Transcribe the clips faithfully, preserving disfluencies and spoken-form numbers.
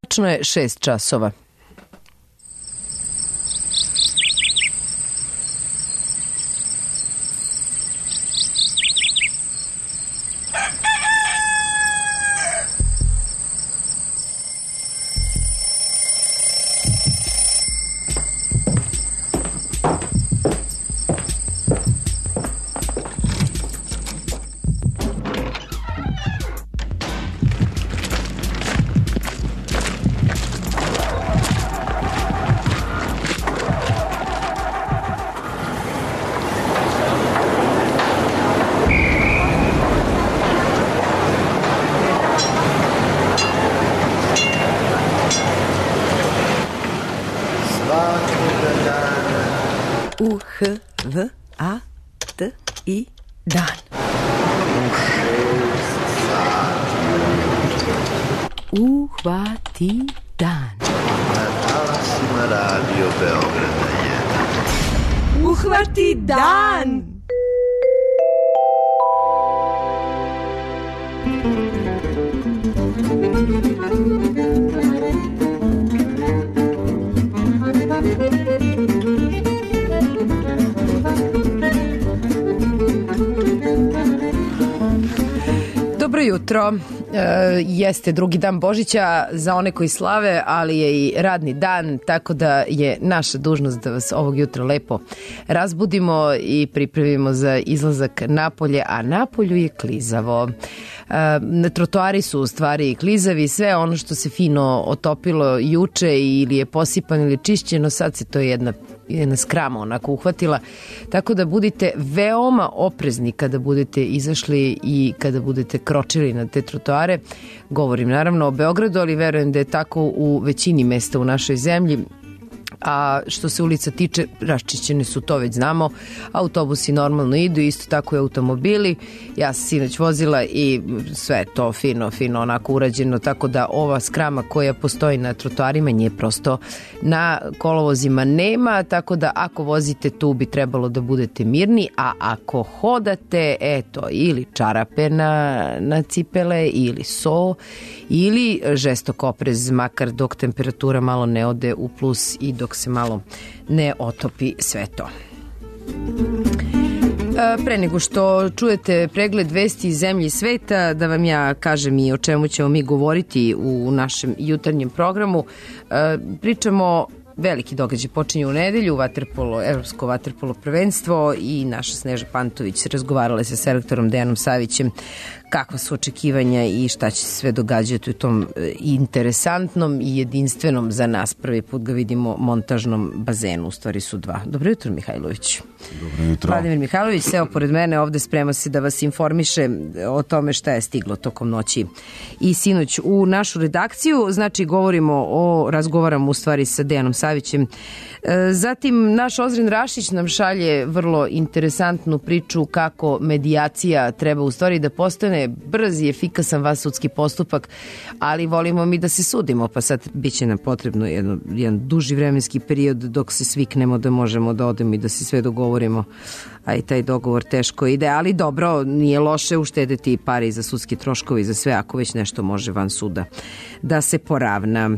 Tačno je šest časova. U H V A T I dan. Uhvati dan. Na talasima Radio Beograda jedan. Uhvati dan. Dobro jutro. E, jeste drugi dan Božića za one koji slave, ali je i radni dan, tako da je naša dužnost da vas ovog jutra lepo razbudimo i pripremimo za izlazak napolje, a napolju je klizavo. E, trotoari su u stvari klizavi, sve ono što se fino otopilo juče ili je posipano ili čišćeno, sad se to jedna jedna skrama onako uhvatila, tako da budite veoma oprezni kada budete izašli i kada budete kročili na te trotoare. Govorim naravno o Beogradu, ali verujem da je tako u većini mesta u našoj zemlji. A što se ulica tiče, raščišćene su, to već znamo, autobusi normalno idu, isto tako i automobili. Ja sam sinoć vozila i sve to fino, fino onako urađeno, tako da ova skrama koja postoji na trotoarima nje prosto na kolovozima nema, tako da ako vozite tu bi trebalo da budete mirni, a ako hodate, eto, ili čarape na, na cipele, ili so, ili žestok oprez, makar dok temperatura malo ne ode u plus i dok se malo ne otopi sve to. Pre nego što čujete pregled vesti iz zemlje i sveta, da vam ja kažem i o čemu ćemo mi govoriti u našem jutarnjem programu. Pričamo, veliki događaj počinje u nedelju, vaterpolo, evropsko vaterpolo prvenstvo, i naša Sneža Pantović razgovarala se s selektorom Dejanom Savićem kakva su očekivanja i šta će se sve događati u tom interesantnom i jedinstvenom za nas, prvi put ga vidimo, montažnom bazenu. U stvari su dva. Dobro jutro, Mihajlović. Dobro jutro. Vladimir Mihajlović seo pored mene, ovde sprema se da vas informiše o tome šta je stiglo tokom noći i sinoć u našu redakciju. Znači, govorimo o, razgovaramo u stvari sa Dejanom Savićem. Zatim, naš Ozren Rašić nam šalje vrlo interesantnu priču kako medijacija treba u stvari da postane brz i efikasan vansudski postupak, ali volimo mi da se sudimo, pa sad bit će nam potrebno jedno, jedan duži vremenski period dok se sviknemo da možemo da odemo i da se sve dogovorimo, a i taj dogovor teško ide, ali dobro, nije loše uštedeti pare i za sudski troškovi i za sve, ako već nešto može van suda da se poravna.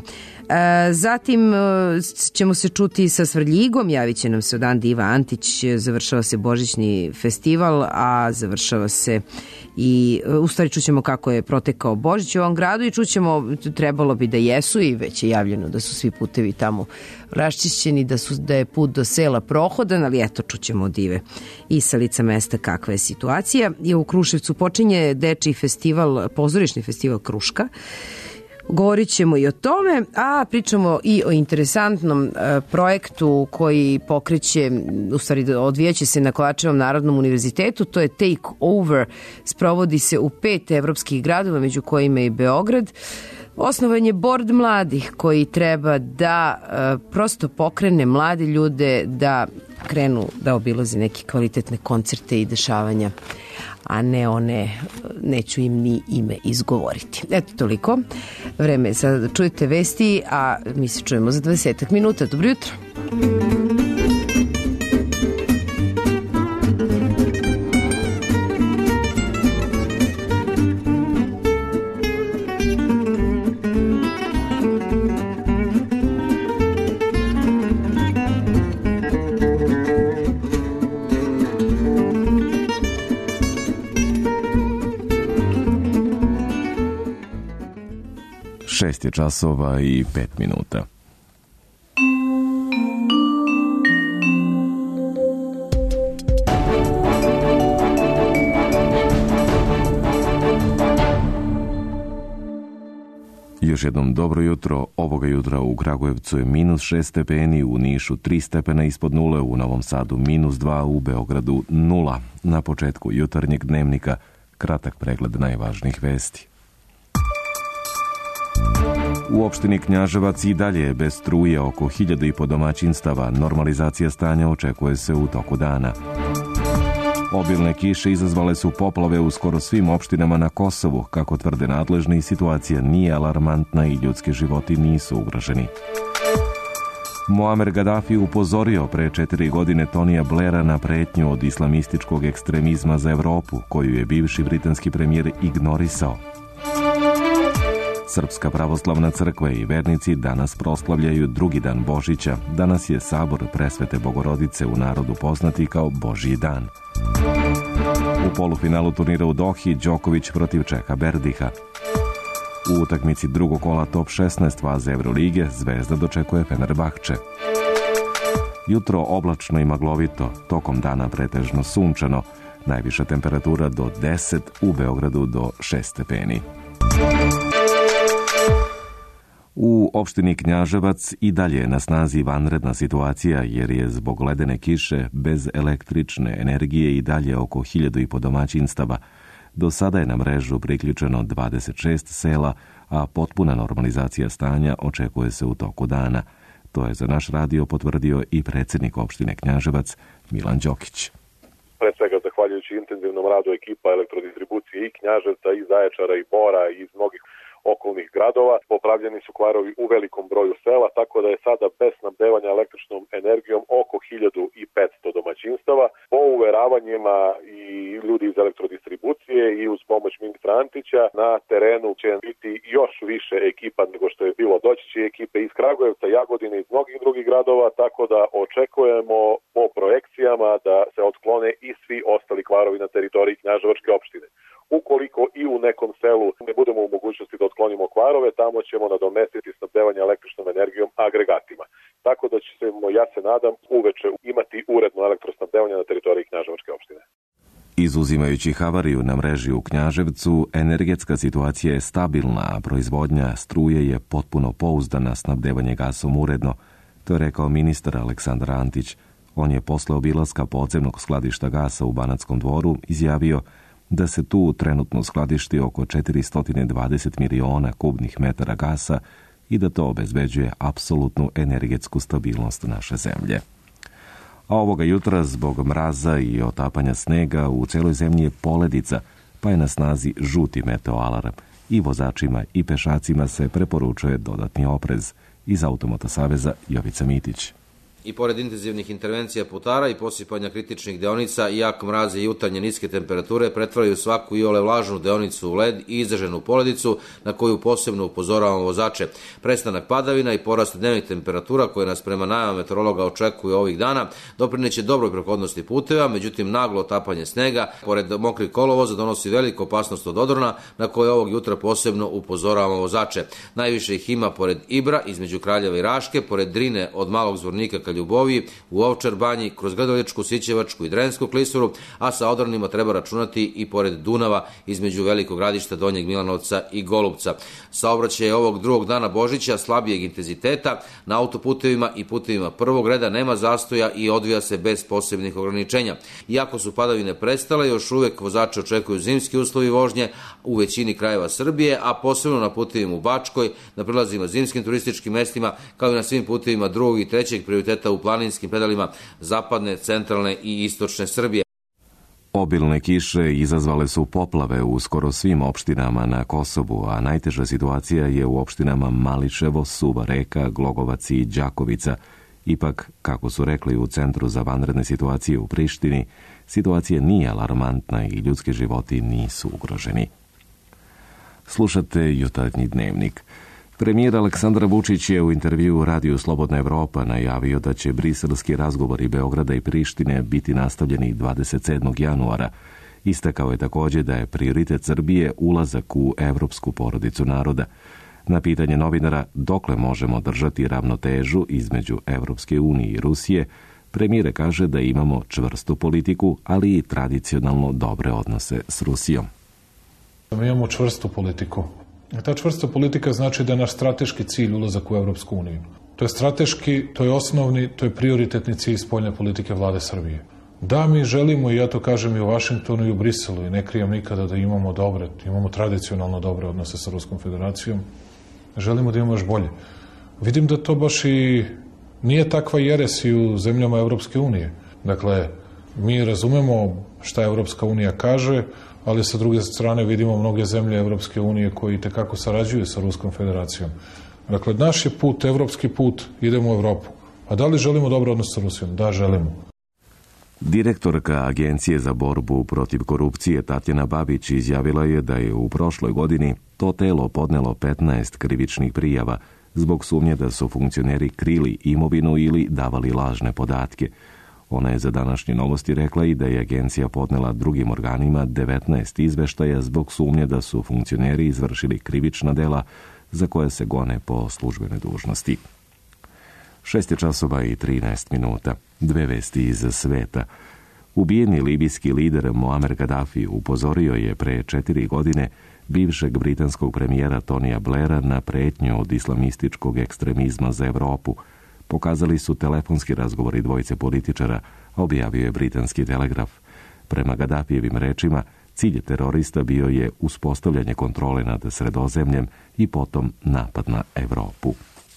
Zatim ćemo se čuti sa Svrljigom, javit će nam se odande Iva Antić, završava se Božićni festival, a završava se i u stvari čućemo kako je protekao Božić u ovom gradu i čućemo, trebalo bi da jesu i već je javljeno da su svi putevi tamo raščišćeni, da, su, da je put do sela prohodan, ali eto, čućemo od Ive i sa lica mesta kakva je situacija. I u Kruševcu počinje dečiji festival, pozorišni festival Kruška. Govorit ćemo i o tome, a pričamo i o interesantnom e, projektu koji pokreće, u stvari odvijaće se na Kovačevom Narodnom univerzitetu, to je Take Over, sprovodi se u pet evropskih gradova, među kojima je i Beograd. Osnovan je bord mladih koji treba da e, prosto pokrene mlade ljude da krenu da obilaze neke kvalitetne koncerte i dešavanja, a ne one, neću im ni ime izgovoriti. Eto, toliko. Vreme je sada da čujete vesti, a mi se čujemo za dvadesetak minuta. Dobro jutro. Šest je časova i pet minuta. Još jednom dobro jutro. Ovoga jutra u Kragujevcu je minus šest stepeni, u Nišu tri stepena ispod nule, u Novom Sadu minus dva, u Beogradu nula. Na početku jutarnjeg dnevnika kratak pregled najvažnijih vesti. U opštini Knjaževac i dalje je bez struje oko hiljadu i po domaćinstava. Normalizacija stanja očekuje se u toku dana. Obilne kiše izazvale su poplave u skoro svim opštinama na Kosovu. Kako tvrde nadležni, situacija nije alarmantna i ljudski životi nisu ugroženi. Muamer Gaddafi upozorio pre četiri godine Tonija Blaira na pretnju od islamističkog ekstremizma za Evropu, koju je bivši britanski premijer ignorisao. Srpska pravoslavna crkva i vernici danas proslavljaju drugi dan Božića. Danas je sabor Presvete Bogorodice, u narodu poznati kao Božji dan. U polufinalu turnira u Dohi Đoković protiv Čeha Berdiha. U utakmici drugog kola top šesnaest faze Evrolige Zvezda dočekuje Fenerbahče. Jutro oblačno i maglovito, tokom dana pretežno sunčano. Najviša temperatura do deset, u Beogradu do šest stepeni. U opštini Knjaževac i dalje je na snazi vanredna situacija jer je zbog ledene kiše bez električne energije i dalje oko hiljadu i po domaćinstava. Do sada je na mrežu priključeno dvadeset šest sela, a potpuna normalizacija stanja očekuje se u toku dana. To je za naš radio potvrdio i predsjednik opštine Knjaževac Milan Đokić. Pre svega zahvaljujući intenzivnom radu ekipa elektrodistribucije i Knjaževca, i Zaječara, i Bora, i iz mnogih okolnih gradova. Popravljeni su kvarovi u velikom broju sela, tako da je sada bez snabdevanja električnom energijom oko hiljadu i petsto domaćinstava. Po uveravanjima i ljudi iz elektrodistribucije i uz pomoć ministra Antića na terenu će biti još više ekipa nego što je bilo. Doći će ekipe iz Kragujevca, Jagodine i iz mnogih drugih gradova, tako da očekujemo po projekcijama da se otklone i svi ostali kvarovi na teritoriji Knjaževačke opštine. Ukoliko i u nekom selu ne budemo u mogućnosti da otklonimo kvarove, tamo ćemo nadomestiti snabdevanje električnom energijom agregatima. Tako da ćemo, ja se nadam, uveče imati uredno elektrosnabdevanje na teritoriji Knjaževačke opštine. Izuzimajući havariju na mreži u Knjaževcu, energetska situacija je stabilna, a proizvodnja struje je potpuno pouzdana, snabdevanje gasom uredno. To je rekao ministar Aleksandar Antić. On je posle obilaska podzemnog skladišta gasa u Banatskom Dvoru izjavio da se tu trenutno skladišti oko četiristo dvadeset miliona kubnih metara gasa i da to obezbeđuje apsolutnu energetsku stabilnost naše zemlje. A ovoga jutra zbog mraza i otapanja snega u celoj zemlji je poledica, pa je na snazi žuti meteoalarm. I vozačima i pešacima se preporučuje dodatni oprez. Iz Automota Saveza Jovica Mitić. I pored intenzivnih intervencija putara i posipanja kritičnih deonica, jak mraz i jutarnje niske temperature pretvaraju svaku iole vlažnu deonicu u led i izraženu poledicu, na koju posebno upozoravamo vozače. Prestanak padavina i porast dnevnih temperatura koje nas prema najavama meteorologa očekuje ovih dana doprineće dobroj prohodnosti puteva, međutim naglo otapanje snega pored mokrih kolovoza donosi veliku opasnost od odrona, na koje ovog jutra posebno upozoravamo vozače. Najviše ih ima pored Ibra, između Kraljeva i Raške, pored Drine od Malog Zvornika ka Ljuboviji, u Ovčar banji, kroz Grdeličku, Sićevačku i Drensku klisuru, a sa odronima treba računati i pored Dunava, između Velikog Gradišta, Donjeg Milanovca i Golubca. Saobraćaj je ovog drugog dana Božića slabijeg intenziteta, na autoputevima i putevima prvog reda nema zastoja i odvija se bez posebnih ograničenja. Iako su padavine prestale, još uvek vozače očekuju zimski uslovi vožnje u većini krajeva Srbije, a posebno na putevima u Bačkoj, na prilazima zimskim turističkim mestima, kao i na svim putevima drugog i trećeg prioriteta u planinskim predalima zapadne, centralne i istočne Srbije. Obilne kiše izazvale su poplave u skoro svim opštinama na Kosovu, a najteža situacija je u opštinama Mališevo, Suva Reka, Glogovac i Đakovica. Ipak, kako su rekli u Centru za vanredne situacije u Prištini, situacija nije alarmantna i ljudski životi nisu ugroženi. Slušate jutarnji dnevnik. Premijer Aleksandar Vučić je u intervjuu radiju Slobodna Evropa najavio da će briselski razgovori Beograda i Prištine biti nastavljeni dvadeset sedmog januara. Istakao je također da je prioritet Srbije ulazak u evropsku porodicu naroda. Na pitanje novinara dokle možemo držati ravnotežu između Evropske unije i Rusije, premijer kaže da imamo čvrstu politiku, ali i tradicionalno dobre odnose s Rusijom. Mi imamo čvrstu politiku. Ta čvrsta politika znači da je naš strateški cilj ulazak u Evropsku uniju. To je strateški, to je osnovni, to je prioritetni cilj spoljne politike vlade Srbije. Da, mi želimo, i ja to kažem i u Vašingtonu i u Briselu, i ne krijem nikada da imamo dobre, imamo tradicionalno dobre odnose sa Ruskom federacijom, želimo da imamo još bolje. Vidim da to baš i nije takva jeres i u zemljama Evropske unije. Dakle, mi razumemo šta Evropska unija kaže, ali sa druge strane vidimo mnoge zemlje Evropske unije koji tekako sarađuju sa Ruskom federacijom. Dakle, naš je put, evropski put, idemo u Evropu. A da li želimo dobro odnos sa Rusijom? Da, želimo. Direktorka Agencije za borbu protiv korupcije Tatjana Babić izjavila je da je u prošloj godini to telo podnelo petnaest krivičnih prijava zbog sumnje da su funkcioneri krili imovinu ili davali lažne podatke. Ona je za današnje Novosti rekla i da je agencija podnela drugim organima devetnaest izveštaja zbog sumnje da su funkcioneri izvršili krivična dela za koje se gone po službenoj dužnosti. Šest je časova i trinaest minuta. Dve vesti iz sveta. Ubijeni libijski lider Muammar Gaddafi upozorio je pre četiri godine bivšeg britanskog premijera Tonija Blaira na pretnju od islamističkog ekstremizma za Evropu. Pokazali su telefonski razgovori dvojice političara, objavio je britanski Telegraf. Prema Gaddafijevim rečima, cilj terorista bio je uspostavljanje kontrole nad Sredozemljem i potom napad na Evropu.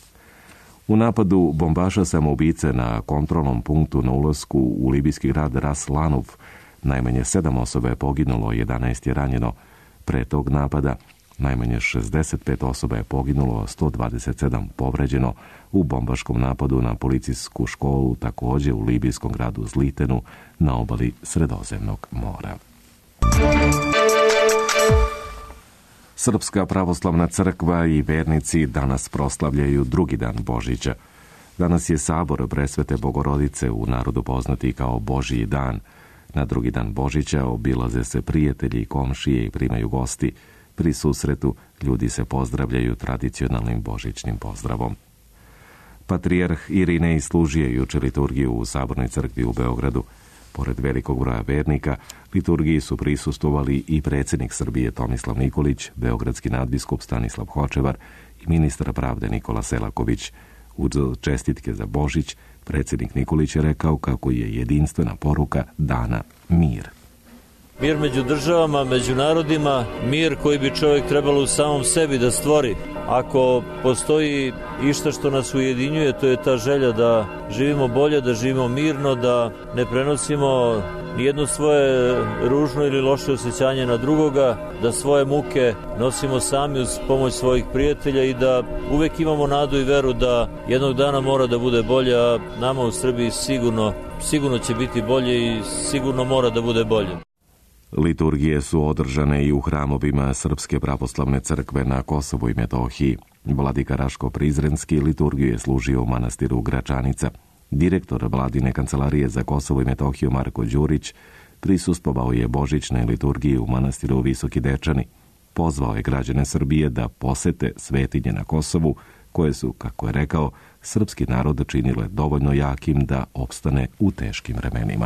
U napadu bombaša samoubice na kontrolnom punktu na ulasku u libijski grad Ras Lanuf najmanje sedam osoba je poginulo, jedanaest je ranjeno. Pre tog napada najmanje šezdeset pet osoba je poginulo, a sto dvadeset sedam povređeno u bombaškom napadu na policijsku školu, takođe u libijskom gradu Zlitenu na obali Sredozemnog mora. Srpska pravoslavna crkva i vernici danas proslavljaju drugi dan Božića. Danas je sabor Presvete Bogorodice, u narodu poznati kao Božji dan. Na drugi dan Božića obilaze se prijatelji i komšije i primaju gosti. Pri susretu ljudi se pozdravljaju tradicionalnim božićnim pozdravom. Patrijarh Irinej služio juče liturgiju u Sabornoj crkvi u Beogradu. Pored velikog broja vernika, liturgiji su prisustvovali i predsjednik Srbije Tomislav Nikolić, beogradski nadbiskup Stanislav Hočevar i ministar pravde Nikola Selaković. Uz čestitke za Božić, predsjednik Nikolić je rekao kako je jedinstvena poruka dana mir. Mir među državama, među narodima, mir koji bi čovjek trebalo u samom sebi da stvori. Ako postoji išta što nas ujedinjuje, to je ta želja da živimo bolje, da živimo mirno, da ne prenosimo nijedno svoje ružno ili loše osjećanje na drugoga, da svoje muke nosimo sami uz pomoć svojih prijatelja i da uvek imamo nadu i veru da jednog dana mora da bude bolje, a nama u Srbiji sigurno, sigurno će biti bolje i sigurno mora da bude bolje. Liturgije su održane i u hramovima Srpske pravoslavne crkve na Kosovu i Metohiji. Vladika Raško Prizrenski liturgiju je služio u manastiru Gračanica. Direktor Vladine kancelarije za Kosovo i Metohiju Marko Đurić prisustvovao je božićnoj liturgiji u manastiru Visoki Dečani. Pozvao je građane Srbije da posete svetinje na Kosovu, koje su, kako je rekao, srpski narod činile dovoljno jakim da opstane u teškim vremenima.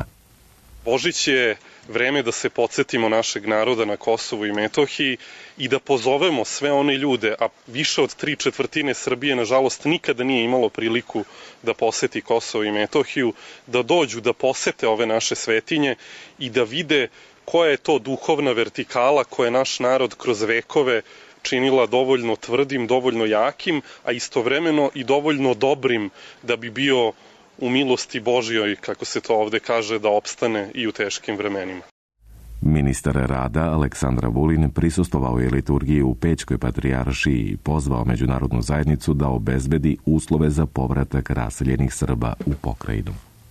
Božić je vreme da se podsjetimo našeg naroda na Kosovu i Metohiji i da pozovemo sve one ljude, a više od tri četvrtine Srbije, nažalost, nikada nije imalo priliku da poseti Kosovo i Metohiju, da dođu, da posete ove naše svetinje i da vide koja je to duhovna vertikala koja je naš narod kroz vekove činila dovoljno tvrdim, dovoljno jakim, a istovremeno i dovoljno dobrim da bi bio u milosti Božjoj, kako se to ovde kaže, da opstane i u teškim vremenima. Ministar rada Aleksandar Vulin prisustvovao je liturgiji u Pećkoj patrijaršiji i pozvao međunarodnu zajednicu da obezbedi uslove za povratak raseljenih Srba u pokrajinu.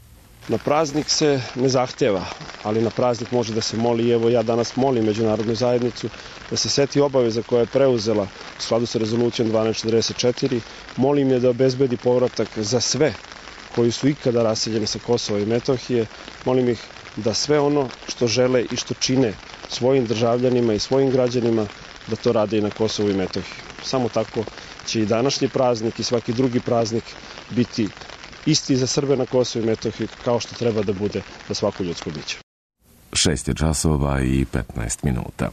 Na praznik se ne zahteva, ali na praznik može da se moli. Evo ja danas molim međunarodnu zajednicu da se seti obaveza koja je preuzela u skladu sa rezolucijom dvanaest četrdeset četiri. Molim je da obezbedi povratak za sve koji su ikada raseljeni sa Kosova i Metohije. Molim ih da sve ono što žele i što čine svojim državljanima i svojim građanima, da to rade i na Kosovu i Metohiji. Samo tako će i današnji praznik i svaki drugi praznik biti isti za Srbe na Kosovu i Metohiji kao što treba da bude za svako ljudsko biće. Šest je časova i petnaest minuta.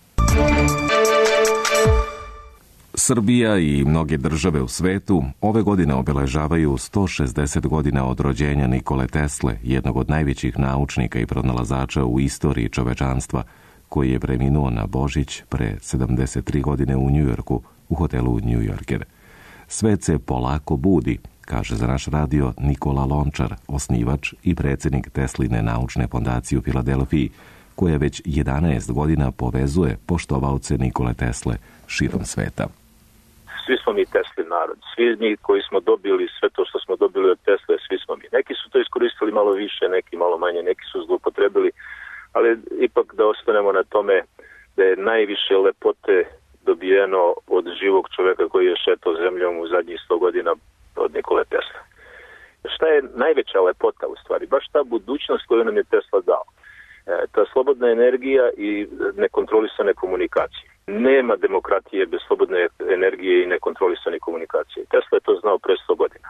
Srbija i mnoge države u svetu ove godine obeležavaju sto šezdeset godina od rođenja Nikole Tesle, jednog od najvećih naučnika i pronalazača u istoriji čovečanstva, koji je preminuo na Božić pre sedamdeset tri godine u Njujorku, u hotelu New Yorker. Svet se polako budi, kaže za naš radio Nikola Lončar, osnivač i predsjednik Tesline naučne fondacije u Filadelfiji, koja već jedanaest godina povezuje poštovaoce Nikole Tesle širom sveta. Svi smo mi Teslin narod. Svi mi koji smo dobili sve to što smo dobili od Tesle, svi smo mi. Neki su to iskoristili malo više, neki malo manje, neki su zloupotrebili, ali ipak da ostanemo na tome da je najviše lepote dobijeno od živog čoveka koji je šetao zemljom u zadnjih sto godina od Nikole Tesla. Šta je najveća lepota u stvari? Baš ta budućnost koju nam je Tesla dao. E, ta slobodna energija i nekontrolisane komunikacije. Nema demokratije bez slobodne energije i nekontrolisane komunikacije. Tesla je to znao pre sto godina.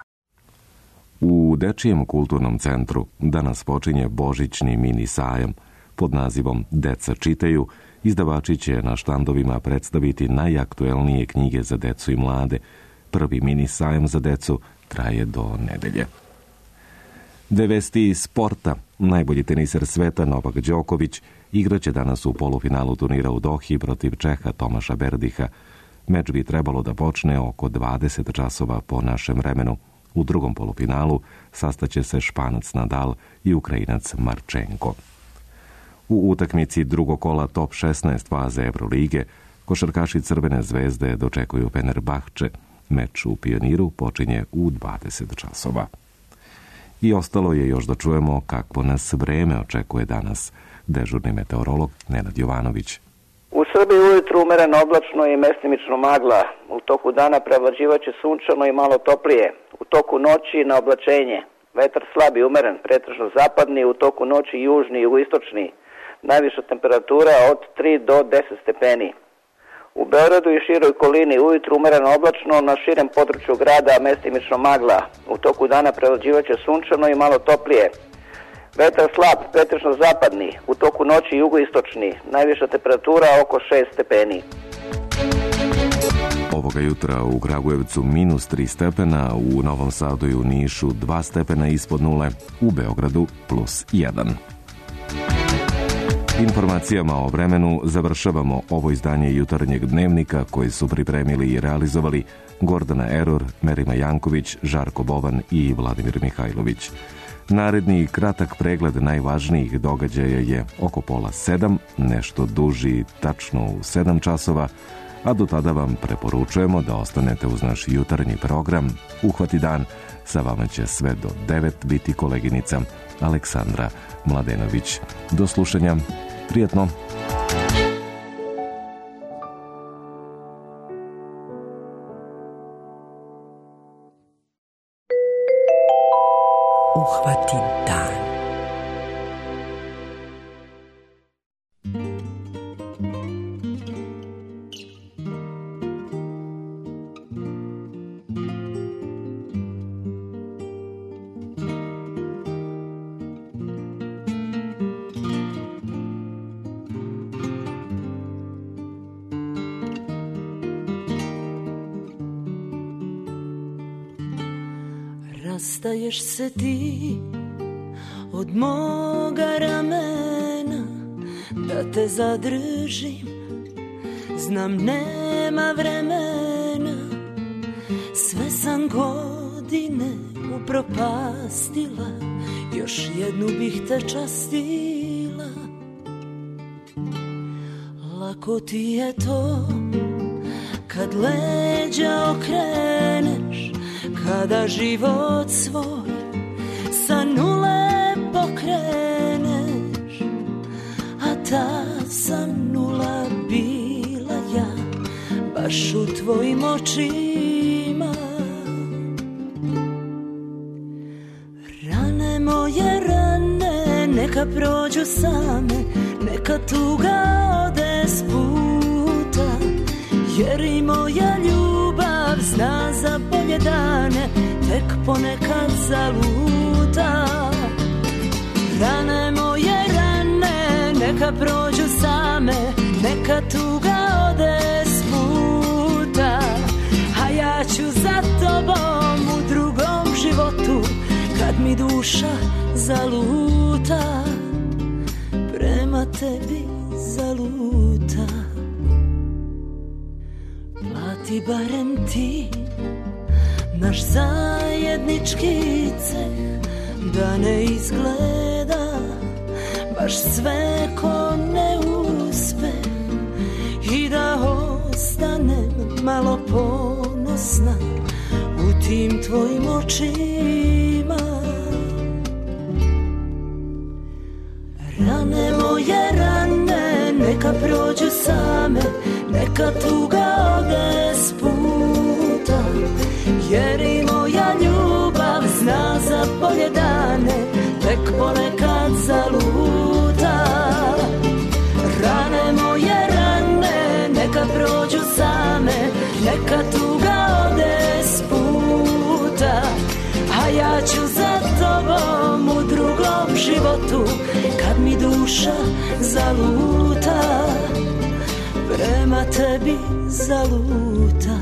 U Dečijem kulturnom centru danas počinje božićni mini sajam pod nazivom Deca čitaju. Izdavači će na štandovima predstaviti najaktuelnije knjige za decu i mlade. Prvi mini sajam za decu traje do nedelje. Dve vesti iz sporta. Najbolji teniser sveta Novak Đoković igraće danas u polufinalu turnira u Dohi protiv Čeha Tomaša Berdiha. Meč bi trebalo da počne oko dvadeset časova po našem vremenu. U drugom polufinalu sastaće se Španac Nadal i Ukrajinac Marčenko. U utakmici drugog kola top šesnaest faze Evrolige košarkaši Crvene zvezde dočekuju Fenerbahče. Meč u Pioniru počinje u dvadeset časova. I ostalo je još da čujemo kakvo nas vreme očekuje danas. Dežurni meteorolog Nenad Jovanović. U Srbiji ujutru umereno oblačno i mestimično magla. U toku dana prevlađivaće sunčano i malo toplije. U toku noći na oblačenje. Vetar slab i umeren, pretežno zapadni, u toku noći južni i jugoistočni. Najviša temperatura od tri do deset stepeni. U Beogradu i široj okolini ujutru umereno oblačno, na širem području grada mestimično magla. U toku dana prevlađivaće sunčano i malo toplije. Vetar slab, pretežno zapadni, u toku noći jugoistočni. Najviša temperatura oko šest stepeni. Ovoga jutra u Kragujevcu minus tri stepena, u Novom Sadu i u Nišu dva stepena ispod nule, u Beogradu plus jedan. Informacijama o vremenu završavamo ovo izdanje jutarnjeg dnevnika koji su pripremili i realizovali Gordana Eror, Merima Janković, Žarko Bovan i Vladimir Mihajlović. Naredni kratak pregled najvažnijih događaja je oko pola sedam, nešto duži tačno u sedam časova, a do tada vam preporučujemo da ostanete uz naš jutarnji program Uhvati dan. Sa vama će sve do devet biti koleginica Aleksandra Mladenović. Do slušanja. Prijetno. Uhvati dan. Rastaješ se ti od moga ramena, da te zadržim, znam nema vremena. Sve sam godine upropastila, još jednu bih te častila. Lako ti je to kad leđa okreneš, kada život svoj sa nule pokreneš, a ta sam nula bila ja, baš u tvojim očima. Rane moje rane, neka prođu same, neka tuga ode s puta. jer i moja ljubav zna za bolje dane, tek ponekad zaluta. Rane moje rane, neka prođu same, neka tuga ode s puta, a ja ću za tobom u drugom životu, kad mi duša zaluta, prema tebi zaluta. Plati barem ti naš zajednički ceh, da ne izgleda baš sve ko neuspeh, i da ostanem malo ponosna u tim tvojim očima. Rane moje rane, neka prođu same, neka tuga ode s puta, jer i moja ljubav zna za bolje dane, tek ponekad zaluta. Rane moje rane, neka prođu same, neka tuga ode s puta, a ja ću za tobom u drugom životu, kad mi duša zaluta, prema tebi zaluta.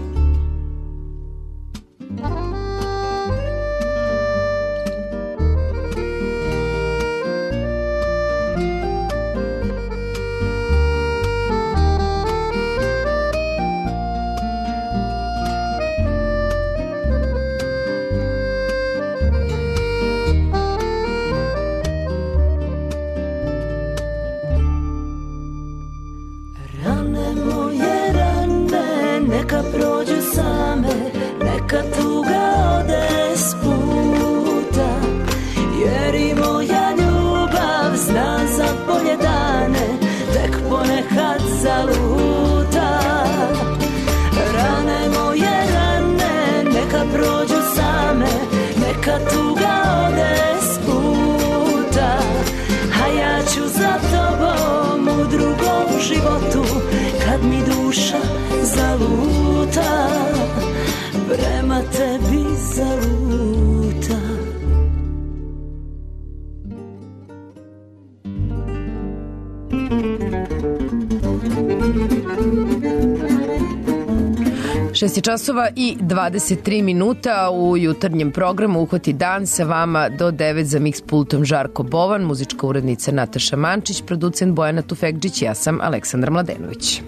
šest časova i dvadeset tri minuta u jutarnjem programu Uhvati dan, sa vama do devet za mix pultom Žarko Bovan, muzička urednica Nataša Mančić, producent Bojana Tufekđić, ja sam Aleksandra Mladenović.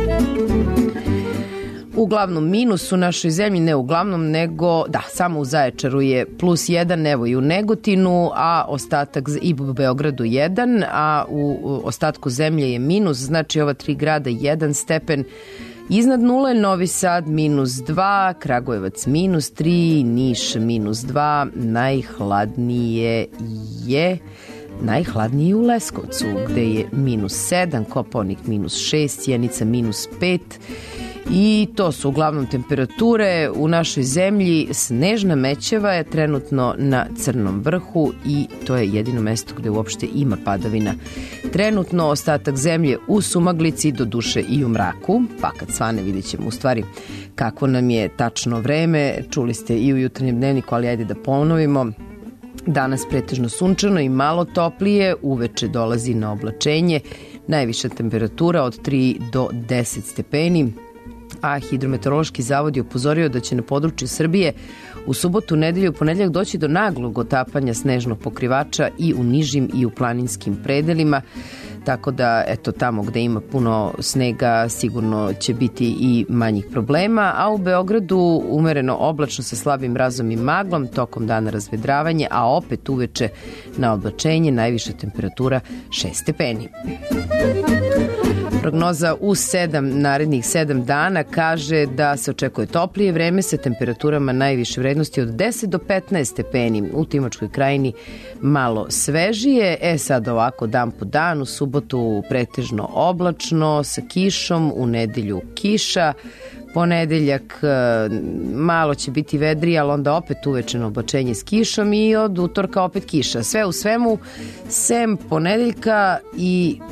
Uglavnom minus u našoj zemlji, ne uglavnom, nego da, samo u Zaječaru je plus jedan, evo i u Negotinu, a ostatak i u Beogradu jedan, a u ostatku zemlje je minus, znači ova tri grada jedan stepen iznad nule, Novi Sad minus dva, Kragujevac minus tri, Niš minus dva, najhladnije je najhladnije u Leskovcu, gde je minus sedam, Kopaonik minus šest, Sjenica minus pet, i to su uglavnom temperature u našoj zemlji. Snežna Mećeva je trenutno na Crnom vrhu i to je jedino mesto gde uopšte ima padavina. Trenutno ostatak zemlje u sumaglici, do duše i u mraku, pa kad svane vidjet ćemo u stvari kako nam je tačno vreme. Čuli ste i u jutarnjem dnevniku, ali ajde da ponovimo. Danas pretežno sunčano i malo toplije, uveče dolazi na oblačenje, najviša temperatura od tri do deset stepeni, a Hidrometeorološki zavod je upozorio da će na području Srbije u subotu, nedelju i ponedeljak doći do naglog otapanja snežnog pokrivača i u nižim i u planinskim predelima, tako da eto, tamo gde ima puno snega sigurno će biti i manjih problema, a u Beogradu umereno oblačno sa slabim mrazom i maglom, tokom dana razvedravanje, a opet uveče na oblačenje, najviša temperatura šest stepeni. Prognoza u sedam narednih sedam dana kaže da se očekuje toplije vreme sa temperaturama najviše vrednosti od deset do petnaest stepeni. U Timočkoj krajini malo svežije. E sad ovako, dan po dan, u subotu pretežno oblačno sa kišom, u nedelju kiša, ponedeljak malo će biti vedrije, ali onda opet uvečeno oblačenje s kišom i od utorka opet kiša. Sve u svemu, sem ponedeljka i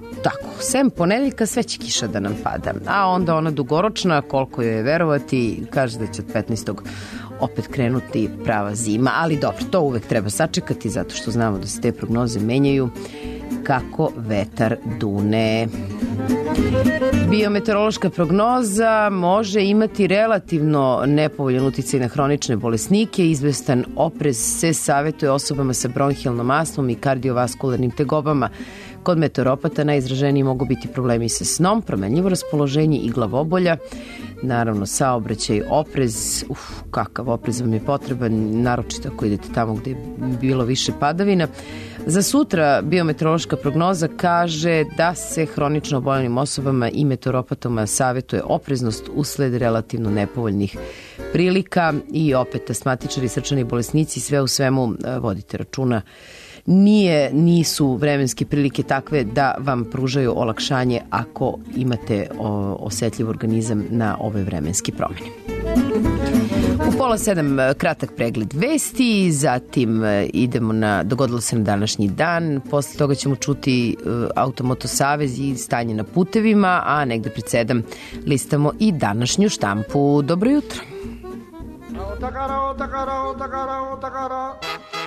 tako, sem ponedeljka sve će kiša da nam pada, a onda ona dugoročna, koliko joj je verovati, kaže da će od petnaestog opet krenuti prava zima, ali dobro, to uvek treba sačekati zato što znamo da se te prognoze menjaju kako vetar dune. Biometeorološka prognoza može imati relativno nepovoljan uticaj na hronične bolesnike. Izvestan oprez se savetuje osobama sa bronhijalnom astmom i kardiovaskularnim tegobama. Kod meteoropata najizraženiji mogu biti problemi sa snom, promenljivo raspoloženje i glavobolja. Naravno, saobraćaj, oprez, uf, kakav oprez vam je potreban, naročito ako idete tamo gde je bilo više padavina. Za sutra biometeorološka prognoza kaže da se hronično oboljelim osobama i meteoropatoma savetuje opreznost usled relativno nepovoljnih prilika i opet astmatičari, srčani bolesnici, sve u svemu vodite računa. Nije, nisu vremenske prilike takve da vam pružaju olakšanje ako imate o, osetljiv organizam na ove vremenske promene. U pola sedam kratak pregled vesti, zatim idemo na, dogodilo se na današnji dan, posle toga ćemo čuti uh, Automoto savez i stanje na putevima, a negde pred sedam listamo i današnju štampu. Dobro jutro. Otakara, otakara, otakara, otakara.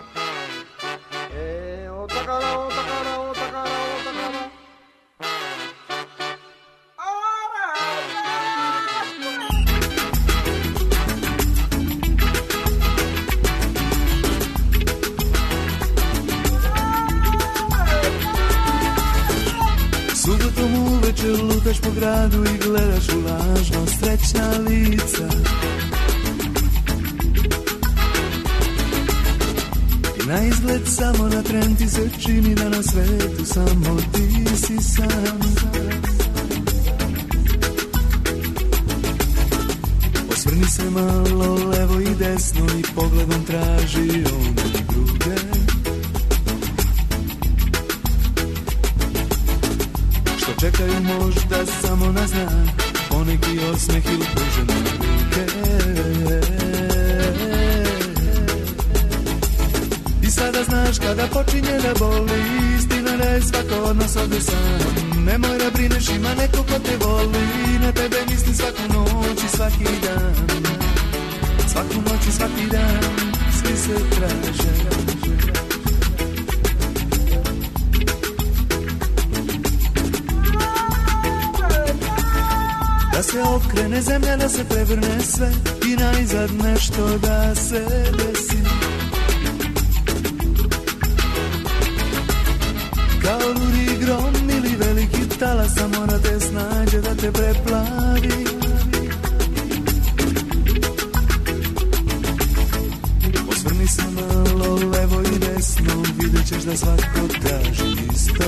E, otakara, otakara, otakara, otakara. Subotom uveče lutaš po gradu i gledaš u lažno srećna lica. I na izgled samo na tren ti se čini da na svetu samo ti si sam. Osvrni se malo levo i desno i pogledom traži one druge. Čekaju možda samo na znak, poneki osmeh ili pružene ruke. I sada znaš kada počinje da boli, istina da je svako od nas ovde sam. Nemoj da brineš, ima neko ko te voli, na tebe misli svaku noć i svaki dan. Svaku noć i svaki dan, svi se traže. Da se okrene zemlja, da se prevrne sve i najzad nešto da se desi. Kao ludi grom ili veliki talasa mora te snađe da te preplavi. Osvrni se malo levo i desno, vidjet ćeš da svako traži isto.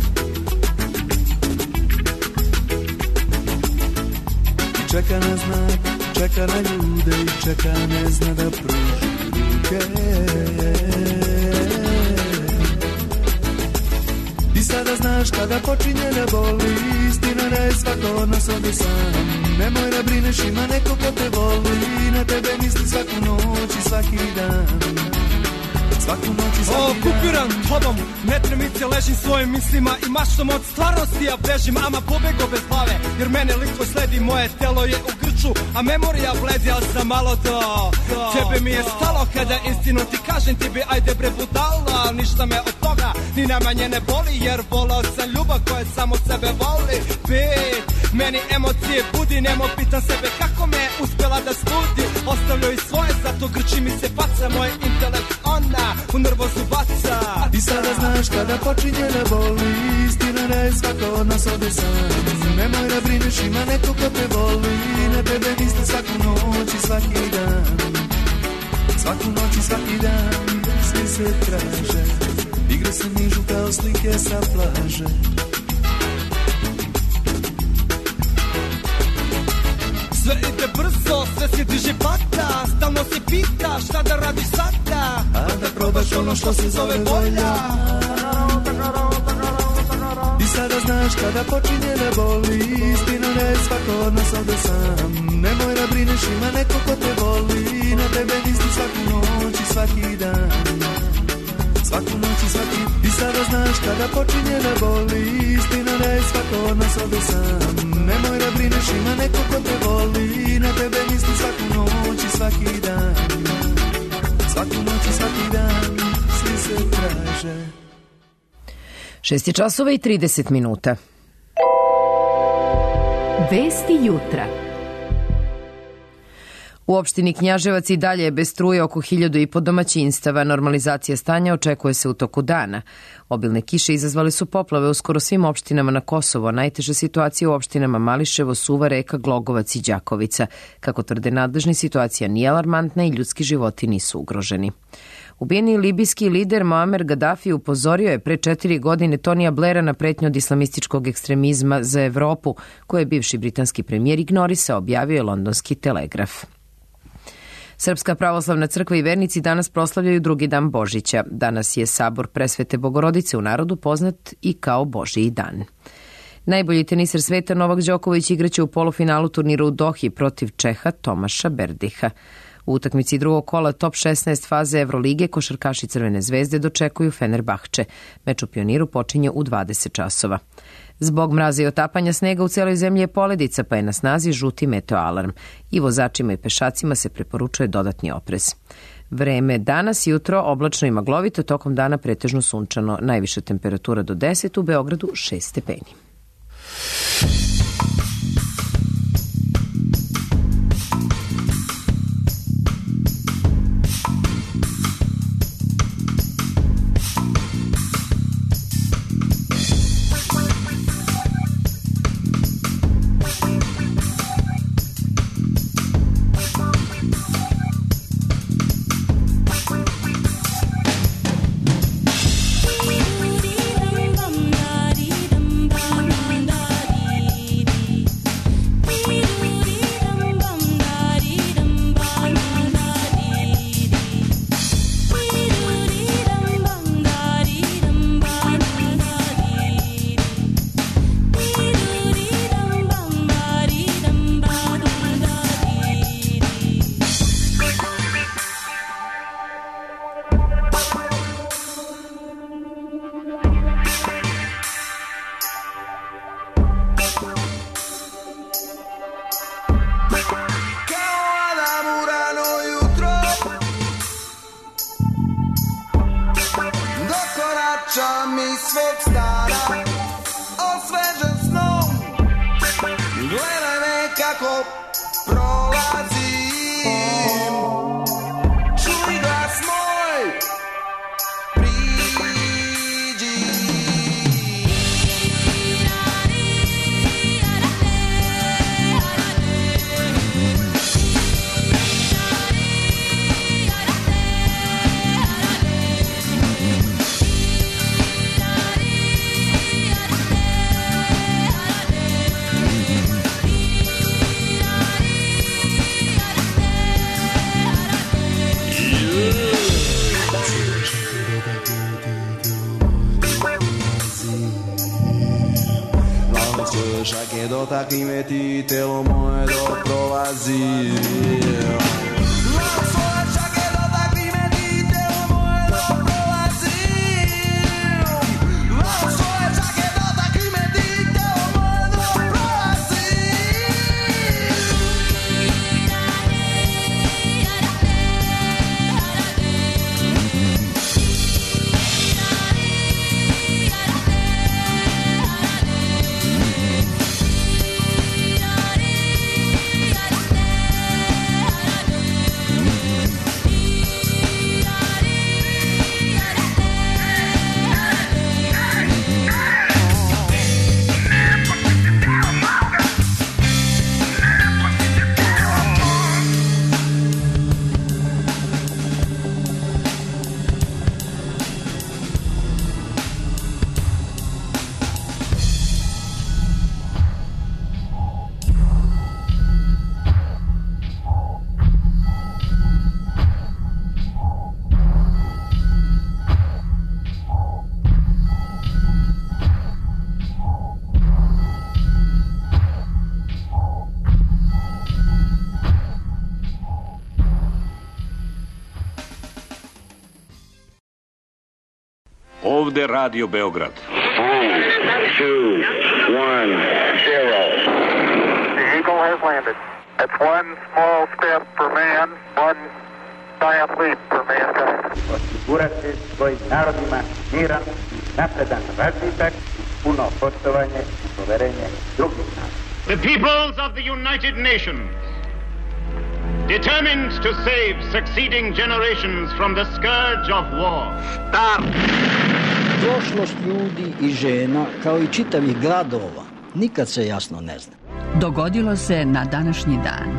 Čeka na znak, čeka na ljude i čeka ne zna da pruži ruke. I sada znaš kada počinje da boli, istina da je svako od nas ovde sam. Nemoj da brineš, ima neko ko te voli, na tebe misli svaku noć i svaki dan. Svaku noć i svaki dan. Okupiran tobom, netremice ležim svojim mislima i maštom od stvarnosti ja bežim, ama pobego bez glave, jer mene lik tvoj sledi, moje telo je u grču, a memorija bledi, al sam malo do, do tebe mi je stalo kada istinu ti kažem, ti bi ajde bre budala, ništa me od toga ni najmanje ne boli, jer volao sam ljubav koja samo sebe voli. Bit, meni emocije budi, nemo pitam sebe kako me uspjela da studi, ostavljaju svoje, zato grči mi se faca, moj intelekt ona u nervozu baca. I sada znaš kada počinje da boli, istina da je svako od nas ovde sam. Nemoj da brineš, ima neko ko te voli, na tebe misle svaku noć i svaki dan. Svaku noć i svaki dan, svi se traže, igre se nižu kao slike sa plaže. Sve ide brzo, sve se diže pata, stalno se pita šta da radiš sada, a da probaš ono što se zove volja. I sada znaš kada počinje da boli, istina da je svako od nas ovde sam. Nemoj da brineš, ima neko ko te voli, na tebe misli svaku noć i svaki dan. Svaku noć i svaki. I sada znaš kada počinje da boli, istina da je svako od nas ovde sam. Nemoj da brineš, ima neko ko te voli, na tebe misli svaku noć i svaki dan. Svaku noć i svaki dan, svi se traže. šest je časova i trideset minuta. Vesti jutra. U opštini Knjaževac i dalje je bez struje oko hiljadu i po domaćinstava. Normalizacija stanja očekuje se u toku dana. Obilne kiše izazvali su poplave u skoro svim opštinama na Kosovo. Najteža situacija u opštinama Mališevo, Suva Reka, Glogovac i Đakovica. Kako tvrde nadležni, situacija nije alarmantna i ljudski životi nisu ugroženi. Ubijeni libijski lider Muamer Gaddafi upozorio je pre četiri godine Tonija Blaira na pretnju od islamističkog ekstremizma za Evropu, koje je bivši britanski premijer ignorisao, objavio je londonski Telegraf. Srpska pravoslavna crkva i vernici danas proslavljaju drugi dan Božića. Danas je sabor Presvete Bogorodice, u narodu poznat i kao Božiji dan. Najbolji teniser sveta Novak Đoković igraće u polufinalu turnira u Dohi protiv Čeha Tomaša Berdiha. U utakmici drugog kola top šesnaest faze Evrolige košarkaši Crvene zvezde dočekuju Fenerbahče. Meč u Pioniru počinje u dvadeset časova. Zbog mraza i otapanja snega u celoj zemlji je poledica, pa je na snazi žuti meteoalarm. I vozačima i pešacima se preporučuje dodatni oprez. Vreme danas, jutro, oblačno i maglovito, tokom dana pretežno sunčano. Najviša temperatura do deset, u Beogradu šest stepeni. Takvime ti telo moje doprolazi. ovde Radio Beograd. Three, two, one, zero. The Eagle has landed. It's one small step for man, one giant leap for mankind. Osigurati svojim narodima miran, napredan razvitak, puno poštovanje i poverenje drugih naroda. The peoples of the United Nations, determined to save succeeding generations from the scourge of war. Start! Prošlost ljudi i žena, kao i čitavih gradova, nikad se jasno ne zna. Dogodilo se na današnji dan.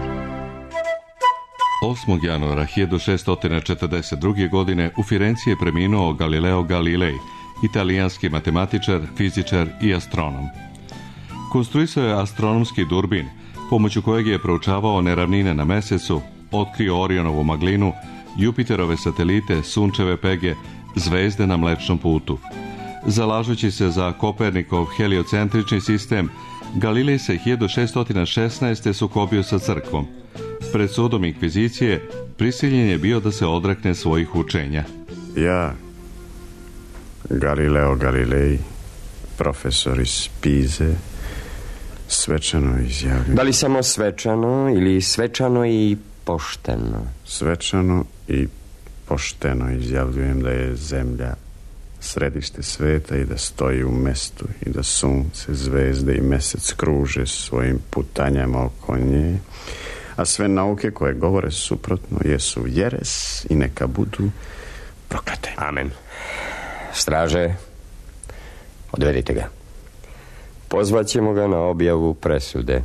osmog januara hiljadu šeststo četrdeset druge. godine u Firenci je preminuo Galileo Galilei, italijanski matematičar, fizičar i astronom. Konstruisao je astronomski durbin, pomoću kojeg je proučavao neravnine na Mesecu, otkrio Orionovu maglinu, Jupiterove satelite, sunčeve pege, zvezde na Mlečnom putu. Zalažući se za Kopernikov heliocentrični sistem, Galilej se hiljadu šeststo šesnaeste. sukobio sa crkvom. Pred sudom inkvizicije prisiljen je bio da se odrekne svojih učenja. Ja, Galileo Galilei, profesor iz Pize, svečano izjavljujem. Da li samo svečano ili svečano i pošteno? Svečano i pošteno izjavljujem da je zemlja središte sveta i da stoji u mestu i da sunce, zvezde i mesec kruže svojim putanjama oko nje, a sve nauke koje govore suprotno jesu jeres i neka budu proklete. Amen. Straže, odvedite ga. Pozvaćemo ga na objavu presude.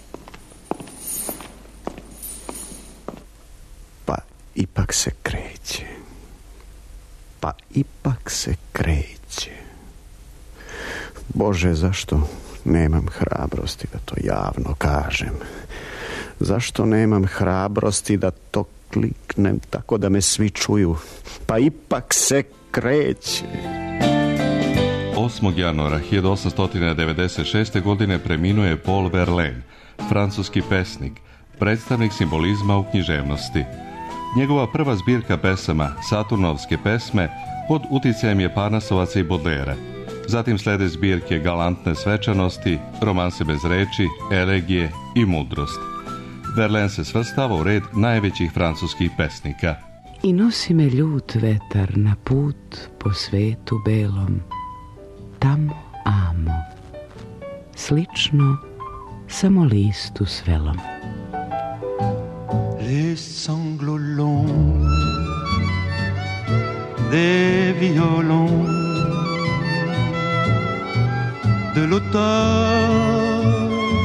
Pa ipak se kreće. Pa ipak se kreće. Bože, zašto nemam hrabrosti da to javno kažem? Zašto nemam hrabrosti da to kliknem tako da me svi čuju? Pa ipak se kreće. osmog januara hiljadu osamsto devedeset šeste. godine preminuo je Paul Verlaine, francuski pesnik, predstavnik simbolizma u književnosti. Njegova prva zbirka pesama, Saturnovske pesme, pod uticajem je Parnasovaca i Baudelaira. Zatim slede zbirke Galantne svečanosti, Romanse bez reči, Elegije i Mudrost. Verlaine se svrstava u red najvećih francuskih pesnika. I nosi me ljut vetar na put po svetu belom, tamo amo, slično samo listu svelom. Les sanglots longs des violons de l'automne.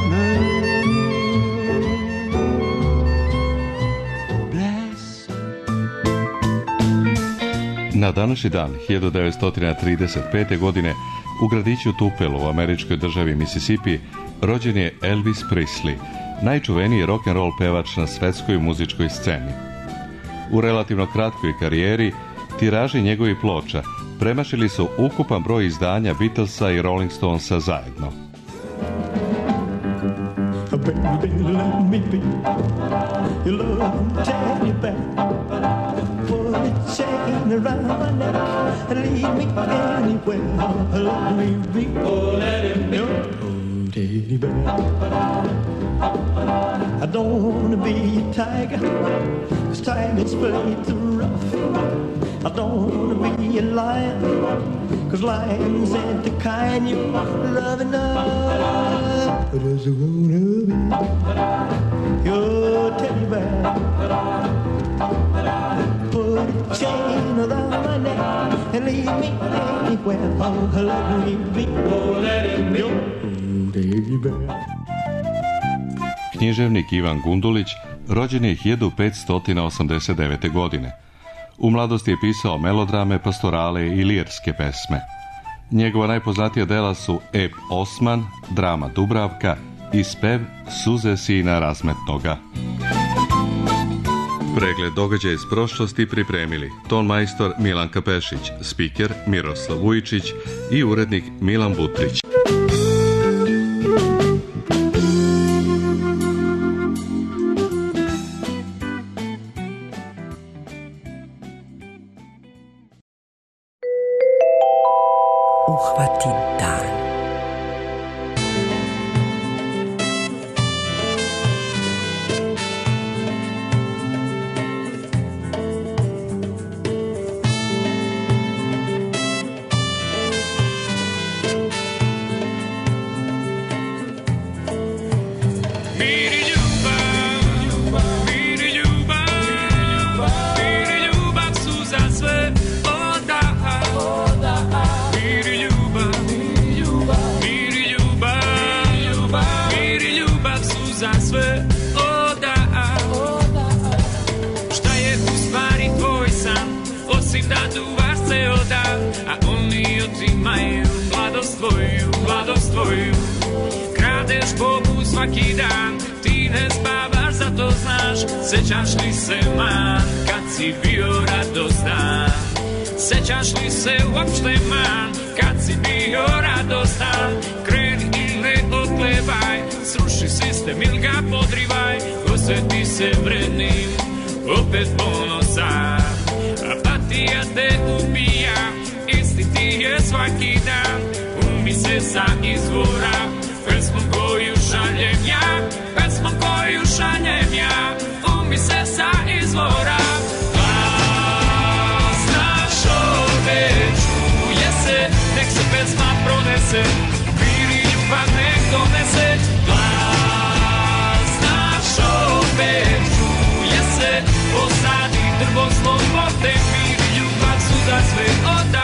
Na današnji dan, hiljadu devetsto trideset pete. godine, u gradiću Tupelo u američkoj državi Mississippi rođen je Elvis Presley, najčuveniji rock'n'roll pevač na svetskoj muzičkoj sceni. U relativno kratkoj karijeri tiraži njegovih ploča premašili su ukupan broj izdanja Beatlesa i Rolling Stonesa zajedno. Baby, let me be your love teddy bear. Put a chain around my neck and lead me anywhere. Let me be, oh, let him be your teddy bear. I don't want to be a tiger, 'cause tigers play too rough. I don't want to be a lion, 'cause lions ain't the kind you love enough. I just wanna be your teddy bear. Put a chain around my neck and leave me anywhere. Oh, let me be, oh, let him be your teddy bear. Književnik Ivan Gundulić rođen je hiljadu petsto osamdeset devete. godine. U mladosti je pisao melodrame, pastorale i lirske pesme. Njegova najpoznatija dela su Ep Osman, drama Dubravka i spev Suze sina razmetnoga. Pregled događaja iz prošlosti pripremili ton majstor Milanka Pešić, spiker Miroslav Vujičić i urednik Milan Butrić. uhvati dan. Svaki dan ti ne spavaš, zato znaš. Sećaš li se, man, kad si bio radostan? Sećaš li se uopšte, man, kad si bio radostan? Kreni i ne odglevaj, sruši sistem ili ga podrivaj. Osjeti se vrednim, opet ponosan. Apatija te ubija, isti ti je svaki dan. Umi se sa izvora, pesmom koju šaljem ja, pesmom koju šaljem ja, umi se sa izvora. Glas naš opet čuje se, nek se pesma pronese, mir i ljubav nek donese. Glas naš opet čuje se, posadi drvo slobode, mir i ljubav su za sve oda.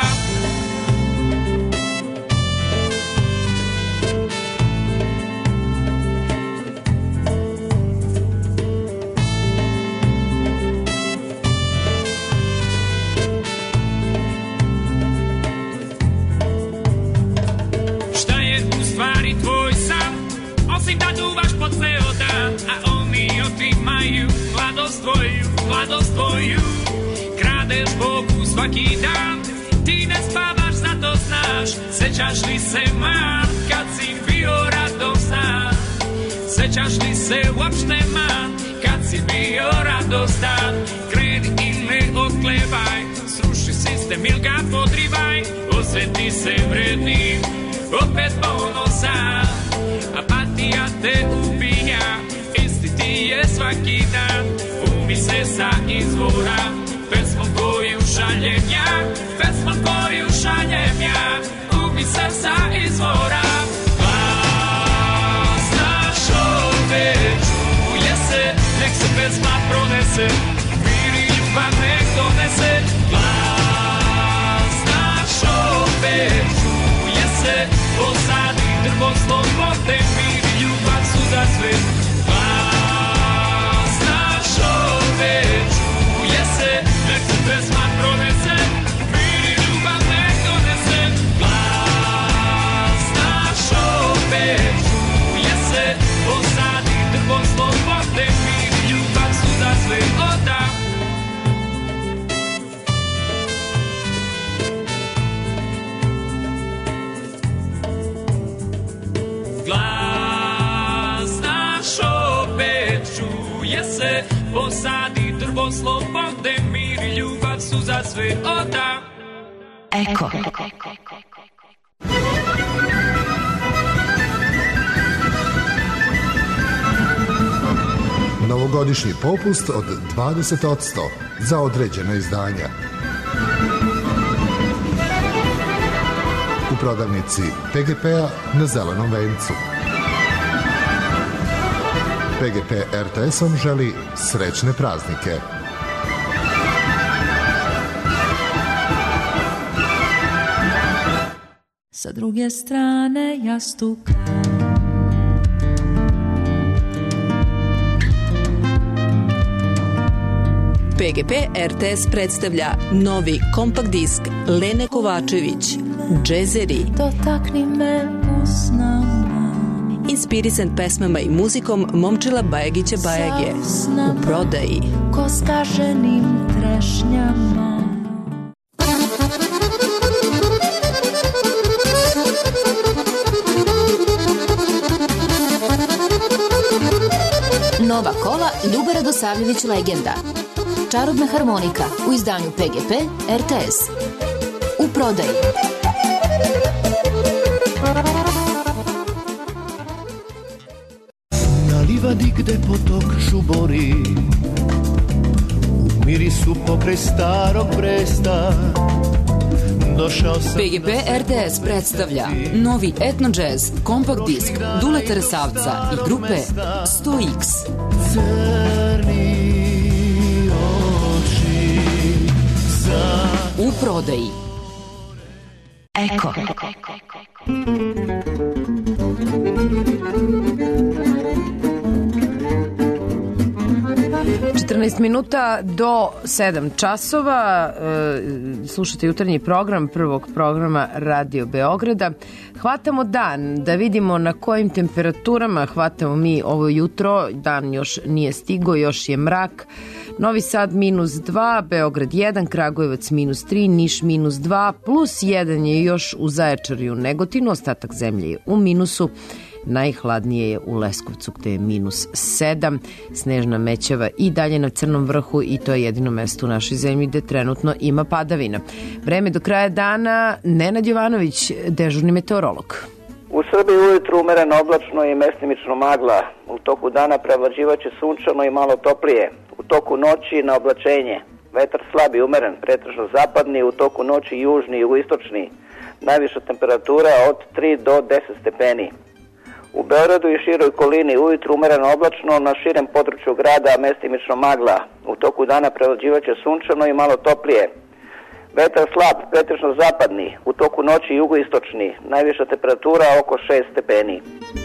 Mladost tvoju kradeš Bogu svaki dan. Ti ne spavaš, zato znaš. Sećaš li se, man, kad si bio radostan? Sećaš li se uopšte, man, kad si bio radostan? Kreni i ne odglevaj, sruši sistem ili ga podrivaj. Osjeti se vrednim, opet ponosan. Apatija te ubija, isti ti je svaki dan. Umi se sa izvora, pesmom koju šaljem ja, pesmom koju šaljem ja, umi se sa izvora. Glas naš opet čuje se, nek se pesma pronese, mir i ljubav nek donese. Glas naš opet čuje se, posadi drvo slobode, mir i ljubav su za sve. Čuje se, nek se pesma pronese, mir i ljubav nek donese. Glas naš opet čuje se, posadi drvo slobode, mir i ljubav su za sve oda. Glas naš opet čuje se, posadi drvo slobode, mir i ljubav su za sve oda. Eko. Novogodišnji popust od dvadeset posto za određena izdanja. U prodavnici P G P-a na Zelenom vencu. P G P R T S-om želi srećne praznike. Sa druge strane jastuka P G P R T S predstavlja novi kompakt disk Lene Kovačević Džezeri. Dotakni me usnama, inspirisan pesmama i muzikom Momčila Bajagića Bajage. U prodaji ko skaženim trešnjama. Nova kola Ljuba Radosavljević Legenda. Čarobna harmonika u izdanju P G P R T S. U prodaji. Na livadi gde potok žubori, u mirisu pokraj starog Bresta, P G P R T S predstavlja novi etno džez kompakt disk Duleta Resavca i grupe sto iks. Crni oči za... U prodaji Eko. četrnaest minuta do sedam časova. E, slušate jutarnji program prvog programa Radio Beograda. Hvatamo dan da vidimo na kojim temperaturama hvatamo mi ovo jutro. Dan još nije stigo, još je mrak. Novi Sad minus dva, Beograd jedan, Kragujevac minus tri, Niš minus dva, plus jedan je još u Zaječaru i u Negotinu, ostatak zemlje je u minusu. Najhladnije je u Leskovcu gde je minus sedam, snežna mećava i dalje na Crnom vrhu i to je jedino mesto u našoj zemlji gde trenutno ima padavina. Vreme do kraja dana, Nenad Jovanović, dežurni meteorolog. U Srbiji ujutru umereno oblačno i mestimično magla. U toku dana prevlađivaće sunčano i malo toplije. U toku noći na oblačenje. Vetar slab i umeren, pretežno zapadni, u toku noći južni i jugoistočni. Najviša temperatura od tri do deset stepeni. U Beogradu i široj okolini ujutru umereno oblačno, na širem području grada mestimično magla. U toku dana prevlađivaće sunčano i malo toplije. Vetar slab, pretežno zapadni, u toku noći jugoistočni. Najviša temperatura oko šest stepeni.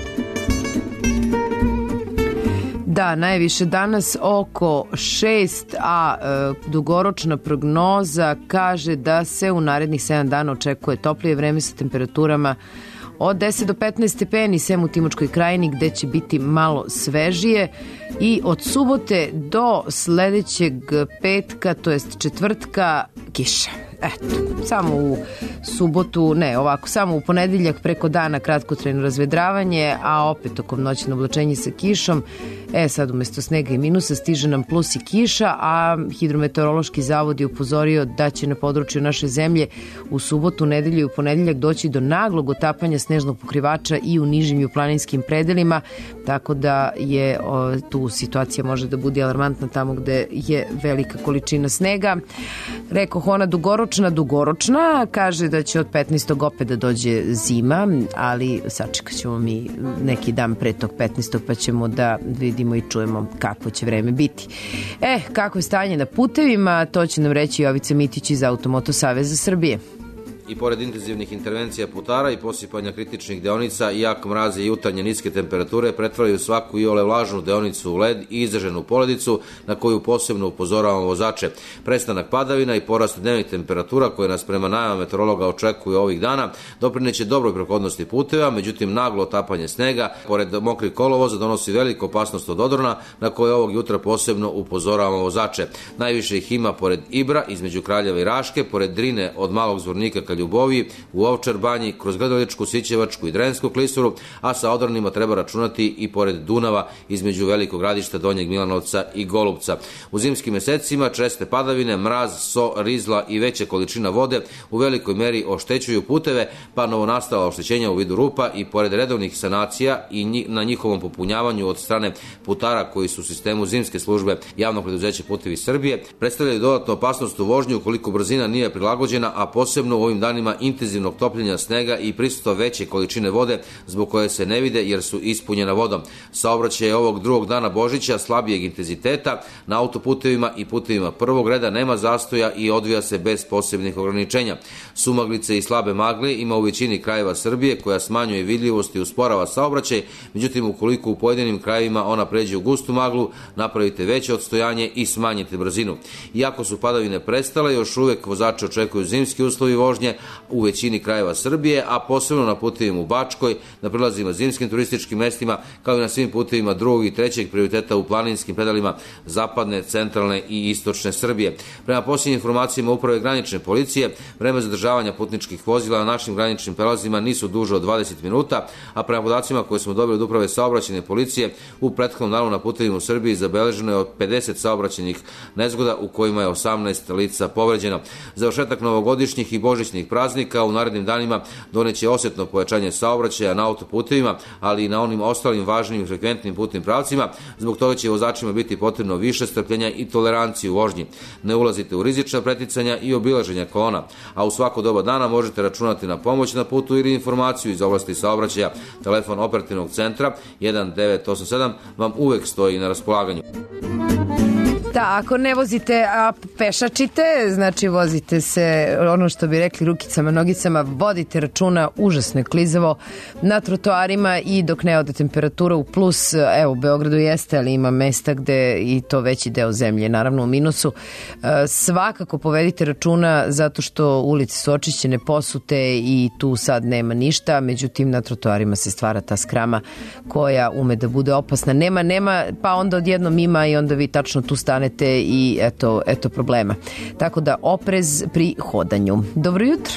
Da, najviše danas oko šest, a e, dugoročna prognoza kaže da se u narednih sedam dana očekuje toplije vreme sa temperaturama od deset do petnaest stepeni, sem u Timočkoj krajini gde će biti malo svežije, i od subote do sledećeg petka, to jest četvrtka, kiša. Eto, samo u subotu, ne, ovako, samo u ponedeljak preko dana kratkotrajno razvedravanje, a opet tokom noćno oblačenje sa kišom. E, sad umesto snega i minusa stiže nam plus i kiša, a Hidrometeorološki zavod je upozorio da će na području naše zemlje u subotu, nedelju i u ponedeljak doći do naglog otapanja snežnog pokrivača i u nižim i u planinskim predelima, tako da je o, tu situacija može da bude alarmantna tamo gde je velika količina snega. Rekoh, ona dugoročna, dugoročna, kaže da će od petnaestog opet da dođe zima, ali sačekat ćemo mi neki dan pre tog petnaestog pa ćemo da vidimo i čujemo kakvo će vreme biti. E, kako je stanje na putevima, to će nam reći Jovica Mitić iz Automoto Saveza Srbije. I pored intenzivnih intervencija putara i posipanja kritičnih deonica, jak mraz i jutarnje niske temperature pretvaraju svaku iole vlažnu deonicu u led i izraženu poledicu, na koju posebno upozoravamo vozače. Prestanak padavina i porast dnevnih temperatura koje nas prema najavama meteorologa očekuju ovih dana doprineće dobroj prohodnosti puteva, međutim naglo otapanje snega pored mokrih kolovoza donosi veliku opasnost od odrona, na koje ovog jutra posebno upozoravamo vozače. Najviše ih ima pored Ibra, između Kraljeva i Raške, pored Drine od Malog Zvornika ka Ljuboviji, u Ovčar banji, kroz Grdeličku, Sićevačku i Drensku klisuru, a sa odronima treba računati i pored Dunava, između Velikog Gradišta, Donjeg Milanovca i Golubca. U zimskim mesecima česte padavine, mraz, so, rizla i veća količina vode u velikoj meri oštećuju puteve, pa novonastala oštećenja u vidu rupa i pored redovnih sanacija i nji, na njihovom popunjavanju od strane putara koji su u sistemu zimske službe Javnog preduzeća Putevi Srbije predstavljaju dodatnu opasnost u vožnji ukoliko brzina nije prilagođena, a posebno u ovim danima intenzivnog topljenja snega i prisustva veće količine vode zbog koje se ne vide jer su ispunjena vodom. Saobraćaj je ovog drugog dana Božića slabijeg intenziteta, na autoputevima i putevima prvog reda nema zastoja i odvija se bez posebnih ograničenja. Sumaglice i slabe magle ima u većini krajeva Srbije, koja smanjuje vidljivost i usporava saobraćaj, međutim ukoliko u pojedinim krajevima ona pređe u gustu maglu, napravite veće odstojanje i smanjite brzinu. Iako su padavine prestale, još uvek vozači očekuju zimski uslovi vožnje u većini krajeva Srbije, a posebno na putevima u Bačkoj, na prilazima zimskim turističkim mestima, kao i na svim putevima drugog i trećeg prioriteta u planinskim predalima zapadne, centralne i istočne Srbije. Prema posljednjim informacijama Uprave granične policije, vreme zadržavanja putničkih vozila na našim graničnim prelazima nisu duže od dvadeset minuta, a prema podacima koje smo dobili od Uprave saobraćajne policije, u prethodnom danu na putevima u Srbiji zabeleženo je od pedeset saobraćajnih nezgoda u kojima je osamnaest lica povređeno. Završetak novogodišnjih i božićnih božićnih praznika u narednim danima doneće osjetno pojačanje saobraćaja na autoputevima, ali i na onim ostalim važnim frekventnim putnim pravcima. Zbog toga će vozačima biti potrebno više strpljenja i tolerancije u vožnji. Ne ulazite u rizična preticanja i obilaženja kolona, a u svako doba dana možete računati na pomoć na putu ili informaciju iz oblasti saobraćaja. Telefon operativnog centra jedan devet osam sedam vam uvek stoji na raspolaganju. Da, ako ne vozite, a pešačite, znači vozite se, ono što bi rekli, rukicama, nogicama, vodite računa, užasno je klizavo na trotoarima i dok ne ode temperatura u plus, evo, u Beogradu jeste, ali ima mesta gde i to veći deo zemlje, naravno u minusu. Svakako povedite računa zato što ulice su očišćene, posute i tu sad nema ništa, međutim na trotoarima se stvara ta skrama koja ume da bude opasna. Nema, nema, pa onda odjednom ima i onda vi tačno tu stanete i eto, eto problema. Tako da oprez pri hodanju. Dobro jutro.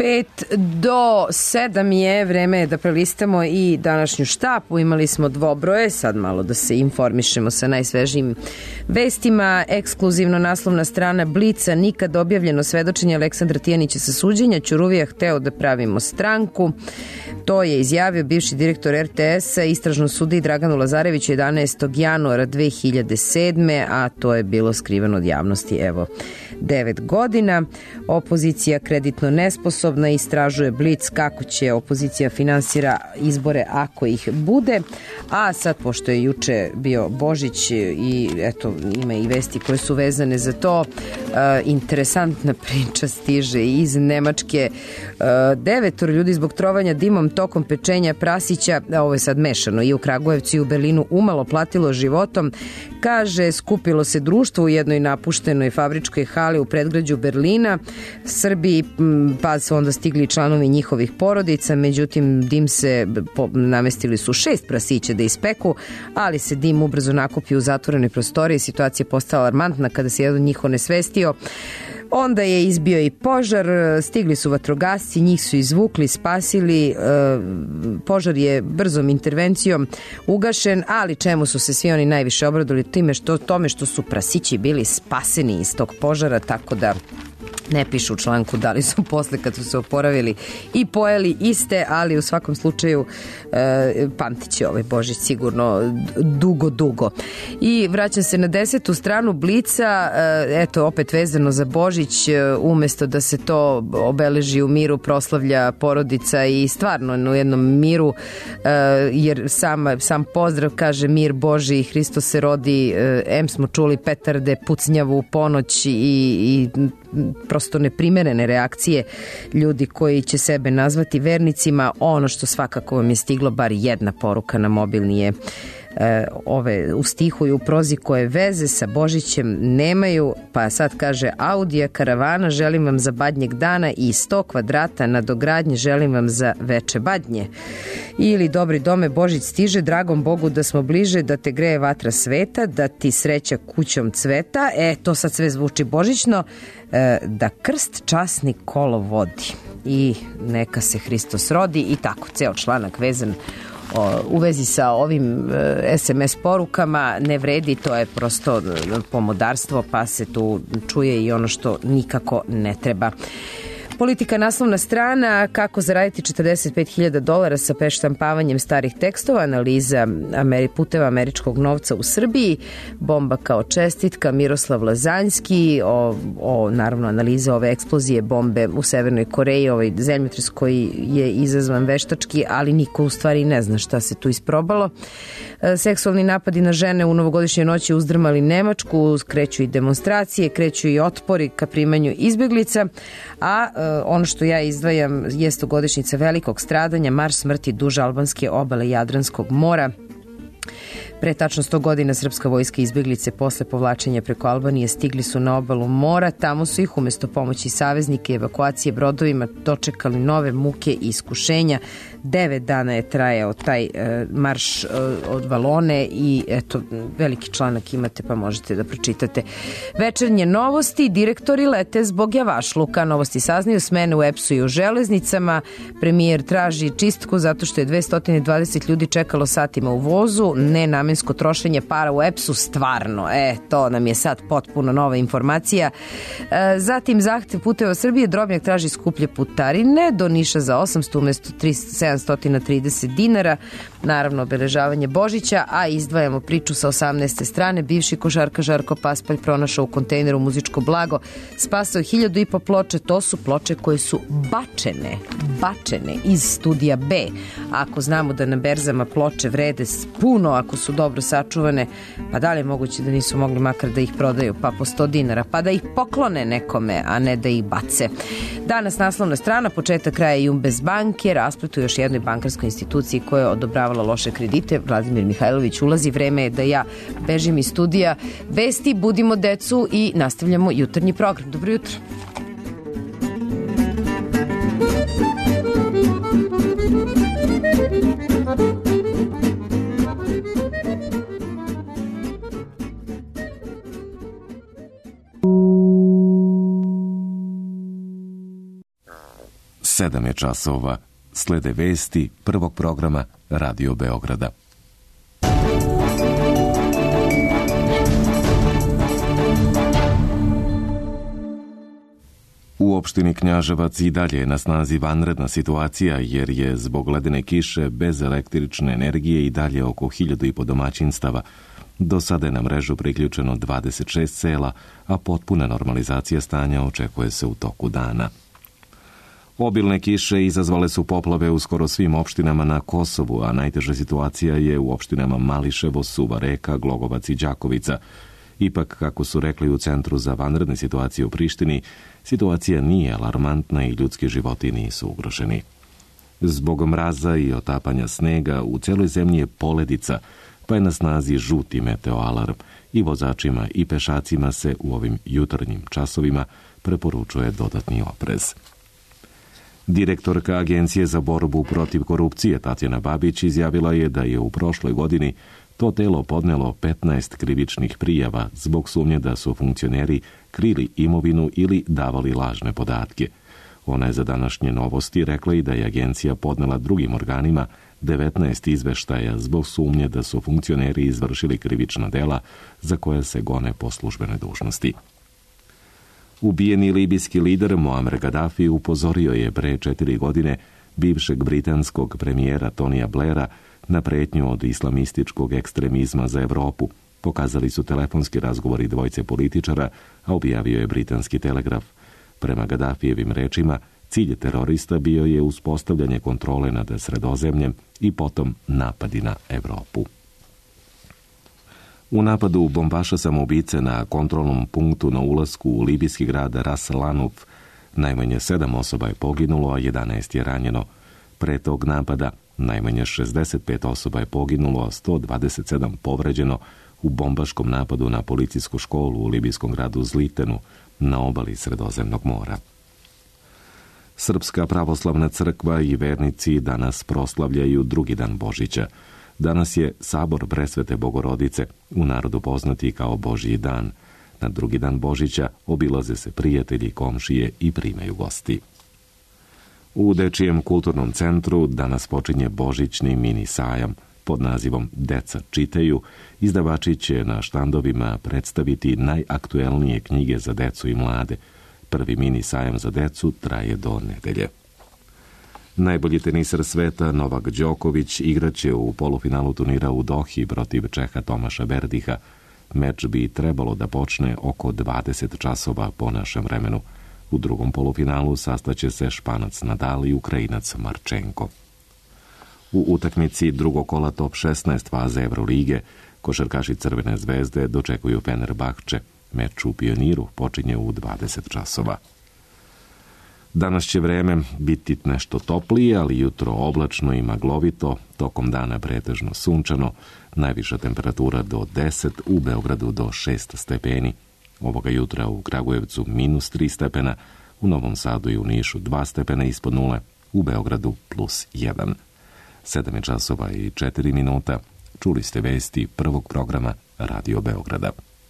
Pet do sedam je, vreme je da prelistamo i današnju štapu. Imali smo dvobroje, sad malo da se informišemo sa najsvežijim vestima. Ekskluzivno naslovna strana Blica, nikad objavljeno svedočenje Aleksandra Tijanića sa suđenja. Ćuruvija hteo da pravimo stranku. To je izjavio bivši direktor er te esa istražnom sudiji Draganu Lazareviću jedanaestog januara dve hiljade sedme. a to je bilo skriveno od javnosti, evo, devet godina. Opozicija kreditno nesposobna, istražuje Blic kako će opozicija finansira izbore ako ih bude. A sad, pošto je juče bio Božić i eto, ima i vesti koje su vezane za to, uh, interesantna priča stiže iz Nemačke. Uh, devetoro ljudi zbog trovanja dimom tokom pečenja prasića, a ovo je sad mešano, i u Kragujevcu i u Berlinu, umalo platilo životom. Kaže, skupilo se društvo u jednoj napuštenoj fabričkoj hali u predgrađu Berlina. Srbi, pa su onda stigli članovi njihovih porodica, međutim dim se, po, namestili su šest prasića da ispeku, ali se dim ubrzo nakupio u zatvorenoj prostoriji. Situacija je postala alarmantna kada se jedan od njih onesvestio. Onda je izbio i požar, stigli su vatrogasci, njih su izvukli, spasili, požar je brzom intervencijom ugašen, ali čemu su se svi oni najviše obradili? Time što, tome što su prasići bili spaseni iz tog požara, tako da ne pišu u članku da li su posle kad su se oporavili i pojeli iste, ali u svakom slučaju e, pamtit će ovaj Božić sigurno dugo, dugo. I vraćam se na desetu stranu Blica, e, eto opet vezano za Božić, e, umesto da se to obeleži u miru, proslavlja porodica i stvarno u jednom miru, e, jer sam, sam pozdrav kaže mir Boži i Hristos se rodi, e, em smo čuli petarde, pucnjavu u ponoć i, i prosto neprimerene reakcije ljudi koji će sebe nazvati vernicima. Ono što svakako vam je stiglo, bar jedna poruka na mobilni je e, ove u stihu i u prozi koje veze sa Božićem nemaju, pa sad kaže Audija karavana želim vam za badnjeg dana i sto kvadrata na dogradnje želim vam za veče badnje. Ili dobri dome Božić stiže, dragom Bogu da smo bliže, da te greje vatra sveta, da ti sreća kućom cveta. E, to sad sve zvuči božićno. E, da krst časni kolo vodi i neka se Hristos rodi i tako, ceo članak vezan o, u vezi sa ovim e, es em es porukama ne vredi, to je prosto pomodarstvo, pa se tu čuje i ono što nikako ne treba. Politika naslovna strana, kako zaraditi četrdeset pet hiljada dolara sa preštampavanjem starih tekstova, analiza Ameri, puteva američkog novca u Srbiji, bomba kao čestitka, Miroslav Lazanjski, o, o naravno analiza ove eksplozije bombe u Severnoj Koreji, ovaj zemljotres koji je izazvan veštački, ali niko u stvari ne zna šta se tu isprobalo. E, seksualni napadi na žene u novogodišnjoj noći uzdrmali Nemačku, kreću i demonstracije, kreću i otpori ka primanju izbeglica, a e, ono što ja izdvajam je stogodišnjica velikog stradanja, marš smrti duž albanske obale Jadranskog mora. Pre tačno sto godina srpska vojska izbeglice posle povlačenja preko Albanije stigli su na obalu mora. Tamo su ih umesto pomoći saveznike i evakuacije brodovima dočekali nove muke i iskušenja. Devet dana je trajao taj e, marš e, od Valone i eto, veliki članak imate pa možete da pročitate. Večernje novosti, direktori lete zbog javašluka. Novosti saznaju smene u EPS-u i u železnicama. Premijer traži čistku zato što je dvesta dvadeset ljudi čekalo satima u vozu. Nenamensko trošenje para u EPS-u, stvarno. E, to nam je sad potpuno nova informacija. E, zatim zahtev Puteva Srbije, Drobnjak traži skuplje putarine do Niša za osamsto umesto sedamsto trideset dinara, naravno obeležavanje Božića, a izdvajamo priču sa osamnaeste strane. Bivši košarka Žarko Paspalj pronašao u kontejneru muzičko blago, spasao hiljadu i po ploče. To su ploče koje su bačene, bačene iz studija B. Ako znamo da na berzama ploče vrede puno, ako su dobro sačuvane, pa da li je moguće da nisu mogli makar da ih prodaju pa po sto dinara, pa da ih poklone nekome, a ne da ih bace. Danas naslovna strana, početak kraja jum bez banke, raspletu još jednoj bankarskoj instituciji koja je odobravala loše kredite. Vladimir Mihajlović ulazi, vreme je da ja bežim iz studija. Vesti, budimo decu i nastavljamo jutarnji program. Dobro jutro. Sedam je časova. Slede vesti prvog programa Radio Beograda. U opštini Knjaževac i dalje je na snazi vanredna situacija jer je zbog ledene kiše bez električne energije i dalje oko hiljadu i po domaćinstava. Do sada je na mrežu priključeno dvadeset šest sela, a potpuna normalizacija stanja očekuje se u toku dana. Obilne kiše izazvale su poplave u skoro svim opštinama na Kosovu, a najteža situacija je u opštinama Mališevo, Suva Reka, Glogovac i Đakovica. Ipak, kako su rekli u Centru za vanredne situacije u Prištini, situacija nije alarmantna i ljudski životi nisu ugroženi. Zbog mraza i otapanja snega u celoj zemlji je poledica, pa je na snazi žuti meteoalarm i vozačima i pešacima se u ovim jutarnjim časovima preporučuje dodatni oprez. Direktorka Agencije za borbu protiv korupcije Tatjana Babić izjavila je da je u prošloj godini to telo podnelo petnaest krivičnih prijava zbog sumnje da su funkcioneri krili imovinu ili davali lažne podatke. Ona je za današnje novosti rekla i da je agencija podnela drugim organima devetnaest izveštaja zbog sumnje da su funkcioneri izvršili krivična dela za koje se gone po službenoj dužnosti. Ubijeni libijski lider Muammar Gaddafi upozorio je pre četiri godine bivšeg britanskog premijera Tonija Blaira na pretnju od islamističkog ekstremizma za Evropu. Pokazali su telefonski razgovori dvojce političara, a objavio je britanski telegraf. Prema Gaddafijevim rečima, cilj terorista bio je uspostavljanje kontrole nad Sredozemljem i potom napadi na Evropu. U napadu bombaša samoubice na kontrolnom punktu na ulasku u libijski grad Ras Lanuf najmanje sedam osoba je poginulo, a jedanaest je ranjeno. Pre tog napada najmanje šezdeset pet osoba je poginulo, a sto dvadeset sedam povređeno u bombaškom napadu na policijsku školu u libijskom gradu Zlitenu na obali Sredozemnog mora. Srpska pravoslavna crkva i vernici danas proslavljaju drugi dan Božića. Danas je sabor Presvete Bogorodice, u narodu poznati kao Božji dan. Na drugi dan Božića obilaze se prijatelji, komšije i primaju gosti. U Dečijem kulturnom centru danas počinje božićni mini sajam pod nazivom Deca čitaju. Izdavači će na štandovima predstaviti najaktuelnije knjige za decu i mlade. Prvi mini sajam za decu traje do nedelje. Najbolji teniser sveta Novak Đoković igraće u polufinalu turnira u Dohi protiv Čeha Tomaša Berdiha. Meč bi trebalo da počne oko dvadeset časova po našem vremenu. U drugom polufinalu sastaće se Španac Nadal i Ukrajinac Marčenko. U utakmici drugog kola top šesnaest faze Evrolige košarkaši Crvene zvezde dočekuju Fenerbahče. Meč u Pioniru počinje u dvadeset časova. Danas će vreme biti nešto toplije, ali jutro oblačno i maglovito, tokom dana pretežno sunčano, najviša temperatura do deset, u Beogradu do šest stepeni. Ovoga jutra u Kragujevcu minus tri stepena, u Novom Sadu i u Nišu dva stepena ispod nule, u Beogradu plus jedan. Sedam je časova i četiri minuta. Čuli ste vesti prvog programa Radio Beograda.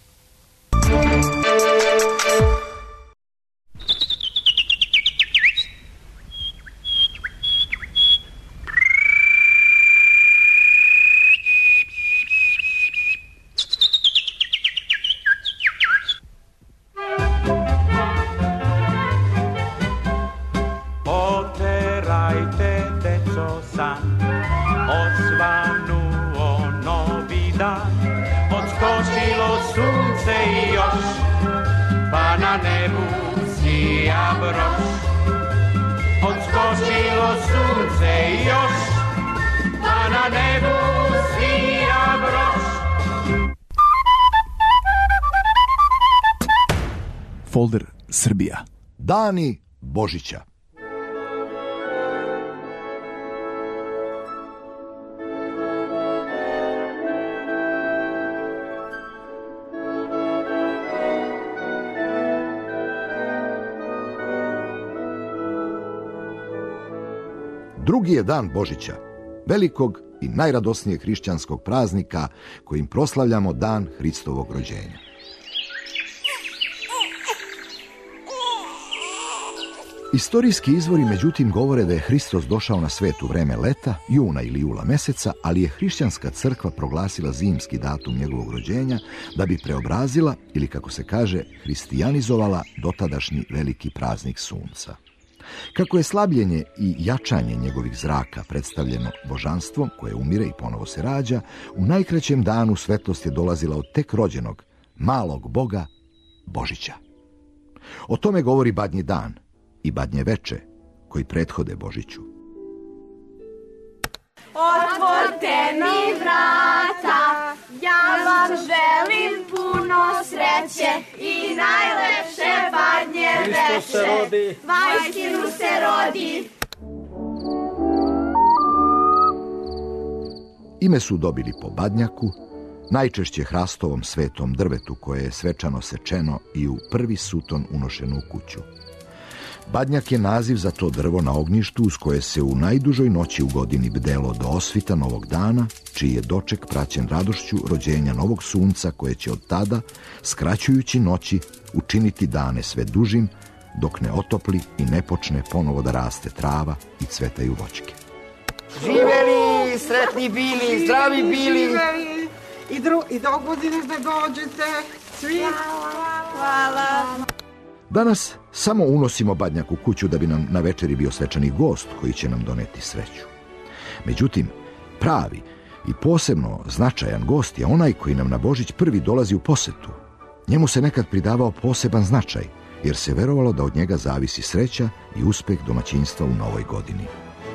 Folder Srbija. Dani Božića. Drugi je dan Božića, velikog i najradosnijeg hrišćanskog praznika kojim proslavljamo dan Hristovog rođenja. Istorijski izvori međutim govore da je Hristos došao na svet u vreme leta, juna ili jula meseca, ali je hrišćanska crkva proglasila zimski datum njegovog rođenja da bi preobrazila, ili kako se kaže, hristijanizovala dotadašnji veliki praznik sunca. Kako je slabljenje i jačanje njegovih zraka predstavljeno božanstvom koje umire i ponovo se rađa, u najkraćem danu svetlost je dolazila od tek rođenog, malog Boga, Božića. O tome govori Badnji dan i Badnje veče koji prethode Božiću. Otvorte mi vrata, ja vam želim puno sreće i najlepše Badnje veče. Vajstinu se rodi. Ime su dobili po badnjaku, najčešće hrastovom svetom drvetu koje je svečano sečeno i u prvi suton unošeno u kuću. Badnjak je naziv za to drvo na ognjištu uz koje se u najdužoj noći u godini bdelo do osvita novog dana, čiji je doček praćen radošću rođenja novog sunca koje će od tada, skraćujući noći, učiniti dane sve dužim, dok ne otopli i ne počne ponovo da raste trava i cvetaju voćke. Živeli, sretni bili, zdravi bili. I, dru, i do godine da dođete. Svi. Hvala. Danas samo unosimo badnjak u kuću da bi nam na večeri bio svečani gost koji će nam doneti sreću. Međutim, pravi i posebno značajan gost je onaj koji nam na Božić prvi dolazi u posetu. Njemu se nekad pridavao poseban značaj, jer se verovalo da od njega zavisi sreća i uspeh domaćinstva u novoj godini.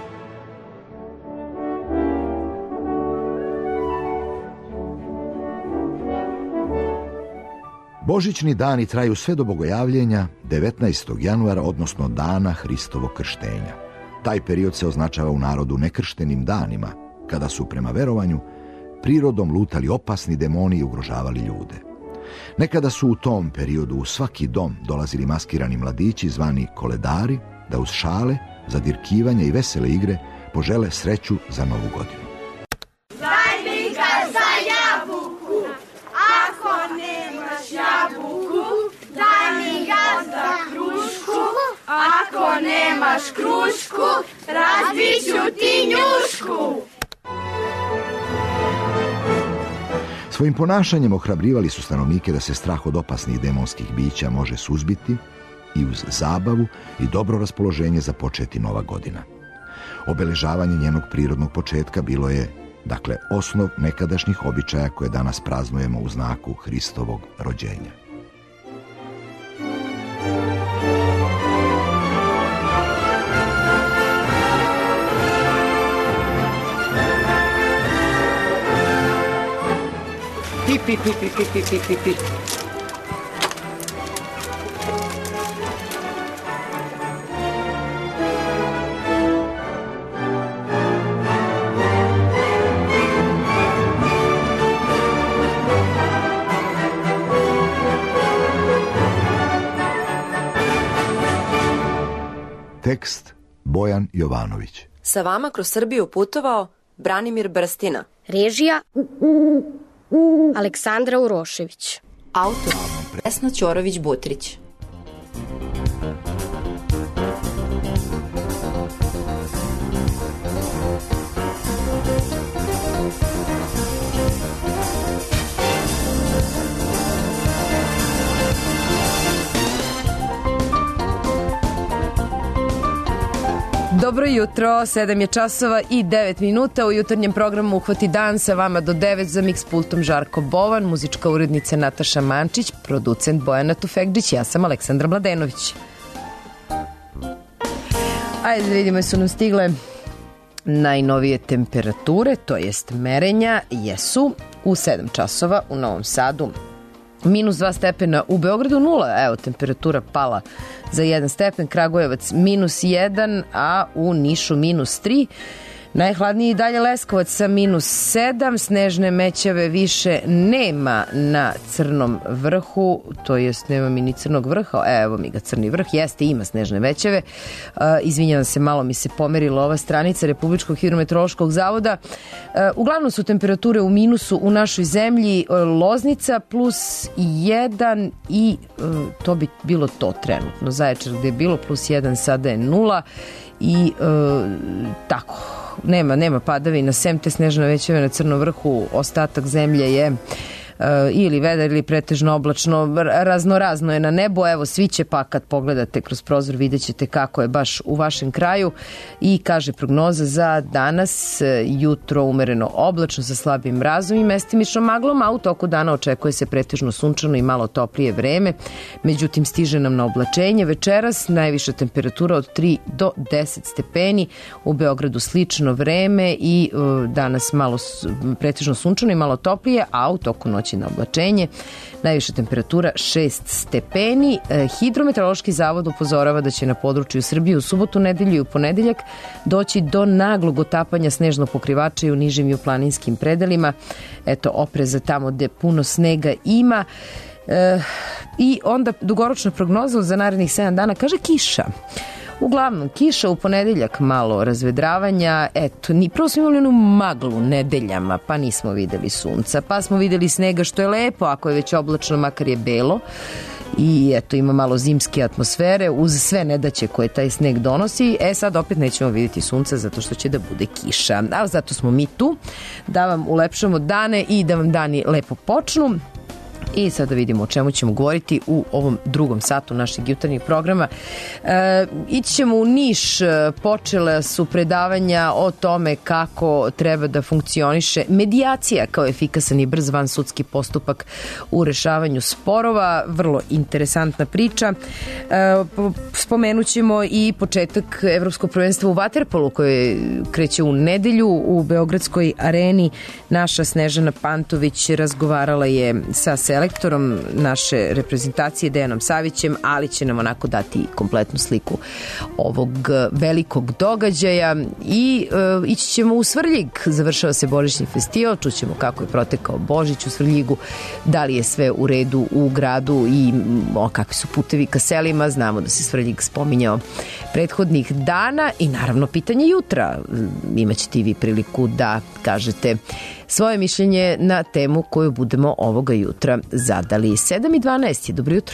Božićni dani traju sve do bogojavljenja devetnaestog januara, odnosno dana Hristovog krštenja. Taj period se označava u narodu nekrštenim danima, kada su prema verovanju prirodom lutali opasni demoni i ugrožavali ljude. Nekada su u tom periodu u svaki dom dolazili maskirani mladići zvani koledari da uz šale, zadirkivanje i vesele igre požele sreću za novu godinu. Daj mi ga za jabuku, ako nemaš jabuku, daj mi ga za krušku, ako nemaš krušku, razbiću ti njušku. Svojim ponašanjem ohrabrivali su stanovnike da se strah od opasnih demonskih bića može suzbiti i uz zabavu i dobro raspoloženje započeti nova godina. Obeležavanje njenog prirodnog početka bilo je, dakle, osnov nekadašnjih običaja koje danas praznujemo u znaku Hristovog rođenja. Pi, pi, pi, pi, pi, pi, pi, pi. Tekst Bojan Jovanović. Sa vama kroz Srbiju putovao Branimir Brstina. Režija Aleksandra Urošević. Autor Vesna Ćorović-Butrić. Dobro jutro, sedam je časova i devet minuta. U jutarnjem programu Uhvati dan sa vama do devet, za miks pultom Žarko Bovan, muzička urednica Nataša Mančić, producent Bojana Tufekđić, ja sam Aleksandra Mladenović. Ajde da vidimo, su nam stigle najnovije temperature, to jest merenja, jesu u sedam časova u Novom Sadu. Minus dva stepena, u Beogradu nula, evo, temperatura pala za jedan stepen, Kragujevac minus jedan, a u Nišu minus tri. Najhladniji dalje Leskovac sa minus sedam, snežne mećave više nema na Crnom vrhu, to jest nema mi ni Crnog vrha, evo mi ga Crni vrh, jeste, ima snežne mećave. Uh, izvinjavam se, malo mi se pomerila ova stranica Republičkog hidrometeorološkog zavoda. Uh, uglavnom su temperature u minusu u našoj zemlji, uh, Loznica plus jedan i uh, to bi bilo to trenutno. Zaječar gde je bilo plus jedan, sada je nula i uh, tako. Nema, nema padavina, sem te snežne mećave na Crnom vrhu, ostatak zemlje je uh, ili vedar ili pretežno oblačno, razno razno je na nebu, evo sviće, pa kad pogledate kroz prozor vidjet ćete kako je baš u vašem kraju i kaže prognoza za danas, jutro umereno oblačno sa slabim mrazom i mestimičnom maglom, a u toku dana očekuje se pretežno sunčano i malo toplije vreme, međutim stiže nam na oblačenje. Večeras najviša temperatura od tri do deset stepeni, u Beogradu slično vreme i uh, danas malo pretežno sunčano i malo toplije, a u toku noći na oblačenje. Najviša temperatura šest stepeni. Hidrometeorološki zavod upozorava da će na području Srbije u subotu, nedelju i u ponedeljak doći do naglog otapanja snežnog pokrivača i u nižim i u planinskim predelima. Eto, opreza tamo gde puno snega ima. E, I onda dugoročna prognoza za narednih sedam dana kaže kiša. Uglavnom, kiša u ponedeljak, malo razvedravanja, eto, ni, prvo smo imali onu maglu nedeljama, pa nismo videli sunca, pa smo videli snega, što je lepo, ako je već oblačno, makar je belo, i eto, ima malo zimske atmosfere, uz sve nedaće koje taj sneg donosi, e sad opet nećemo vidjeti sunca zato što će da bude kiša, a zato smo mi tu, da vam ulepšamo dane i da vam dani lepo počnu. I sada vidimo o čemu ćemo govoriti u ovom drugom satu našeg jutarnjeg programa. E, ići ćemo u Niš, počela su predavanja o tome kako treba da funkcioniše medijacija kao efikasan i brz vansudski postupak u rešavanju sporova. Vrlo interesantna priča. E, spomenut ćemo i početak Evropskog prvenstva u vaterpolu koje kreće u nedelju u Beogradskoj areni. Naša Snežana Pantović razgovarala je sa selektorom naše reprezentacije Dejanom Savićem, ali će nam onako dati kompletnu sliku ovog velikog događaja i e, ići ćemo u Svrljig, završava se Božićni festival, čućemo kako je protekao Božić u Svrljigu, da li je sve u redu u gradu i o, kakvi su putevi ka selima, znamo da se Svrljig spominjao prethodnih dana i naravno pitanje jutra, imaćete i vi priliku da kažete svoje mišljenje na temu koju budemo ovoga jutra zadali. sedam i dvanaest je, dobro jutro.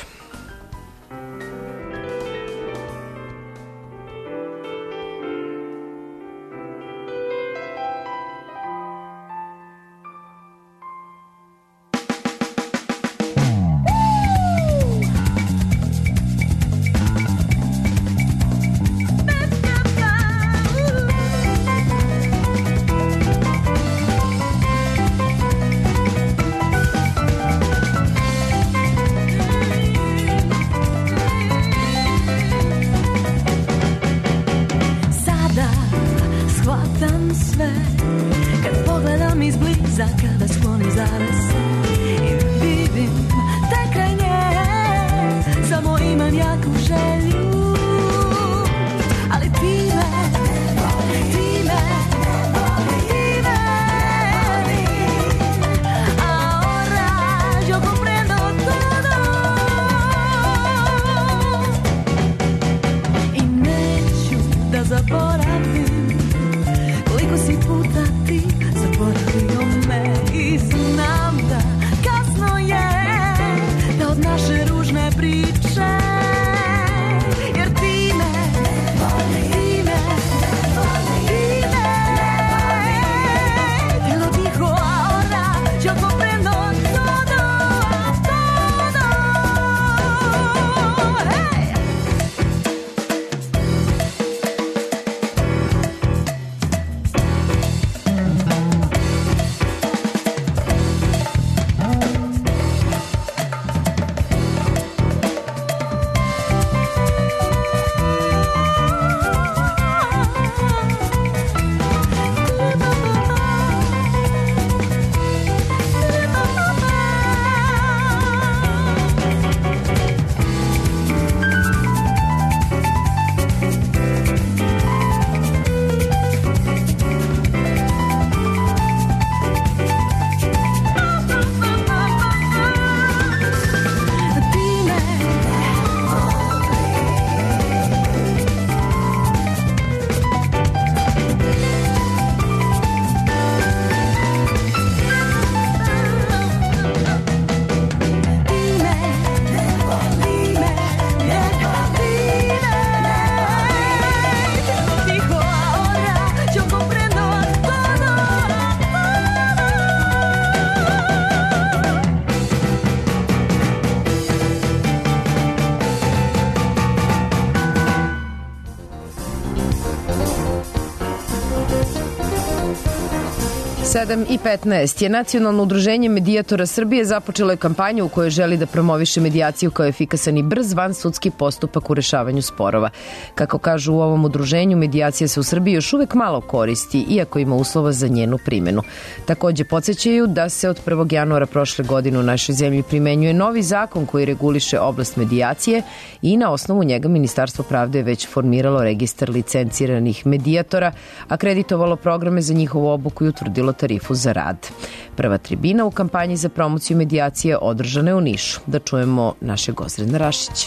sedam i petnaest je Nacionalno udruženje medijatora Srbije započelo je kampanju u kojoj želi da promoviše medijaciju kao efikasan i brz vansudski postupak u rešavanju sporova. Kako kažu u ovom udruženju, medijacija se u Srbiji još uvek malo koristi, iako ima uslova za njenu primjenu. Takođe podsjećaju da se od prvog januara prošle godine u našoj zemlji primenjuje novi zakon koji reguliše oblast medijacije i na osnovu njega Ministarstvo pravde je već formiralo registar licenciranih medijatora, akreditovalo programe za njihovu obuku i utvrdilo tarifu za rad. Prva tribina u kampanji za promociju medijacije održana je u Nišu. Da čujemo našeg Ozrena Rašića.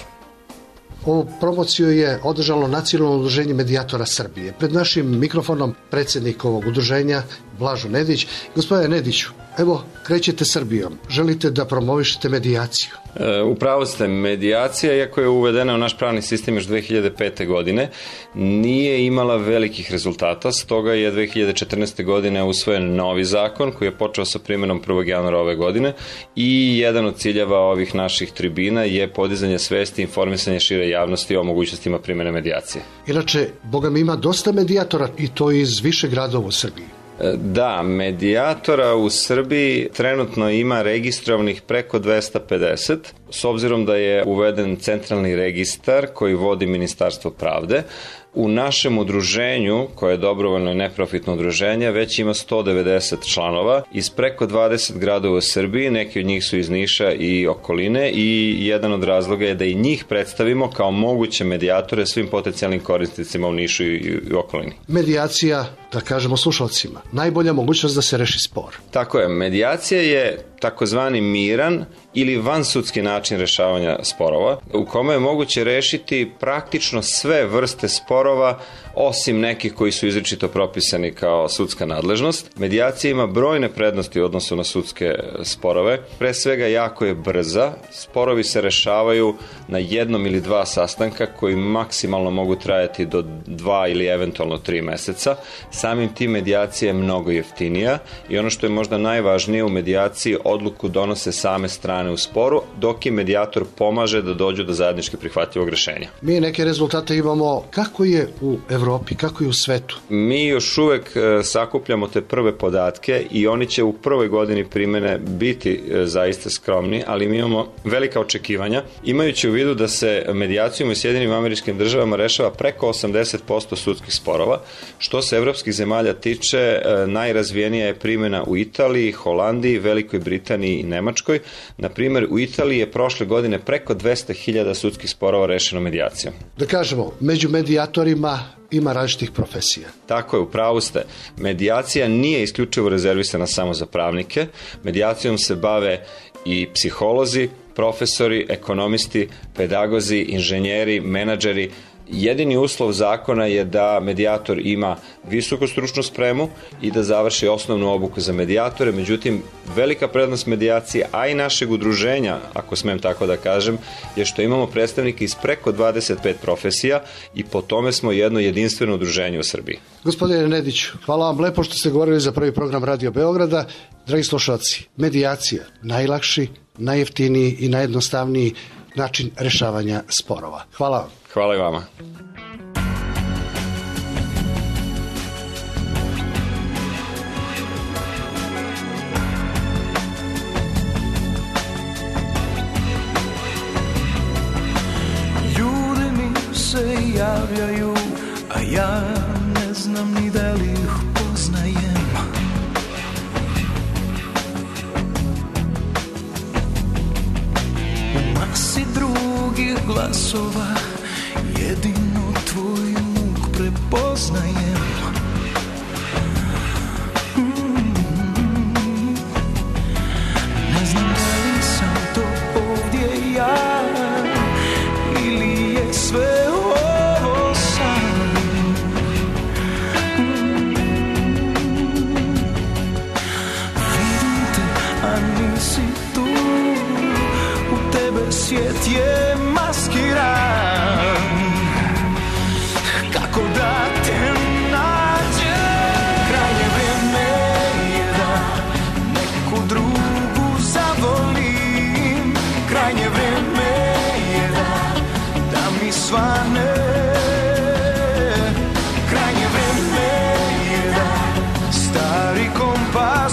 Ovu promociju je održalo Nacionalno udruženje medijatora Srbije. Pred našim mikrofonom predsjednik ovog udruženja Blažo Nedić. Gospodine Nediću, evo krećete Srbijom. Želite da promovišete medijaciju? E, upravo ste, medijacija, iako je uvedena u naš pravni sistem još dve hiljade pete. godine, nije imala velikih rezultata, stoga je dve hiljade četrnaeste. godine usvojen novi zakon koji je počeo sa primjenom prvog januara ove godine i jedan od ciljeva ovih naših tribina je podizanje svesti i informisanje šire javnosti o mogućnostima primjene medijacije. Inače, Boga mi ima dosta medijatora i to iz više gradova u Srbiji. Da, medijatora u Srbiji trenutno ima registrovanih preko dvesta pedeset, s obzirom da je uveden centralni registar koji vodi Ministarstvo pravde. U našem udruženju, koje je dobrovoljno i neprofitno udruženje, već ima sto devedeset članova iz preko dvadeset gradova u Srbiji, neki od njih su iz Niša i okoline i jedan od razloga je da i njih predstavimo kao moguće medijatore svim potencijalnim korisnicima u Nišu i okolini. Medijacija, da kažemo slušalcima, najbolja mogućnost da se reši spor. Tako je, medijacija je takozvani miran ili vansudski način rešavanja sporova, u kome je moguće rešiti praktično sve vrste sporova, osim nekih koji su izričito propisani kao sudska nadležnost. Medijacija ima brojne prednosti u odnosu na sudske sporove. Pre svega jako je brza, sporovi se rešavaju na jednom ili dva sastanka koji maksimalno mogu trajati do dva ili eventualno tri meseca. Samim tim medijacija je mnogo jeftinija i ono što je možda najvažnije u medijaciji, odluku donose same strane u sporu, dok i medijator pomaže da dođu do zajednički prihvatljivog rešenja. Mi neke rezultate imamo. Kako je u Evropi, kako je u svetu? Mi još uvek sakupljamo te prve podatke i oni će u prvoj godini primjene biti zaista skromni, ali mi imamo velika očekivanja, imajući u vidu da se medijacijom u Sjedinim Američkim Državama rešava preko osamdeset posto sudskih sporova. Što se evropskih zemalja tiče, najrazvijenija je primjena u Italiji, Holandiji, Velikoj Britaniji i Nemačkoj. Na primjer, u Italiji je prošle godine preko dvesta hiljada sudskih sporova rešeno medijacijom. Da kažemo, među medijatorima ima različitih profesija. Tako je, u pravu ste. Medijacija nije isključivo rezervisana samo za pravnike. Medijacijom se bave i psiholozi, profesori, ekonomisti, pedagozi, inženjeri, menadžeri. Jedini uslov zakona je da medijator ima visoku stručnu spremu i da završi osnovnu obuku za medijatore, međutim velika prednost medijacije, a i našeg udruženja, ako smem tako da kažem, je što imamo predstavnike iz preko dvadeset pet profesija i po tome smo jedno jedinstveno udruženje u Srbiji. Gospodine Nediću, hvala vam lepo što ste govorili za prvi program Radio Beograda. Dragi slušalci, medijacija, najlakši, najjeftiniji i najjednostavniji način rešavanja sporova. Hvala vam. Hvala i vama. Ljudi mi se javljaju, a ja ne znam ni da li ih poznajem. U masi drugih glasova jedino tvoj muk prepoznajem. Mm-hmm. Ne znam da li sam to ovdje ja ili je sve ovo sam. Mm-hmm. Vidim te, a nisi tu. U tebe svijet je maskiran. Kako da te nađem? Krajnje vrijeme je da neku drugu zavolim. Krajnje vrijeme je da, da mi svane. Krajnje vrijeme je da stari kompas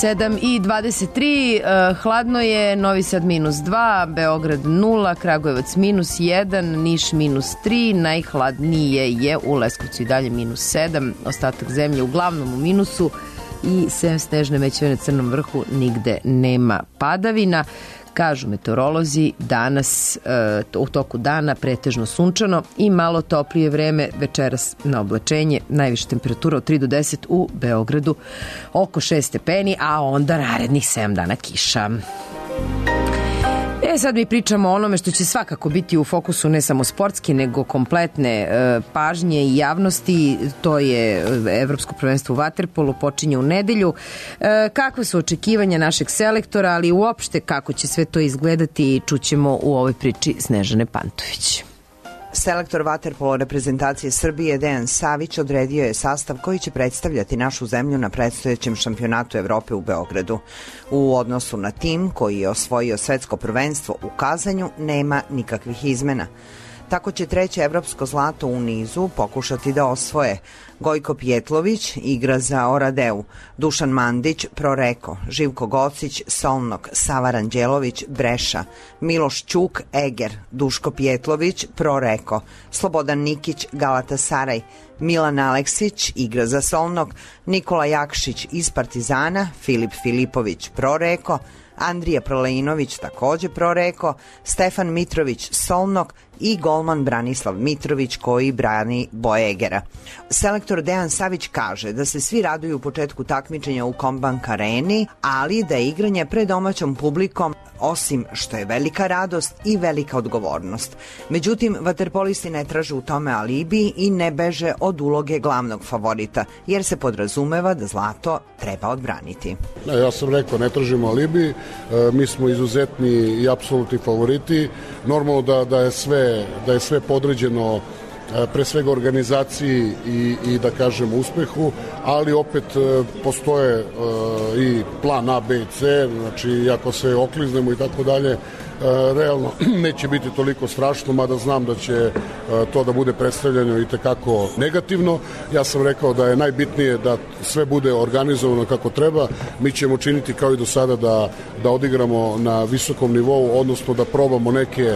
sedam i dvadeset tri, uh, hladno je, Novi Sad minus dva, Beograd nula, Kragujevac minus jedan, Niš minus tri, najhladnije je u Leskovcu i dalje minus sedam, ostatak zemlje uglavnom u minusu i sem snežne mećave na Crnom vrhu nigde nema padavina. Kažu meteorolozi, danas e, u toku dana pretežno sunčano i malo toplije vreme, večeras na oblačenje, najviša temperatura od tri do deset u Beogradu, oko šest stepeni, a onda narednih sedam dana kiša. E, sad mi pričamo o onome što će svakako biti u fokusu ne samo sportski, nego kompletne e, pažnje i javnosti. To je Evropsko prvenstvo u vaterpolu, počinje u nedelju. E, kakve su očekivanja našeg selektora, ali uopšte kako će sve to izgledati, čućemo u ovoj priči Snežane Pantović. Selektor vaterpolo reprezentacije Srbije Dejan Savić odredio je sastav koji će predstavljati našu zemlju na predstojećem šampionatu Evrope u Beogradu. U odnosu na tim koji je osvojio svetsko prvenstvo u Kazanju nema nikakvih izmena. Tako će treće evropsko zlato u nizu pokušati da osvoje Gojko Pjetlović, igra za Oradeu, Dušan Mandić, Proreko, Živko Gocić, Solnok, Sava Ranđelović, Breša, Miloš Ćuk, Eger, Duško Pjetlović, Proreko, Slobodan Nikić, Galatasaraj, Milan Aleksić, igra za Solnok, Nikola Jakšić iz Partizana, Filip Filipović, Proreko, Andrija Prolejinović, takođe Proreko, Stefan Mitrović, Solnok i golman Branislav Mitrović koji brani Boegera. Selektor Dejan Savić kaže da se svi raduju u početku takmičenja u Kombank areni, ali da je igranje pred domaćom publikom, osim što je velika radost i velika odgovornost. Međutim, vaterpolisti ne traže u tome alibi i ne beže od uloge glavnog favorita, jer se podrazumeva da zlato treba odbraniti. Ja sam rekao, ne tražimo alibi, mi smo izuzetni i apsolutni favoriti. Normalno da, da je sve da je sve podređeno pre svega organizaciji i, i da kažem uspehu, ali opet postoje e, i plan A, B i C, znači ako se okliznemo i tako dalje, realno neće biti toliko strašno, mada znam da će to da bude predstavljeno i tekako negativno. Ja sam rekao da je najbitnije da sve bude organizovano kako treba. Mi ćemo činiti kao i do sada da, da odigramo na visokom nivou, odnosno da probamo neke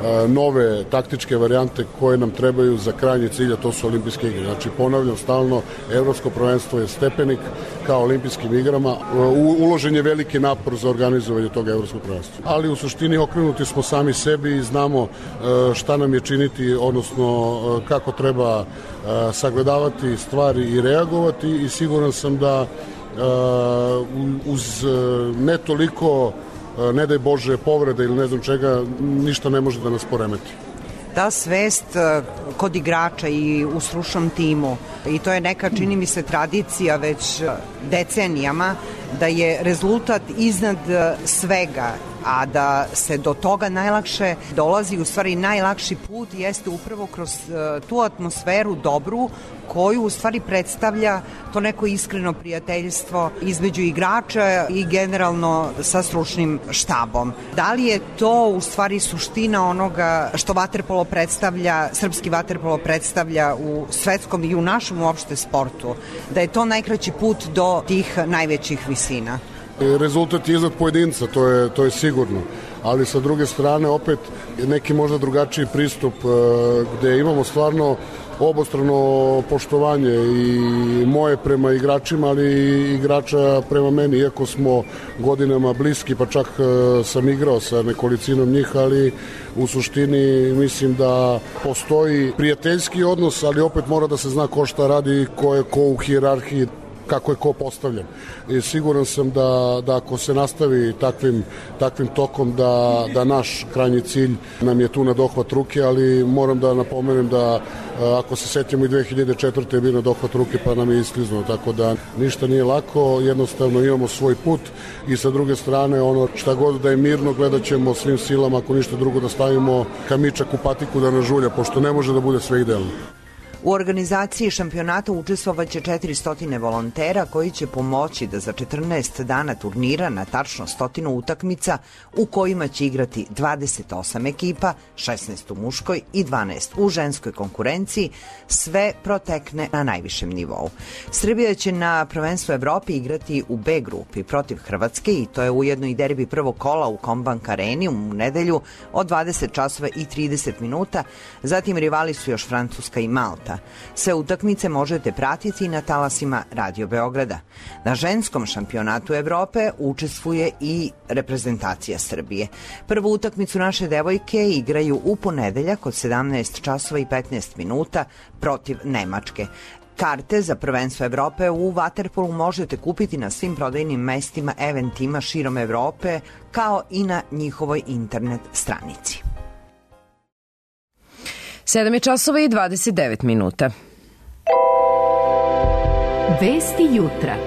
nove taktičke varijante koje nam trebaju za krajnji cilj, a to su olimpijske igre. Znači, ponavljam stalno, evropsko prvenstvo je stepenik kao olimpijskim igrama. U, uložen je veliki napor za organizovanje tog evropskog prvenstva. Ali u suštini okrenuti smo sami sebi i znamo šta nam je činiti, odnosno kako treba sagledavati stvari i reagovati, i siguran sam da uz ne toliko, ne daj Bože, povrede ili ne znam čega, ništa ne može da nas poremeti. Ta svest kod igrača i u stručnom timu, i to je neka, čini mi se, tradicija već decenijama, da je rezultat iznad svega, a da se do toga najlakše dolazi, u stvari najlakši put jeste upravo kroz tu atmosferu dobru koju u stvari predstavlja to neko iskreno prijateljstvo između igrača i generalno sa stručnim štabom. Da li je to u stvari suština onoga što vaterpolo predstavlja, srpski vaterpolo predstavlja u svetskom i u našem uopšte sportu? Da je to najkraći put do tih najvećih visina? Rezultat je iznad pojedinca, to je, to je sigurno, ali sa druge strane opet neki možda drugačiji pristup gde imamo stvarno obostrano poštovanje i moje prema igračima, ali i igrača prema meni, iako smo godinama bliski, pa čak sam igrao sa nekolicinom njih, ali u suštini mislim da postoji prijateljski odnos, ali opet mora da se zna ko šta radi, ko je ko u hijerarhiji, kako je ko postavljen. I siguran sam da, da ako se nastavi takvim, takvim tokom, da, da naš krajnji cilj nam je tu na dohvat ruke, ali moram da napomenem da ako se setimo i dve hiljade četvrte je bio na dohvat ruke pa nam je iskliznuo, tako da ništa nije lako, jednostavno imamo svoj put i sa druge strane ono šta god da je mirno gledat ćemo svim silama, ako ništa drugo da stavimo kamičak u patiku da nas žulja, pošto ne može da bude sve idealno. U organizaciji šampionata učestvovaće četiristo volontera koji će pomoći da za četrnaest dana turnira na tačno stotinu utakmica u kojima će igrati dvadeset osam ekipa, šesnaest u muškoj i dvanaest u ženskoj konkurenciji, sve protekne na najvišem nivou. Srbija će na prvenstvu Evrope igrati u B grupi protiv Hrvatske i to je ujedno i derbi prvog kola u Kombank areni u nedelju od dvadeset časova i trideset minuta, zatim rivali su još Francuska i Malta. Sve utakmice možete pratiti na talasima Radio Beograda. Na ženskom šampionatu Evrope učestvuje i reprezentacija Srbije. Prvu utakmicu naše devojke igraju u ponedeljak od sedamnaest časova i petnaest minuta protiv Nemačke. Karte za prvenstvo Evrope u vaterpolu možete kupiti na svim prodajnim mestima eventima širom Evrope, kao i na njihovoj internet stranici. sedam je časova i dvadeset devet minuta. Vesti jutra.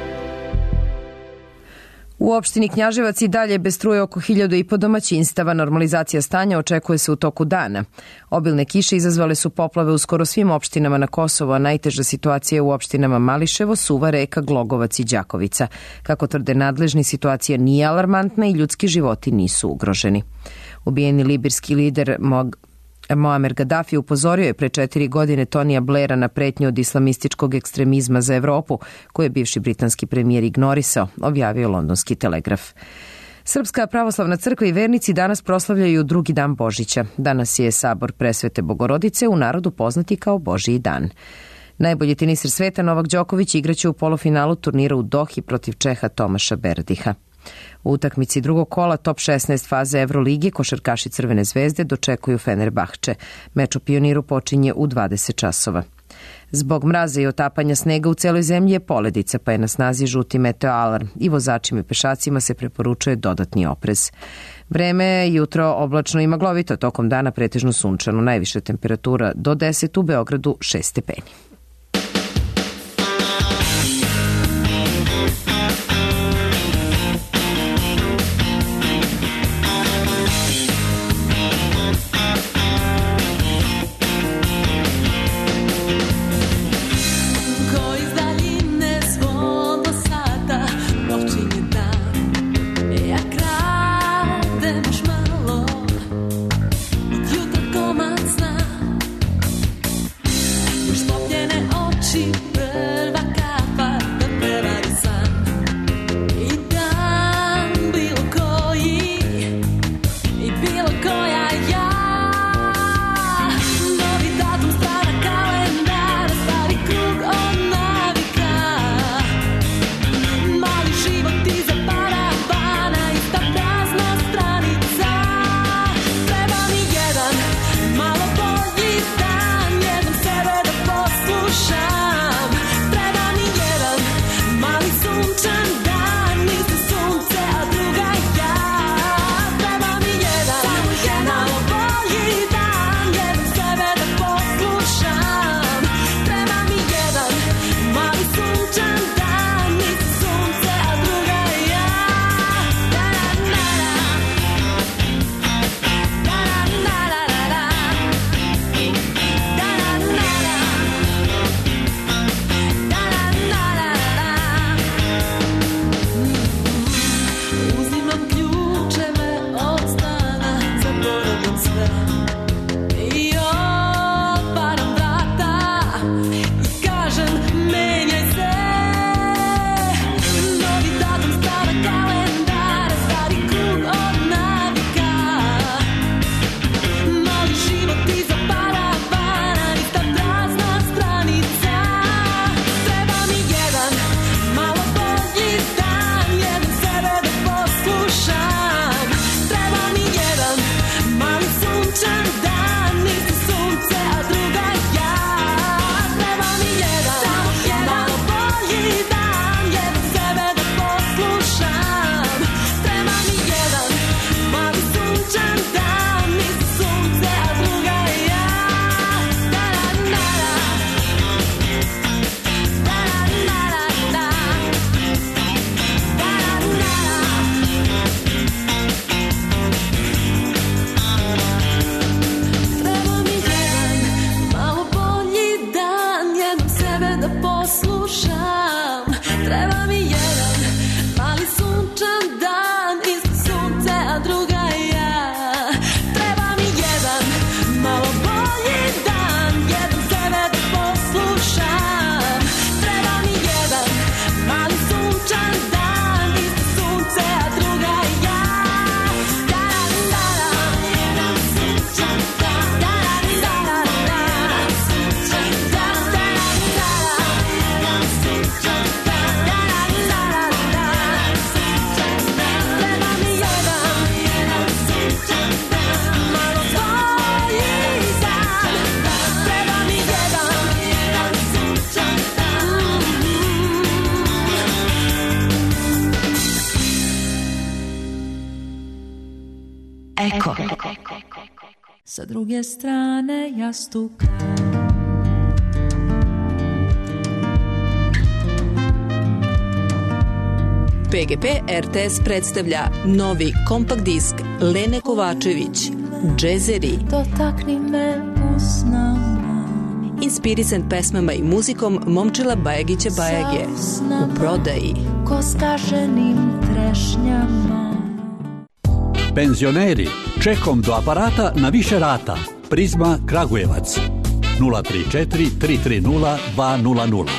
U opštini Knjaževac i dalje bez struje oko hiljadu i po domaćinstava. Normalizacija stanja očekuje se u toku dana. Obilne kiše izazvale su poplave u skoro svim opštinama na Kosovu, a najteža situacija je u opštinama Mališevo, Suva Reka, Glogovac i Đakovica. Kako tvrde nadležni, situacija nije alarmantna i ljudski životi nisu ugroženi. Ubijeni libirski lider Mog Moamer Gaddafi upozorio je pre četiri godine Tonija Blaira na pretnju od islamističkog ekstremizma za Evropu, koju je bivši britanski premijer ignorisao, objavio Londonski telegraf. Srpska pravoslavna crkva i vernici danas proslavljaju drugi dan Božića. Danas je sabor Presvete Bogorodice, u narodu poznati kao Božiji dan. Najbolji teniser sveta Novak Đoković igraće u polufinalu turnira u Dohi protiv Čeha Tomaša Berdiha. U utakmici drugog kola top šesnaest faze Evroligi košarkaši Crvene zvezde dočekuju Fenerbahče. Meč u Pioniru počinje u dvadeset časova. Zbog mraza i otapanja snega u celoj zemlji je poledica, pa je na snazi žuti meteo alarm i vozačima i pešacima se preporučuje dodatni oprez. Vreme je jutro oblačno i maglovito, tokom dana pretežno sunčano, najviša temperatura do deset, u Beogradu šest stepeni. Stop sa druge strane jastuka. P G P R T S predstavlja novi kompakt disk Lene Kovačević, Džezeri. Dotakni me usnama. Inspirisan pesmama i muzikom Momčila Bajagića Bajage. U prodaji. Ko skaženim trešnjama. Penzioneri, čekom do aparata na više rata. Prizma Kragujevac. nula tri četiri tri tri nula dva nula nula.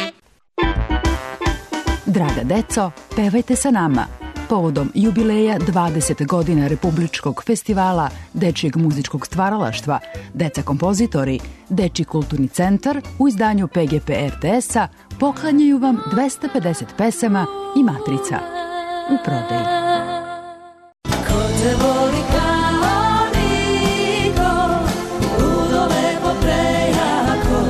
Draga deco, pevajte sa nama. Povodom jubileja dvadeset godina Republičkog festivala Dečijeg muzičkog stvaralaštva, Deca kompozitori, Dečiji kulturni centar u izdanju P G P R T S-a poklanjaju vam dvesta pedeset pesama i matrica. U prodaji. Ko te voli kao niko, ludo lepo prejako,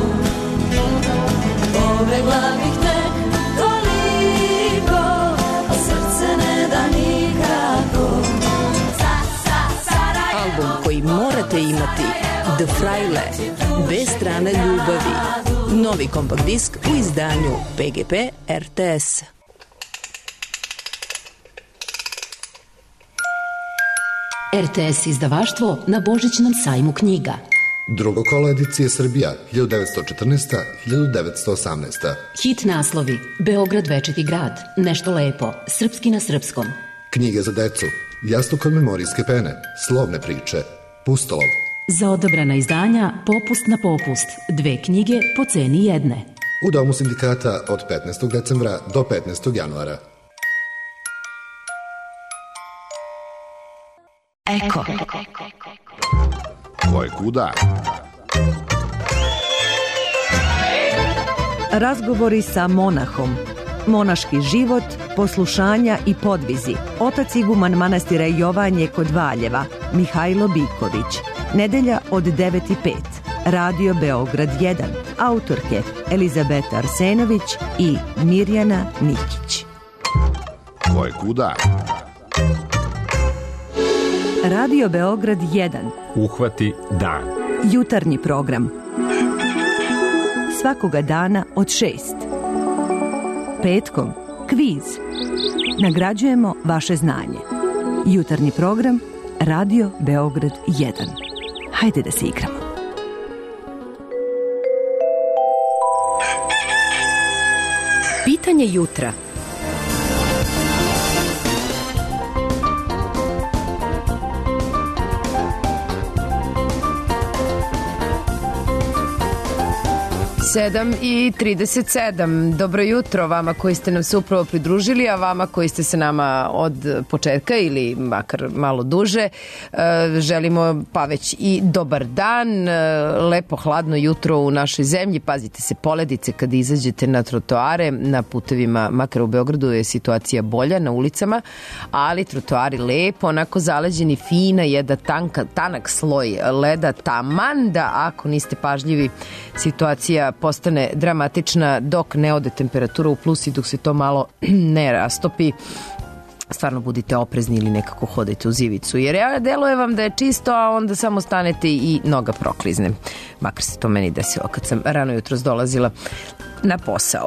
pobegla bih tek toliko, a srce ne da nikako. Album koji morate imati, The Fraile, dve strane ljubavi. Novi kompakt disk u izdanju P G P R T S. R T S izdavaštvo na Božićnom sajmu knjiga. Drugo kolo edicije Srbija hiljadu devetsto četrnaesta do hiljadu devetsto osamnaesta. Hit naslovi: Beograd večiti grad, Nešto lepo, Srpski na srpskom. Knjige za decu, Jastuk od memorijske pene, Slovne priče, Pustolov. Za odabrana izdanja Popust na popust, dve knjige po ceni jedne. U Domu sindikata od petnaestog decembra do petnaestog januara. Eko. Ko je kuda? Razgovori sa monahom. Monaški život, poslušanja i podvizi. Otac iguman manastira Jovanje kod Valjeva, Mihajlo Biković. Nedelja od devet i pet. Radio Beograd jedan. Autorke Elizabeta Arsenović i Mirjana Nikić. Ko je kuda? Radio Beograd jedan. Uhvati dan. Jutarnji program. Svakoga dana od šest. Petkom kviz. Nagrađujemo vaše znanje. Jutarnji program Radio Beograd jedan. Hajde da se igramo. Pitanje jutra. sedam i trideset sedam. Dobro jutro vama koji ste nam se upravo pridružili, a vama koji ste se nama od početka ili makar malo duže. Želimo pa već i dobar dan, lepo hladno jutro u našoj zemlji. Pazite se poledice kada izađete na trotoare, na putevima, makar u Beogradu je situacija bolja na ulicama, ali trotoari lepo, onako zaleđeni, fina jedna tanka, tanak sloj leda, taman da ako niste pažljivi situacija postane dramatična dok ne ode temperatura u plus i dok se to malo ne rastopi. Stvarno budite oprezni ili nekako hodajte u zivicu, jer ja deluje vam da je čisto, a onda samo stanete i noga proklizne. Makar se to meni desilo kad sam rano jutros dolazila na posao.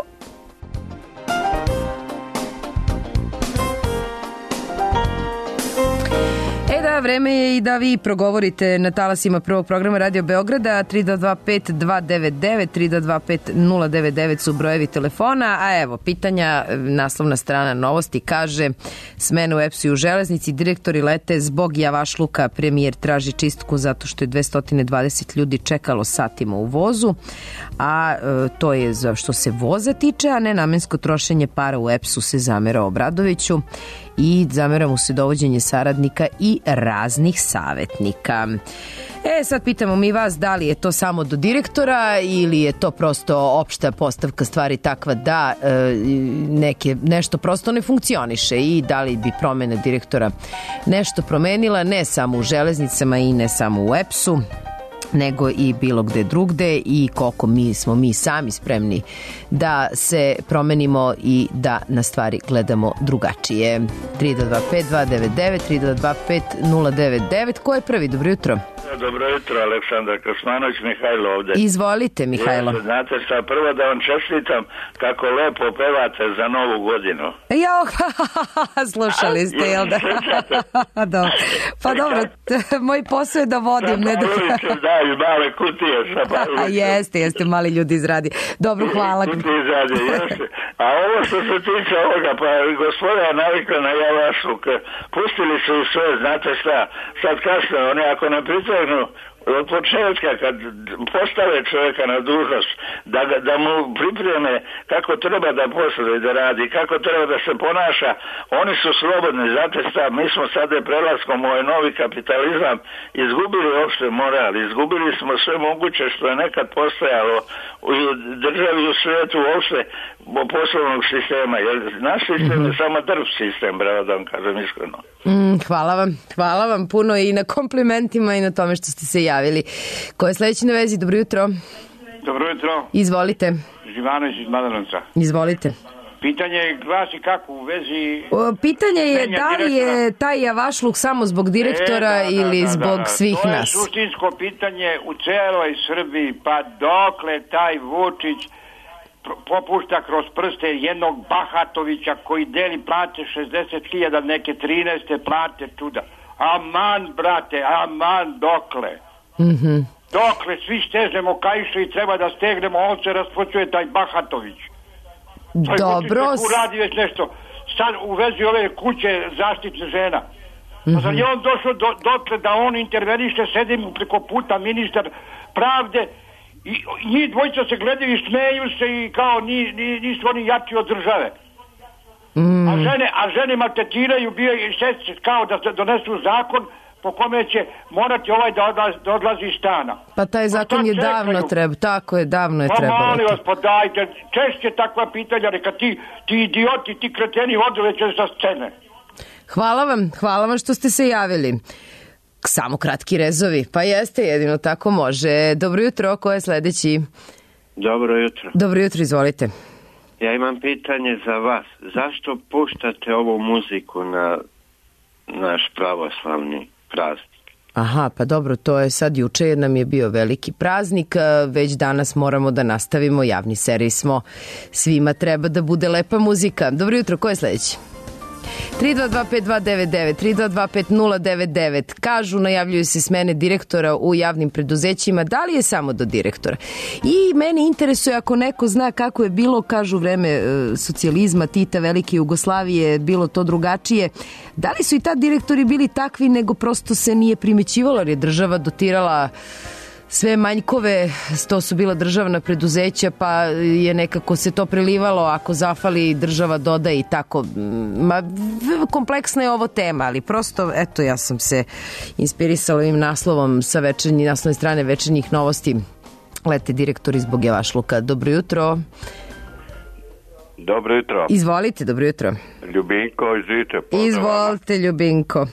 Vreme je i da vi progovorite na talasima prvog programa Radio Beograda. Tri dva dva pet dva devet devet, tri dva dva pet nula devet devet su brojevi telefona. A evo, pitanja, naslovna strana Novosti kaže: smene u E P S-u i u železnici, direktori lete zbog javašluka, premijer traži čistku zato što je dvesta dvadeset ljudi čekalo satima u vozu, a e, to je za što se voza tiče, a nenamensko trošenje para u E P S-u se zamera Obradoviću i zamera mu se dovođenje saradnika i raznih savetnika. E, sad pitamo mi vas da li je to samo do direktora ili je to prosto opšta postavka stvari takva da e, neke, nešto prosto ne funkcioniše i da li bi promena direktora nešto promenila ne samo u železnicama i ne samo u E P S-u, nego i bilo gde drugde i koliko mi smo mi sami spremni da se promenimo i da na stvari gledamo drugačije. tri dva dva pet dva devet devet, tri dva dva pet nula devet devet. Ko je prvi? Dobro jutro. dobro jutro, Aleksandar Kosmanović, Mihajlo ovde. Izvolite, Mihajlo. Jeste, znate šta, prvo da vam čestitam kako lepo pevate za novu godinu. Jo, slušali ste, jel da? Dobro. Pa dobro, moj posao je da vodim. Sa Pavlovićem daju male kutije sa Pavlovićem. Jeste, jeste, mali ljudi izradi. Dobro, hvala. Kutije izradi, jeste. A ovo što se tiče ovoga, pa gospoda je navikla na javašluk. Pustili su sve, znate šta, sad kasno, oni ako ne pritegnu od početka kad postave čovjeka na dužnost, da, da mu pripreme kako treba da posluje, da radi, kako treba da se ponaša, oni su slobodni, znate šta, mi smo sada prelaskom u ovaj novi kapitalizam izgubili uopšte moral, izgubili smo sve moguće što je nekad postojalo u državi i u svijetu uopšte poslovnog sistema, jer naš sistem je samo drv sistem, bravo da vam kažem iskreno. Mm, hvala vam, hvala vam puno i na komplimentima i na tome što ste se javili. Ko je sledeći na vezi? Dobro jutro. Dobro jutro. Izvolite. Živanović iz Mladenovca. Izvolite. Pitanje glasi kako u vezi... O, pitanje je da li je taj javašluk samo zbog direktora e, da, da, ili da, da, zbog da, da. svih to nas? To je suštinsko pitanje u celoj Srbiji, pa dokle taj Vučić popušta kroz prste jednog Bahatovića koji deli plate šezdeset hiljada, neke trinaeste plate čuda. Aman, brate, aman, dokle? Mhm. Dokle svi stežemo kaiše i treba da stegnemo, on se raspočuje taj Bahatović. Taj Dobro. Vučić uradi već nešto. Sad u vezi ove kuće zaštite žena. Pa zar je on došao do, dotle da on interveniše, sedi mu preko puta ministar pravde i njih dvojica se gledaju i smeju se i kao ni, ni, nisu oni jači od države. Mm. A žene, a žene maltretiraju, bio i sest kao da se donesu zakon po kome će morati ovaj da odlazi, da odlazi iz stana. Pa taj zakon pa je čekaju? davno treba, tako je, davno je pa trebalo. Pa mali vas, pa dajte, češće takva pitanja, neka ti, ti idioti, ti kreteni odleće sa scene. Hvala vam, hvala vam što ste se javili. Samo kratki rezovi, pa jeste, jedino tako može. Dobro jutro, ko je sledeći? Dobro jutro. Dobro jutro, izvolite. Ja imam pitanje za vas. Zašto puštate ovu muziku na naš pravoslavni praznik? Aha, pa dobro, to je sad juče jer nam je bio veliki praznik, već danas moramo da nastavimo, javni servis smo, svima treba da bude lepa muzika. Dobro jutro, ko je sledeći? tri dva dva pet dva devet devet, tri dva dva pet nula devet devet. Kažu, najavljuju se smene direktora u javnim preduzećima. Da li je samo do direktora? I mene interesuje ako neko zna kako je bilo, kažu vreme e, socijalizma, Tita, Velike Jugoslavije, bilo to drugačije. Da li su i tad direktori bili takvi, nego prosto se nije primećivalo jer je država dotirala sve manjkove, to su bila državna preduzeća, pa je nekako se to prelivalo, ako zafali država doda i tako. Ma, kompleksna je ovo tema, ali prosto, eto, ja sam se inspirisala ovim naslovom sa večernji, naslovne strane Večernjih novosti. Lete direktori zbog javašluka. Dobro jutro. Dobro jutro. Izvolite, dobro jutro. Ljubinko iz Žiče. Izvolite, Ljubinko.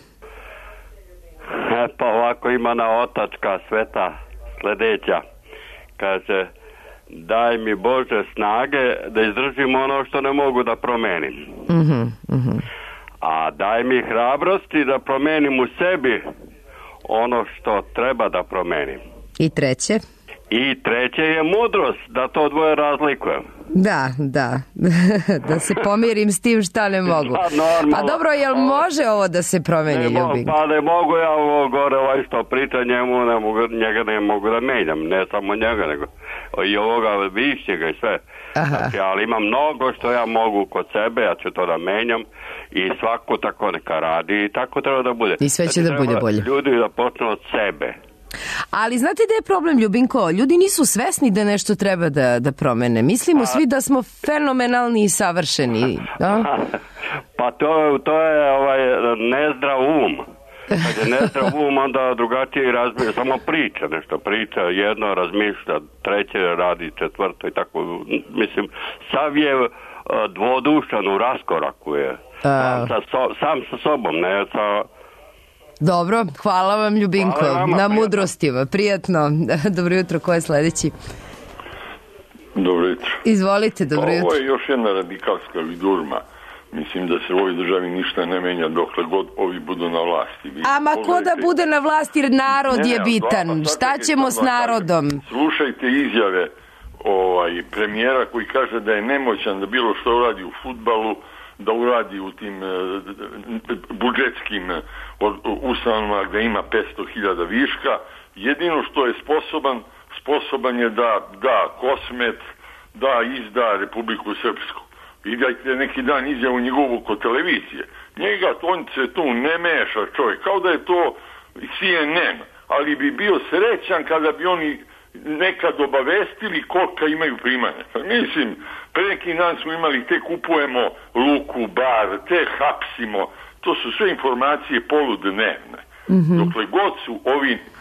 E, pa ovako ima na otačka sveta sledeća. Kaže, daj mi Bože snage da izdržim ono što ne mogu da promenim. Mhm, mhm. A daj mi hrabrosti da promenim u sebi ono što treba da promenim. I treće? I treće je mudrost, da to dvoje razlikujem. Da, da. Da se pomirim s tim šta ne mogu. Da, normalno. Pa dobro, jel može ovo da se promeni, Ljubinko? Pa ne mogu ja ovo gore, ovaj što priča njemu, ne mogu, njega ne mogu da menjam. Ne samo njega, nego i ovoga višnjega i sve. Znači, ali imam mnogo što ja mogu kod sebe, ja ću to da menjam i svako tako neka radi i tako treba da bude. I sve će znači, da bude bolje. Ljudi da počnu od sebe. Ali znate da je problem, Ljubinko? Ljudi nisu svesni da nešto treba da, da promene. Mislimo a... svi da smo fenomenalni i savršeni. Da? Pa to, to je ovaj nezdrav um. Kad je nezdrav um, onda drugačije razmišlja. Samo priča nešto. Priča jedno, razmišlja, treće radi, četvrto i tako. Mislim, sav je dvodušan u raskoraku je. A... Sam, sa so, sam sa sobom, ne sa... Dobro, hvala vam, Ljubinko, hvala vama, na mudrostima. Prijatno. Dobro jutro, ko je sledeći? Dobro jutro. Izvolite, dobro jutro. Ovo je još jedna radikalska vidurma. Mislim da se u ovoj državi ništa ne menja dokle god ovi budu na vlasti. Vi A ma ko da bude na vlasti, jer narod ne, je bitan. Ne, šta ćemo s narodom? Slušajte izjave ovaj, premijera koji kaže da je nemoćan da bilo što uradi u fudbalu, da uradi u tim uh, budžetskim uh, ustanovama gde ima petsto hiljada viška. Jedino što je sposoban, sposoban je da da Kosmet, da izda Republiku Srpsku. Vidite neki dan izjavu njegovu kod televizije. Njega, on se tu ne meša čovjek, kao da je to C N N, ali bi bio srećan kada bi oni nekad obavestili kolika imaju primanja. Pa mislim, pre neki dan smo imali te kupujemo luku, bar, te hapsimo, to su sve informacije poludnevne. Mm-hmm. Dokle god su ovi e,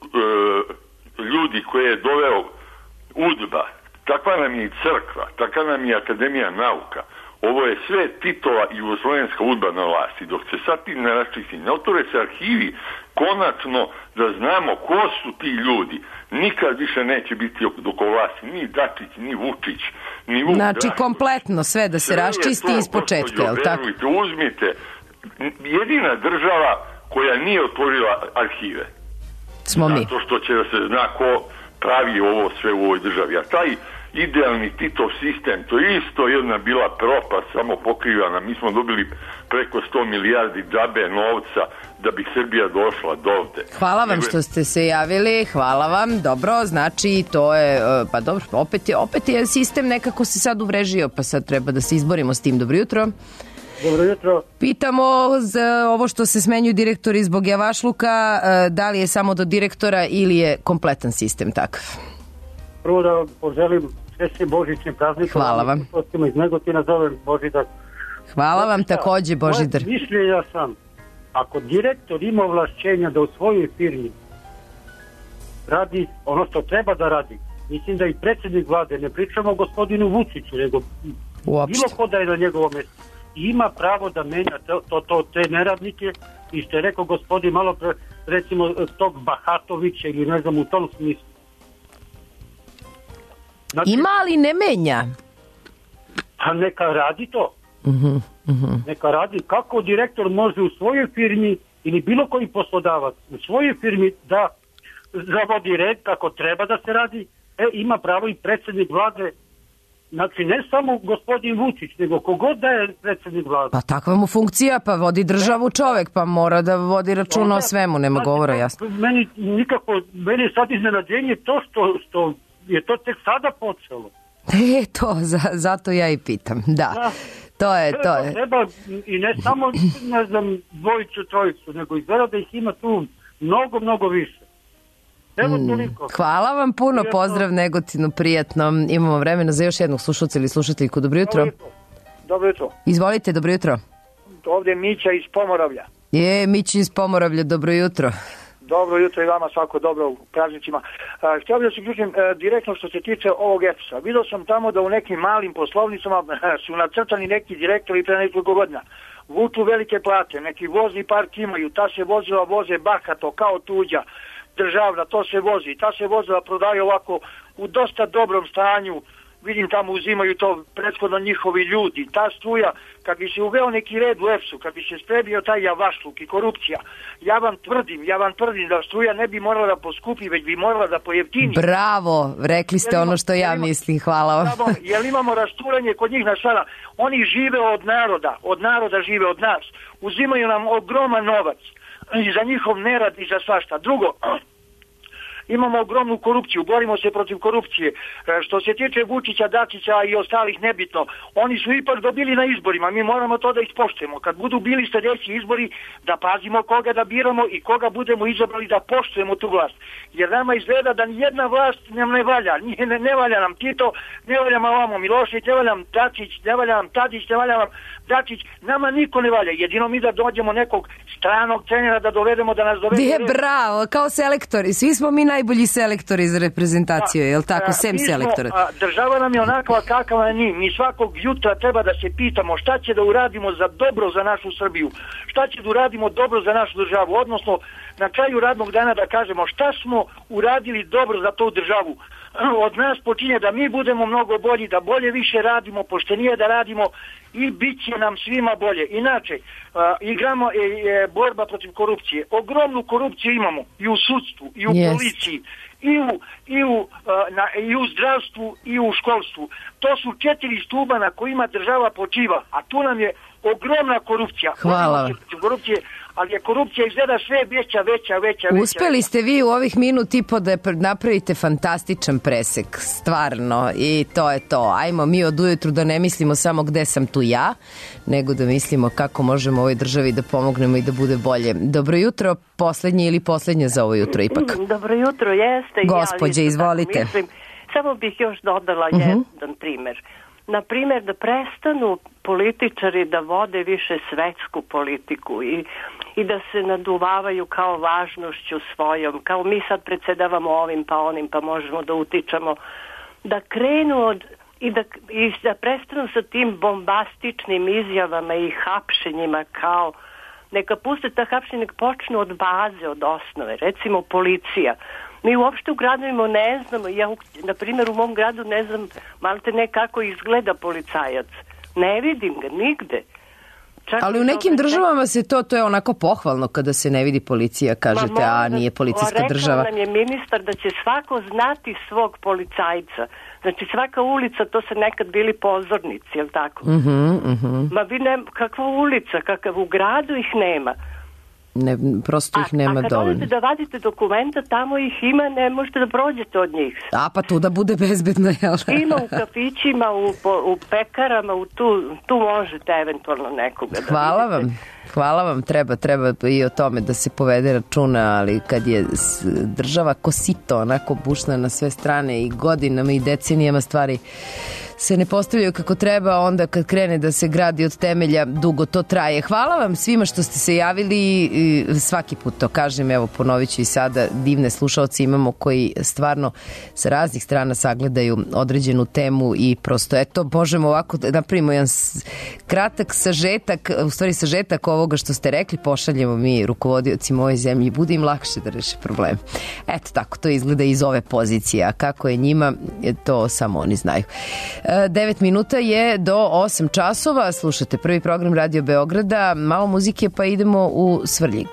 ljudi koje je doveo UDBA, takva nam je i crkva, takva nam je Akademija nauka. Ovo je sve Titova i jugoslovenska UDBA na vlasti. Dok se sad ti ne raščisti, ne otvore se arhivi, konačno da znamo ko su ti ljudi. Nikad više neće biti oko vlasti ni Dačić, ni Vučić, ni Vuk. Znači, kompletno sve da se raščisti iz početka, je li tako? Verujte, uzmite, jedina država koja nije otvorila arhive. Smo mi. Zato što će da se zna ko pravi ovo sve u ovoj državi. A taj idealni Titov sistem, to je isto jedna bila propast, samo pokrivana. Mi smo dobili preko sto milijardi džabe novca da bi Srbija došla do ovde. Hvala vam što ste se javili, hvala vam. Dobro, znači to je, pa dobro, opet je, opet je sistem nekako se sad uvrežio, pa sad treba da se izborimo s tim. Dobro jutro. Dobro jutro. Pitamo za ovo što se smenjuju direktori zbog javašluka, da li je samo do direktora ili je kompletan sistem takav? Prvo da poželim srećni božićni praznik. Hvala vam. Iz Negotina zovem Božidar. Hvala vam takođe, Božidar. Moje mišljenja sam, ako direktor ima ovlašćenja da u svojoj firmi radi ono što treba da radi, mislim da i predsjednik vlade, ne pričamo o gospodinu Vučiću, nego uopšte bilo ko da je na njegovom mjestu, ima pravo da menja to, to, to, te neradnike i što je rekao gospodin malo pre, recimo tog Bahatovića ili ne znam u tom smislu. Znači, ima, ali ne menja. Pa neka radi to. Uh-huh, uh-huh. Neka radi. Kako direktor može u svojoj firmi ili bilo koji poslodavac u svojoj firmi da zavodi red kako treba da se radi, e, ima pravo i predsjednik vlade. Znači, ne samo gospodin Vučić, nego kogod da je predsjednik vlade. Pa takva mu funkcija, pa vodi državu čovek, pa mora da vodi računa o svemu, nema govora, jasno. Meni nikako, meni je sad iznenađenje to što, što je to tek sada počelo. E, to, za, zato ja i pitam, da. da. To je, to je. Treba, i ne samo, ne znam, dvojicu, trojicu, nego izgleda da ih ima tu mnogo, mnogo više. Evo toliko. Hvala vam puno, prijatno. Pozdrav Negotinu, prijatno. Imamo vremena za još jednog slušalca ili slušateljku. Dobro jutro. Dobro jutro. Dobro jutro. Izvolite, dobro jutro. Ovdje je Mića iz Pomoravlja. Je, Mića iz Pomoravlja, dobro jutro. Dobro jutro i vama, svako dobro u praznicima. Uh, htio bih da se uključim uh, direktno što se tiče ovog E P S-a. Vidio sam tamo da u nekim malim poslovnicama su nacrtani neki direktori pre nekoliko godina. Vuču velike plate, neki vozni park imaju, ta se vozila voze bahato, kao tuđa, državna, to se vozi. Ta se vozila prodaju ovako u dosta dobrom stanju. Vidim tamo uzimaju to prethodno njihovi ljudi. Ta struja, kad bi se uveo neki red u E P S-u, kad bi se sprebio taj javašluk i korupcija, ja vam tvrdim, ja vam tvrdim da struja ne bi morala da poskupi, već bi morala da pojeftini. Bravo, rekli ste ono što ja mislim, hvala vam. Bravo, jer imamo rasturanje kod njih na sada. Oni žive od naroda, od naroda žive od nas. Uzimaju nam ogroman novac i za njihov nerad i za svašta. Drugo, imamo ogromnu korupciju, borimo se protiv korupcije. Što se tiče Vučića, Dačića i ostalih, nebitno, oni su ipak dobili na izborima, mi moramo to da ispoštujemo. Kad budu bili sljedeći izbori, da pazimo koga da biramo i koga budemo izabrali, da poštujemo tu vlast. Jer nama izgleda da nijedna vlast nam ne valja, ne, ne, ne valja nam Tito, ne valja nam ovamo Milošević, ne valja nam Dačić, ne valja nam Tadić, ne valja nam Dačić, nama niko ne valja. Jedino mi da dođemo nekog stranog trenera da dovedemo, da nas dovede. Je, bravo, kao selektori, svi smo mi najbolji selektori za reprezentaciju, je li tako, sem selektora? A, država nam je onakva kakva ni. Mi svakog jutra treba da se pitamo šta će da uradimo za dobro za našu Srbiju, šta će da uradimo dobro za našu državu, odnosno na kraju radnog dana da kažemo šta smo uradili dobro za tu državu. Od nas počinje da mi budemo mnogo bolji, da bolje više radimo, poštenije da radimo i bit će nam svima bolje. Inače, uh, igramo e, e, borba protiv korupcije. Ogromnu korupciju imamo i u sudstvu, i u yes. policiji, i u, i, u, uh, na, i u zdravstvu, i u školstvu. To su četiri stuba na kojima država počiva, a tu nam je ogromna korupcija. Hvala. Korupcije, ali je korupcija izgleda sve veća, veća, veća, veća. Uspeli ste vi u ovih minut i po da napravite fantastičan presek, stvarno, i to je to. Ajmo mi od ujutru da ne mislimo samo gde sam tu ja, nego da mislimo kako možemo ovoj državi da pomognemo i da bude bolje. Dobro jutro, poslednje ili poslednje za ovo jutro ipak? Dobro jutro, jeste. Gospođe, ja, izvolite. Mislim, samo bih još dodala uh-huh. jedan primer. Na primjer, da prestanu političari da vode više svetsku politiku i, i da se naduvavaju kao važnošću svojom, kao mi sad predsedavamo ovim pa onim pa možemo da utičemo, da krenu od, i, da, i da prestanu sa tim bombastičnim izjavama i hapšenjima, kao neka puste ta hapšenja, nek počnu od baze, od osnove, recimo policija. Mi uopšte u gradovima ne znamo, ja na primjer u mom gradu ne znam malte ne kako izgleda policajac. Ne vidim ga nigde. Čak ali u nekim ne... državama se to, to je onako pohvalno kada se ne vidi policija, kažete, a nije policijska država. Rekao nam je ministar da će svako znati svog policajca. Znači svaka ulica, to se nekad bili pozornici, jel tako? Uh-huh, uh-huh. Ma vi ne, kakva ulica, kakav u gradu ih nema. Ne, prosto ih nema dovoljno. A, a kad dovoljno. Odete da vadite dokumenta, tamo ih ima, ne možete da prođete od njih. A pa tu da bude bezbedno, jel? Ima u kafićima, u, u pekarama, u tu, tu možete eventualno nekoga da Hvala vidite. vam. Hvala vam, treba, treba i o tome da se povede računa, ali kad je država ko sito, onako bušna na sve strane i godinama i decenijama stvari se ne postavljaju kako treba, onda kad krene da se gradi od temelja, dugo to traje. Hvala vam svima što ste se javili i svaki put to kažem, evo ponovit ću i sada, divne slušalci imamo koji stvarno sa raznih strana sagledaju određenu temu i prosto eto, možemo ovako da napravimo jedan kratak sažetak, u stvari sažetak ovoga što ste rekli, pošaljemo mi rukovodiocima ove zemlje i bude im lakše da reše problem. Eto tako, to izgleda iz ove pozicije, a kako je njima, to samo oni znaju. devet minuta je do osam časova, slušate prvi program Radio Beograda, malo muzike pa idemo u Svrljig.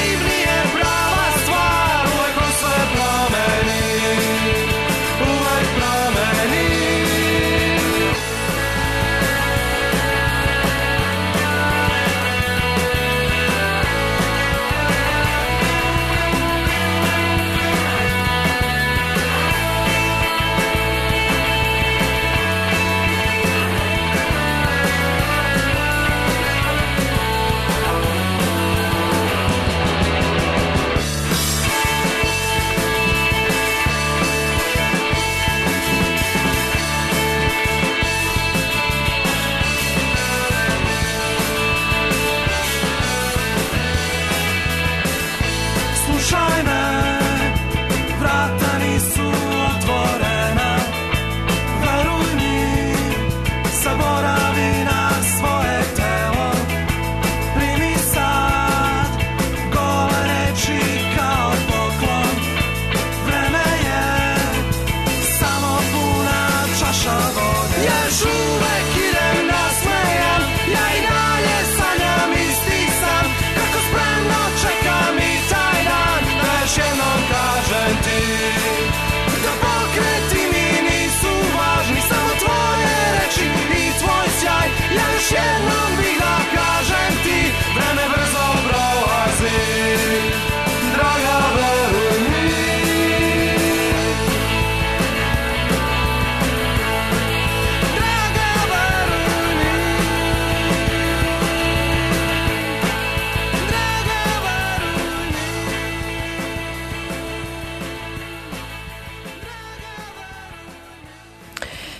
Uvek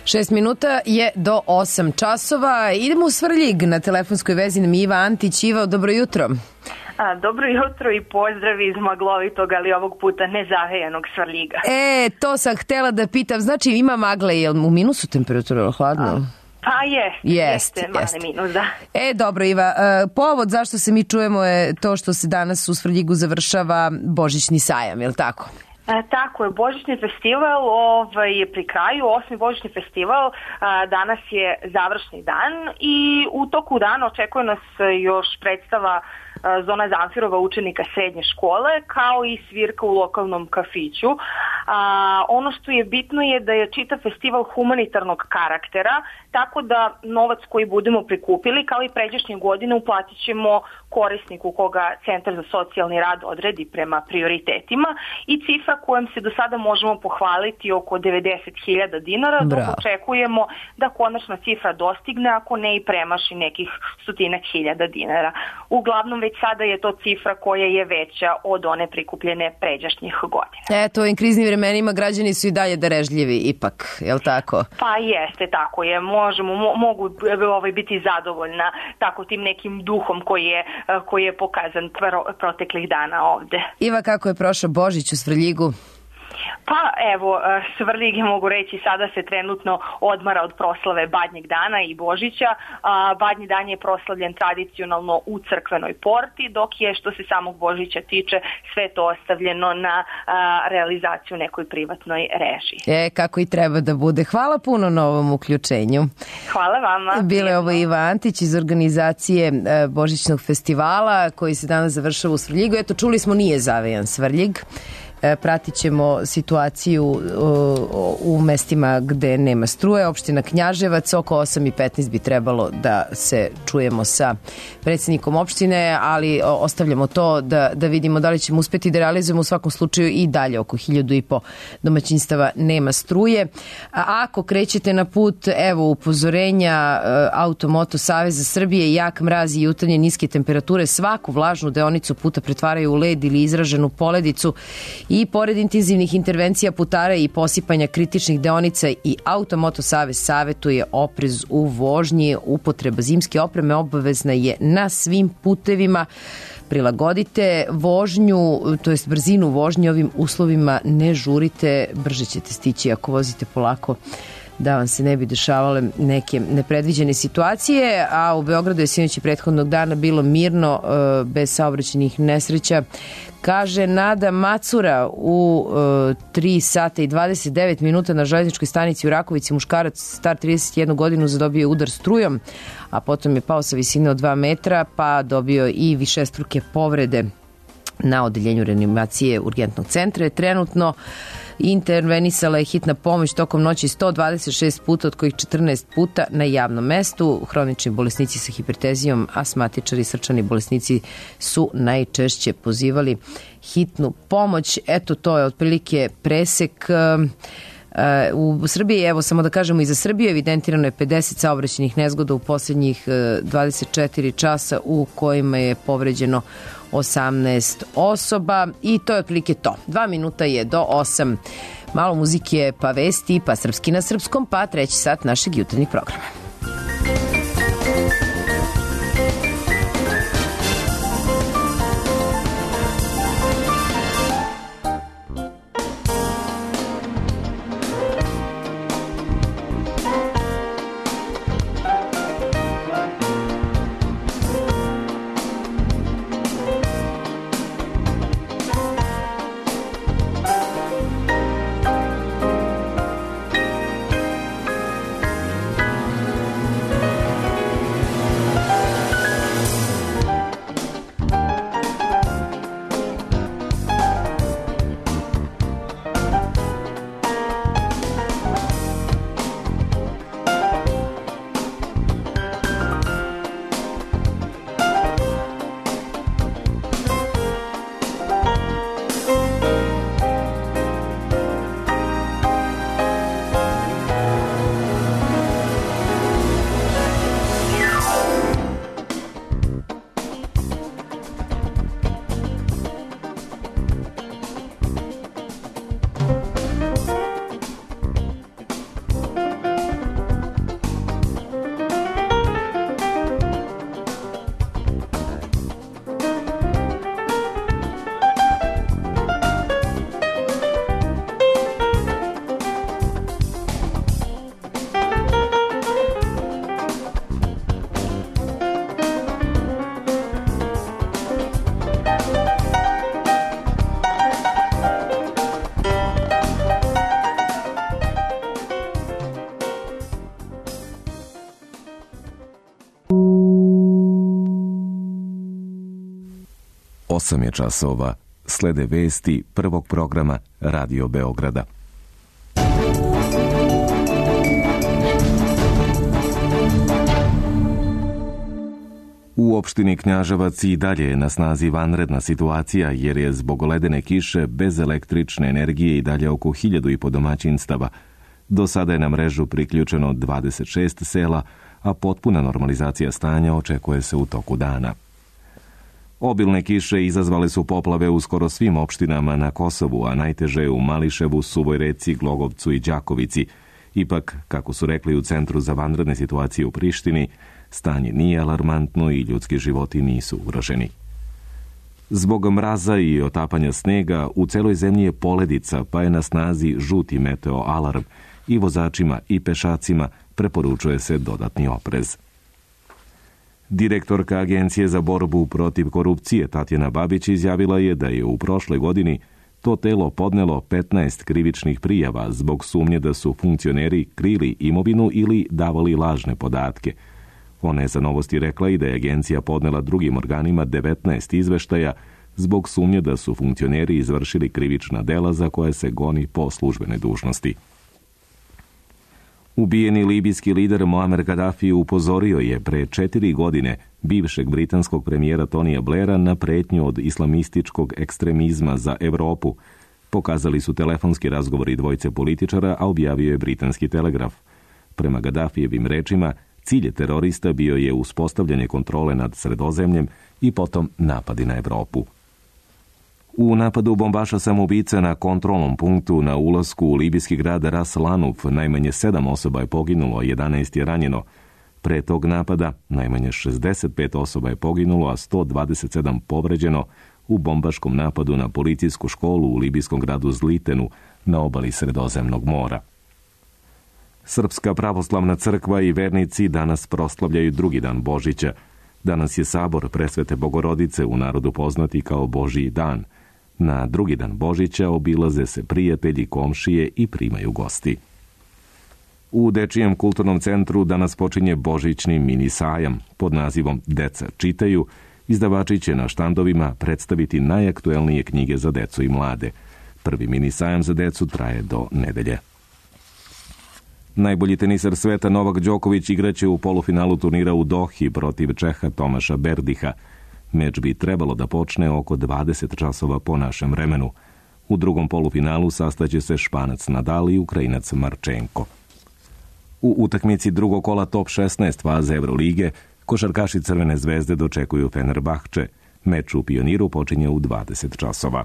Šest minuta je do osam časova. Idemo u Svrljig, na telefonskoj vezi nam Iva Antić. Iva, dobro jutro. A, dobro jutro i pozdrav iz maglovitog, ali ovog puta nezavejanog Svrljiga. E, to sam htela da pitam. Znači, ima magle, je li u minusu temperatura, ili hladno? A, pa je, jest, jeste mali jest. minus, da. E, dobro, Iva, povod zašto se mi čujemo je to što se danas u Svrljigu završava Božićni sajam, je li tako? E, tako je, Božićni festival ovaj, je pri kraju, osmi Božićni festival, a, danas je završni dan i u toku dana očekuje nas još predstava Zona Zamfirova učenika srednje škole, kao i svirka u lokalnom kafiću. A, ono što je bitno je da je čitav festival humanitarnog karaktera, tako da novac koji budemo prikupili, kao i pređašnje godine, uplatit ćemo korisniku koga Centar za socijalni rad odredi prema prioritetima i cifra kojom se do sada možemo pohvaliti oko devedeset hiljada dinara, dok očekujemo da konačna cifra dostigne, ako ne i premaši nekih stotinak hiljada dinara. Uglavnom već sada je to cifra koja je veća od one prikupljene pređašnjih godina. Eto, u ovim kriznim vremenima građani su i dalje darežljivi ipak, je li tako? Pa jeste, tako je. Možemo, mo, mogu ovaj, biti zadovoljna tako tim nekim duhom koji je, koji je pokazan pro, proteklih dana ovde. Iva, kako je prošao Božić u Svrljigu? Pa evo, Svrljig, mogu reći, sada se trenutno odmara od proslave Badnjeg dana i Božića. Badnji dan je proslavljen tradicionalno u crkvenoj porti, dok je što se samog Božića tiče sve to ostavljeno na realizaciju nekoj privatnoj režiji. E, kako i treba da bude. Hvala puno na ovom uključenju. Hvala vama. Bila je ovo Iva Antić iz organizacije Božićnog festivala koji se danas završava u Svrljigu. Eto, čuli smo, nije zavejan Svrljig. Pratit ćemo situaciju u mestima gde nema struje. Opština Knjaževac, oko osam i petnaest bi trebalo da se čujemo sa predsjednikom opštine, ali ostavljamo to da, da vidimo da li ćemo uspeti da realizujemo. U svakom slučaju i dalje oko hiljadu i po domaćinstava nema struje. A ako krećete na put, evo upozorenja Automoto Saveza Srbije, jak mraz i jutarnje niske temperature svaku vlažnu deonicu puta pretvaraju u led ili izraženu poledicu. I pored intenzivnih intervencija putara i posipanja kritičnih deonica, i Automoto Savez savetuje oprez u vožnji. Upotreba zimske opreme obavezna je na svim putevima. Prilagodite vožnju, to jest brzinu vožnje ovim uslovima, ne žurite, brže ćete stići ako vozite polako, da vam se ne bi dešavale neke nepredviđene situacije. A u Beogradu je sinoć i prethodnog dana bilo mirno, bez saobraćajnih nesreća. Kaže Nada Macura u tri sata i dvadeset devet minuta na železničkoj stanici u Rakovici muškarac star trideset jednu godinu zadobio udar strujom, a potom je pao sa visine od dva metra, pa dobio i višestruke povrede na odeljenju reanimacije urgentnog centra. Trenutno intervenisala je hitna pomoć tokom noći sto dvadeset šest puta, od kojih četrnaest puta na javnom mestu. Hronični bolesnici sa hipertenzijom, asmatičari i srčani bolesnici su najčešće pozivali hitnu pomoć. Eto, to je otprilike presek. U Srbiji, evo samo da kažemo, i za Srbiju evidentirano je pedeset saobraćajnih nezgoda u posljednjih dvadeset četiri časa, u kojima je povređeno osamnaest osoba, i to je otprilike to. Dva minuta je do osam. Malo muzike, pa vesti, pa srpski na srpskom, pa treći sat našeg jutarnjeg programa. osam je časova. Slede vesti prvog programa Radio Beograda. U opštini Knjaževac i dalje je na snazi vanredna situacija jer je zbog ledene kiše bez električne energije i dalje oko hiljadu i po domaćinstava. Do sada je na mrežu priključeno dvadeset šest sela, a potpuna normalizacija stanja očekuje se u toku dana. Obilne kiše izazvale su poplave u skoro svim opštinama na Kosovu, a najteže u Mališevu, Suvoj Reci, Glogovcu i Đakovici. Ipak, kako su rekli u Centru za vanredne situacije u Prištini, stanje nije alarmantno i ljudski životi nisu ugroženi. Zbog mraza i otapanja snega u celoj zemlji je poledica, pa je na snazi žuti meteo alarm i vozačima i pešacima preporučuje se dodatni oprez. Direktorka Agencije za borbu protiv korupcije Tatjana Babić izjavila je da je u prošloj godini to telo podnelo petnaest krivičnih prijava zbog sumnje da su funkcioneri krili imovinu ili davali lažne podatke. Ona je za Novosti rekla i da je agencija podnela drugim organima devetnaest izveštaja zbog sumnje da su funkcioneri izvršili krivična dela za koje se goni po službenoj dužnosti. Ubijeni libijski lider Muammar Gaddafi upozorio je pre četiri godine bivšeg britanskog premijera Tonija Blaira na pretnju od islamističkog ekstremizma za Evropu. Pokazali su telefonski razgovori dvojice političara, a objavio je britanski Telegraf. Prema Gaddafijevim rečima, cilj terorista bio je uspostavljanje kontrole nad Sredozemljem i potom napadi na Evropu. U napadu bombaša samoubica na kontrolnom punktu na ulasku u libijski grad Ras Lanuf najmanje sedam osoba je poginulo, a jedanaest je ranjeno. Pre tog napada najmanje šezdeset pet osoba je poginulo, a sto dvadeset sedam povređeno u bombaškom napadu na policijsku školu u libijskom gradu Zlitenu na obali Sredozemnog mora. Srpska pravoslavna crkva i vernici danas proslavljaju drugi dan Božića. Danas je sabor Presvete Bogorodice, u narodu poznati kao Božji dan. Na drugi dan Božića obilaze se prijatelji, komšije i primaju gosti. U Dečijem kulturnom centru danas počinje božićni mini sajam pod nazivom Deca čitaju. Izdavači će na štandovima predstaviti najaktuelnije knjige za decu i mlade. Prvi mini sajam za decu traje do nedelje. Najbolji tenisar sveta Novak Đoković igraće u polufinalu turnira u Dohi protiv Čeha Tomaša Berdiha. Meč bi trebalo da počne oko dvadeset časova po našem vremenu. U drugom polufinalu sastaće se Španac Nadal i Ukrajinac Marčenko. U utakmici drugog kola top šesnaest faze Evrolige košarkaši Crvene zvezde dočekuju Fenerbahče. Meč u Pioniru počinje u dvadeset časova.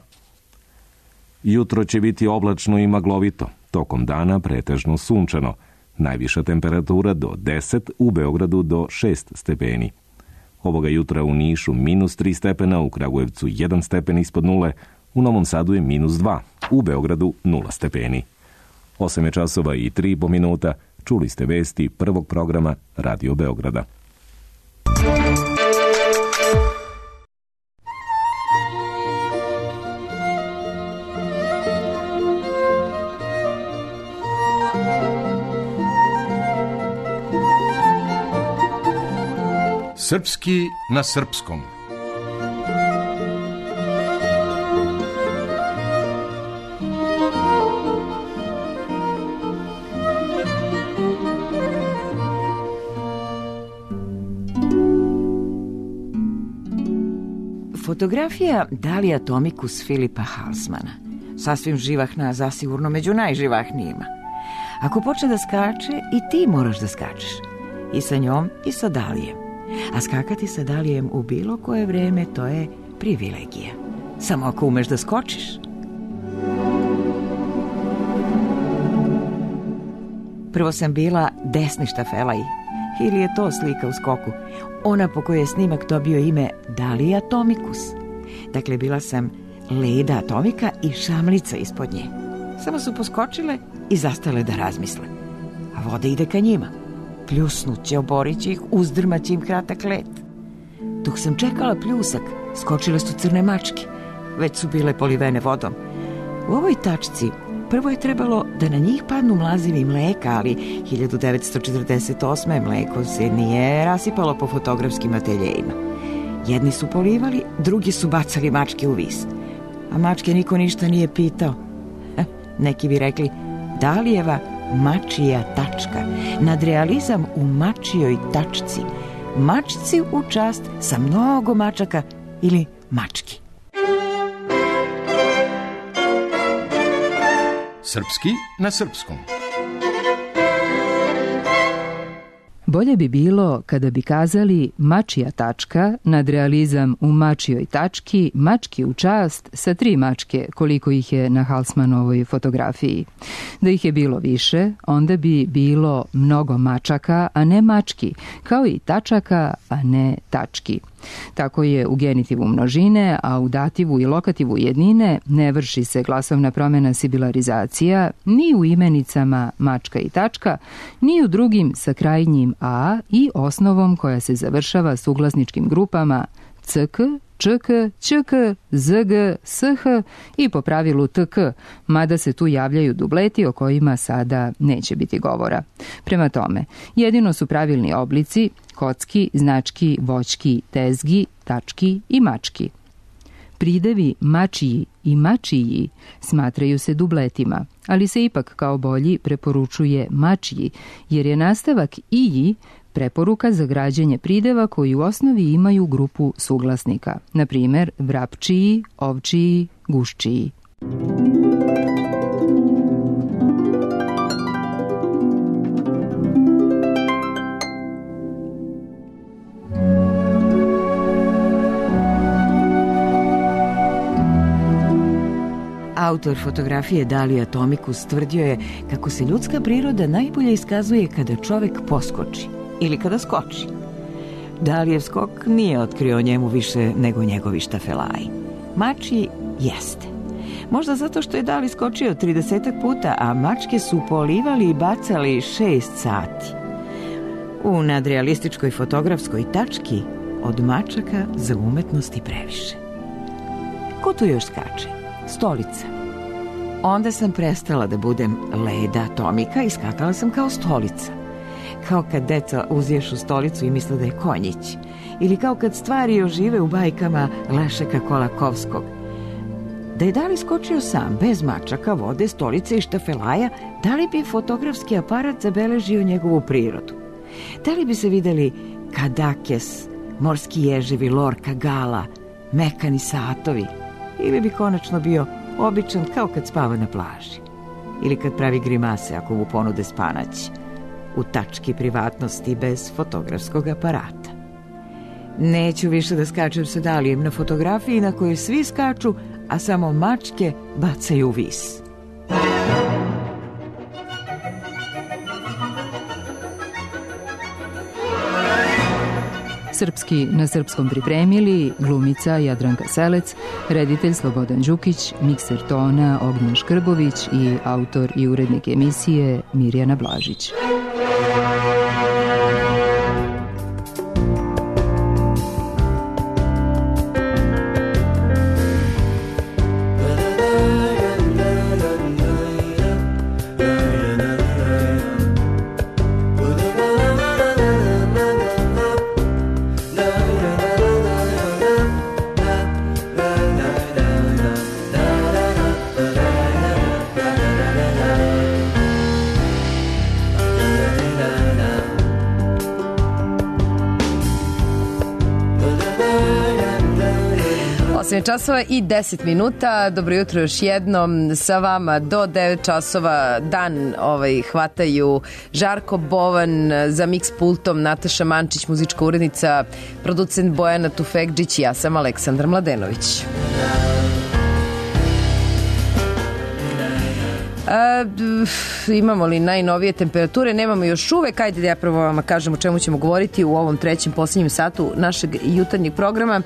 Jutro će biti oblačno i maglovito. Tokom dana pretežno sunčano. Najviša temperatura do deset, u Beogradu do šest stepeni. Ovoga jutra u Nišu minus tri stepena, u Kragujevcu jedan stepen ispod nule, u Novom Sadu je minus dva, u Beogradu nula stepeni. osam je časova i tri po minuta, čuli ste vesti prvog programa Radio Beograda. Srpski na srpskom. Fotografija Dalija Tomikus Filipa Halsmana. Sasvim živahna, zasigurno među najživahnijima. Ako počne da skače, i ti moraš da skačeš. I sa njom, i sa Dalijem. A skakati sa Dalijem u bilo koje vreme, to je privilegija. Samo ako umeš da skočiš. Prvo sam bila desni štafela i ili je to slika u skoku. Ona po kojoj je snimak dobio ime Dalija Tomikus. Dakle, bila sam Leda Atomika i šamlica ispod nje. Samo su poskočile i zastale da razmisle. A voda ide ka njima. Pljusnuće, oboriće ih, uzdrmaće im kratak let. Dok sam čekala pljusak, skočile su crne mačke. Već su bile polivene vodom. U ovoj tačci prvo je trebalo da na njih padnu mlazivi mleka, ali hiljadu devetsto četrdeset osme mleko se nije rasipalo po fotografskim ateljejima. Jedni su polivali, drugi su bacali mačke u vis. A mačke niko ništa nije pitao. Neki bi rekli, Dalijeva mačija tačka, nadrealizam u mačijoj tačci, mačci u čast sa mnogo mačaka ili mački. Srpski na srpskom. Bolje bi bilo kada bi kazali mačija tačka, nadrealizam u mačijoj tački, mački u čast sa tri mačke, koliko ih je na Halsmanovoj fotografiji. Da ih je bilo više, onda bi bilo mnogo mačaka, a ne mački, kao i tačaka, a ne tački. Tako je u genitivu množine, a u dativu i lokativu jednine ne vrši se glasovna promjena sibilarizacija ni u imenicama mačka i tačka, ni u drugim sa krajnjim a i osnovom koja se završava suglasničkim grupama ck, čk, čk, zg, sh i po pravilu tk, mada se tu javljaju dubleti o kojima sada neće biti govora. Prema tome, jedino su pravilni oblici kocki, znački, voćki, tezgi, tački i mački. Pridevi mačiji i mačiji smatraju se dubletima, ali se ipak kao bolji preporučuje mačiji, jer je nastavak iji preporuka za građenje prideva koji u osnovi imaju grupu suglasnika, na primjer vrapčiji, ovčiji, guščiji. Autor fotografije Dalija Tomikus tvrdio je kako se ljudska priroda najbolje iskazuje kada čovek poskoči ili kada skoči. Dalijev skok nije otkrio njemu više nego njegovi štafelaji. Mačji jeste. Možda zato što je Dali skočio tridesetak puta, a mačke su polivali i bacali šest sati. U nadrealističkoj fotografskoj tački od mačaka za umetnosti previše. Ko tu još skače? Stolica. Onda sam prestala da budem Leda Tomika i skakala sam kao stolica. Kao kad deca uzješu stolicu i misle da je konjić. Ili kao kad stvari ožive u bajkama Lešeka Kolakovskog. Da je Dali skočio sam, bez mačaka, vode, stolice i štafelaja, da li bi fotografski aparat zabeležio njegovu prirodu? Da li bi se videli kadakes, morski ježevi, lorka, gala, mekani satovi? Ili bi konačno bio običan kao kad spava na plaži. Ili kad pravi grimase ako mu ponude spanać. U tački privatnosti bez fotografskog aparata. Neću više da skačem sa Dalijem na fotografiji na kojoj svi skaču, a samo mačke bacaju vis. Srpski na srpskom pripremili glumica Jadranka Selec, reditelj Slobodan Đukić, mikser tona Ognjen Škrbović i autor i urednik emisije Mirjana Blažić. osam časova i deset minuta. Dobro jutro još jednom sa vama do devet časova. Dan ovaj, hvataju Žarko Bovan, za miks pultom Nataša Mančić, muzička urednica, producent Bojana Tufekđić i ja sam Aleksandar Mladenović. A, imamo li najnovije temperature? Nemamo još uvek. Ajde da ja prvo vama kažem o čemu ćemo govoriti u ovom trećem posljednjem satu našeg jutarnjeg programa.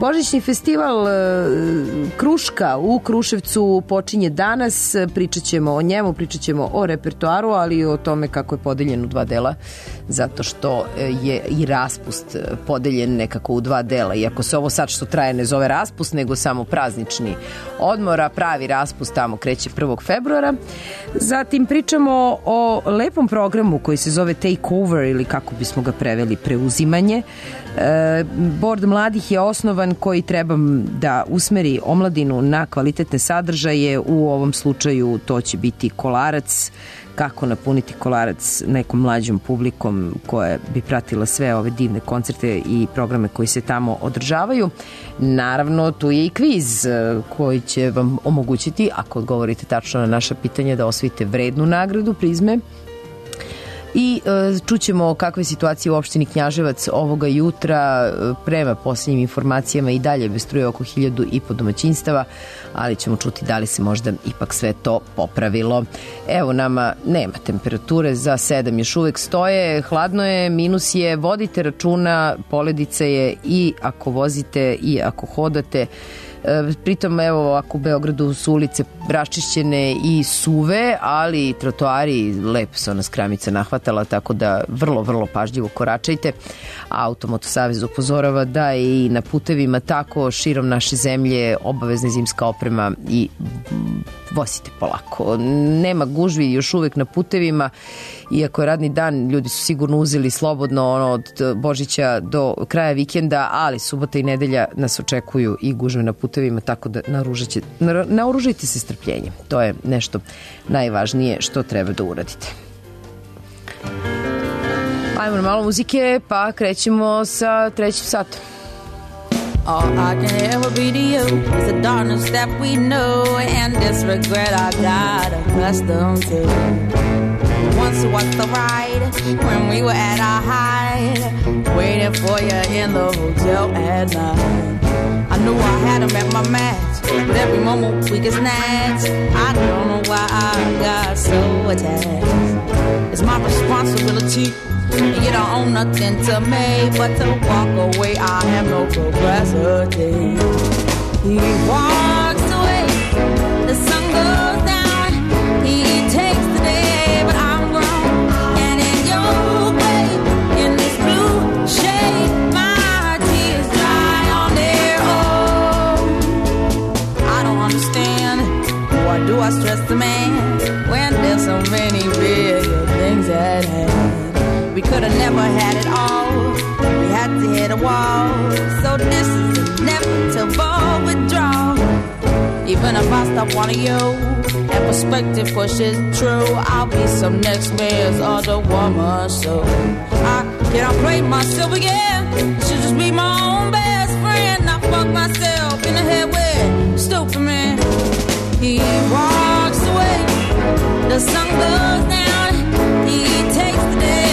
Božićni festival Kruška u Kruševcu počinje danas. Pričat ćemo o njemu, pričat ćemo o repertoaru, ali i o tome kako je podeljen u dva dela, zato što je i raspust podeljen nekako u dva dela. Iako se ovo sad što traje ne zove raspust, nego samo praznični odmor, a pravi raspust tamo kreće prvog februara. Zatim pričamo o lepom programu koji se zove Take Over, ili kako bismo ga preveli, preuzimanje. E, Bord mladih je osnovan koji treba da usmeri omladinu na kvalitetne sadržaje. U ovom slučaju to će biti Kolarac, kako napuniti Kolarac nekom mlađom publikom koja bi pratila sve ove divne koncerte i programe koji se tamo održavaju. Naravno, tu je i kviz koji će vam omogućiti, ako odgovorite tačno na naša pitanja, da osvojite vrednu nagradu Prizme. I e, čućemo kakva je situacija u opštini Knjaževac ovoga jutra. Prema posljednjim informacijama i dalje bez struje oko hiljadu i po domaćinstava, ali ćemo čuti da li se možda ipak sve to popravilo. Evo, nama nema temperature, za sedam još uvek stoje, hladno je, minus je, vodite računa, poledica je i ako vozite i ako hodate. Pritom, evo, ovako u Beogradu su ulice raščišćene i suve, ali trotoari, lepo se ona skramica nahvatala, tako da vrlo, vrlo pažljivo koračajte. Automoto savez upozorava da je i na putevima tako širom naše zemlje obavezna zimska oprema i vozite polako. Nema gužvi još uvek na putevima, iako je radni dan, ljudi su sigurno uzeli slobodno ono od Božića do kraja vikenda, ali subota i nedelja nas očekuju i gužve na putevima, tako da naoružite se strpljenjem. To je nešto najvažnije što treba da uradite. Ajmo na malo muzike, pa krećemo sa trećim satom. All I can ever be to you is the darkness that we know and this regret I got accustomed to. Once was the ride when we were at our height, waiting for you in the hotel at night. I knew I had him at my match, but every moment we get snatched. I don't know why I got so attached. It's my responsibility. You don't own nothing to me, but to walk away I have no capacity. He walks away, the sun goes down. He takes the day, but I'm grown. And in your way, in this blue shade, my tears dry on their own. I don't understand, why do I stress the man when there's so many bigger things at hand? We could have never had it all. We had to hit a wall. So this is inevitable withdrawal. Even if I stop wanting you and perspective pushes true, I'll be some next man's other woman. So I cannot play myself again. Should just be my own best friend. I fuck myself in the head with stupid man. He walks away. The sun goes down. He takes the day.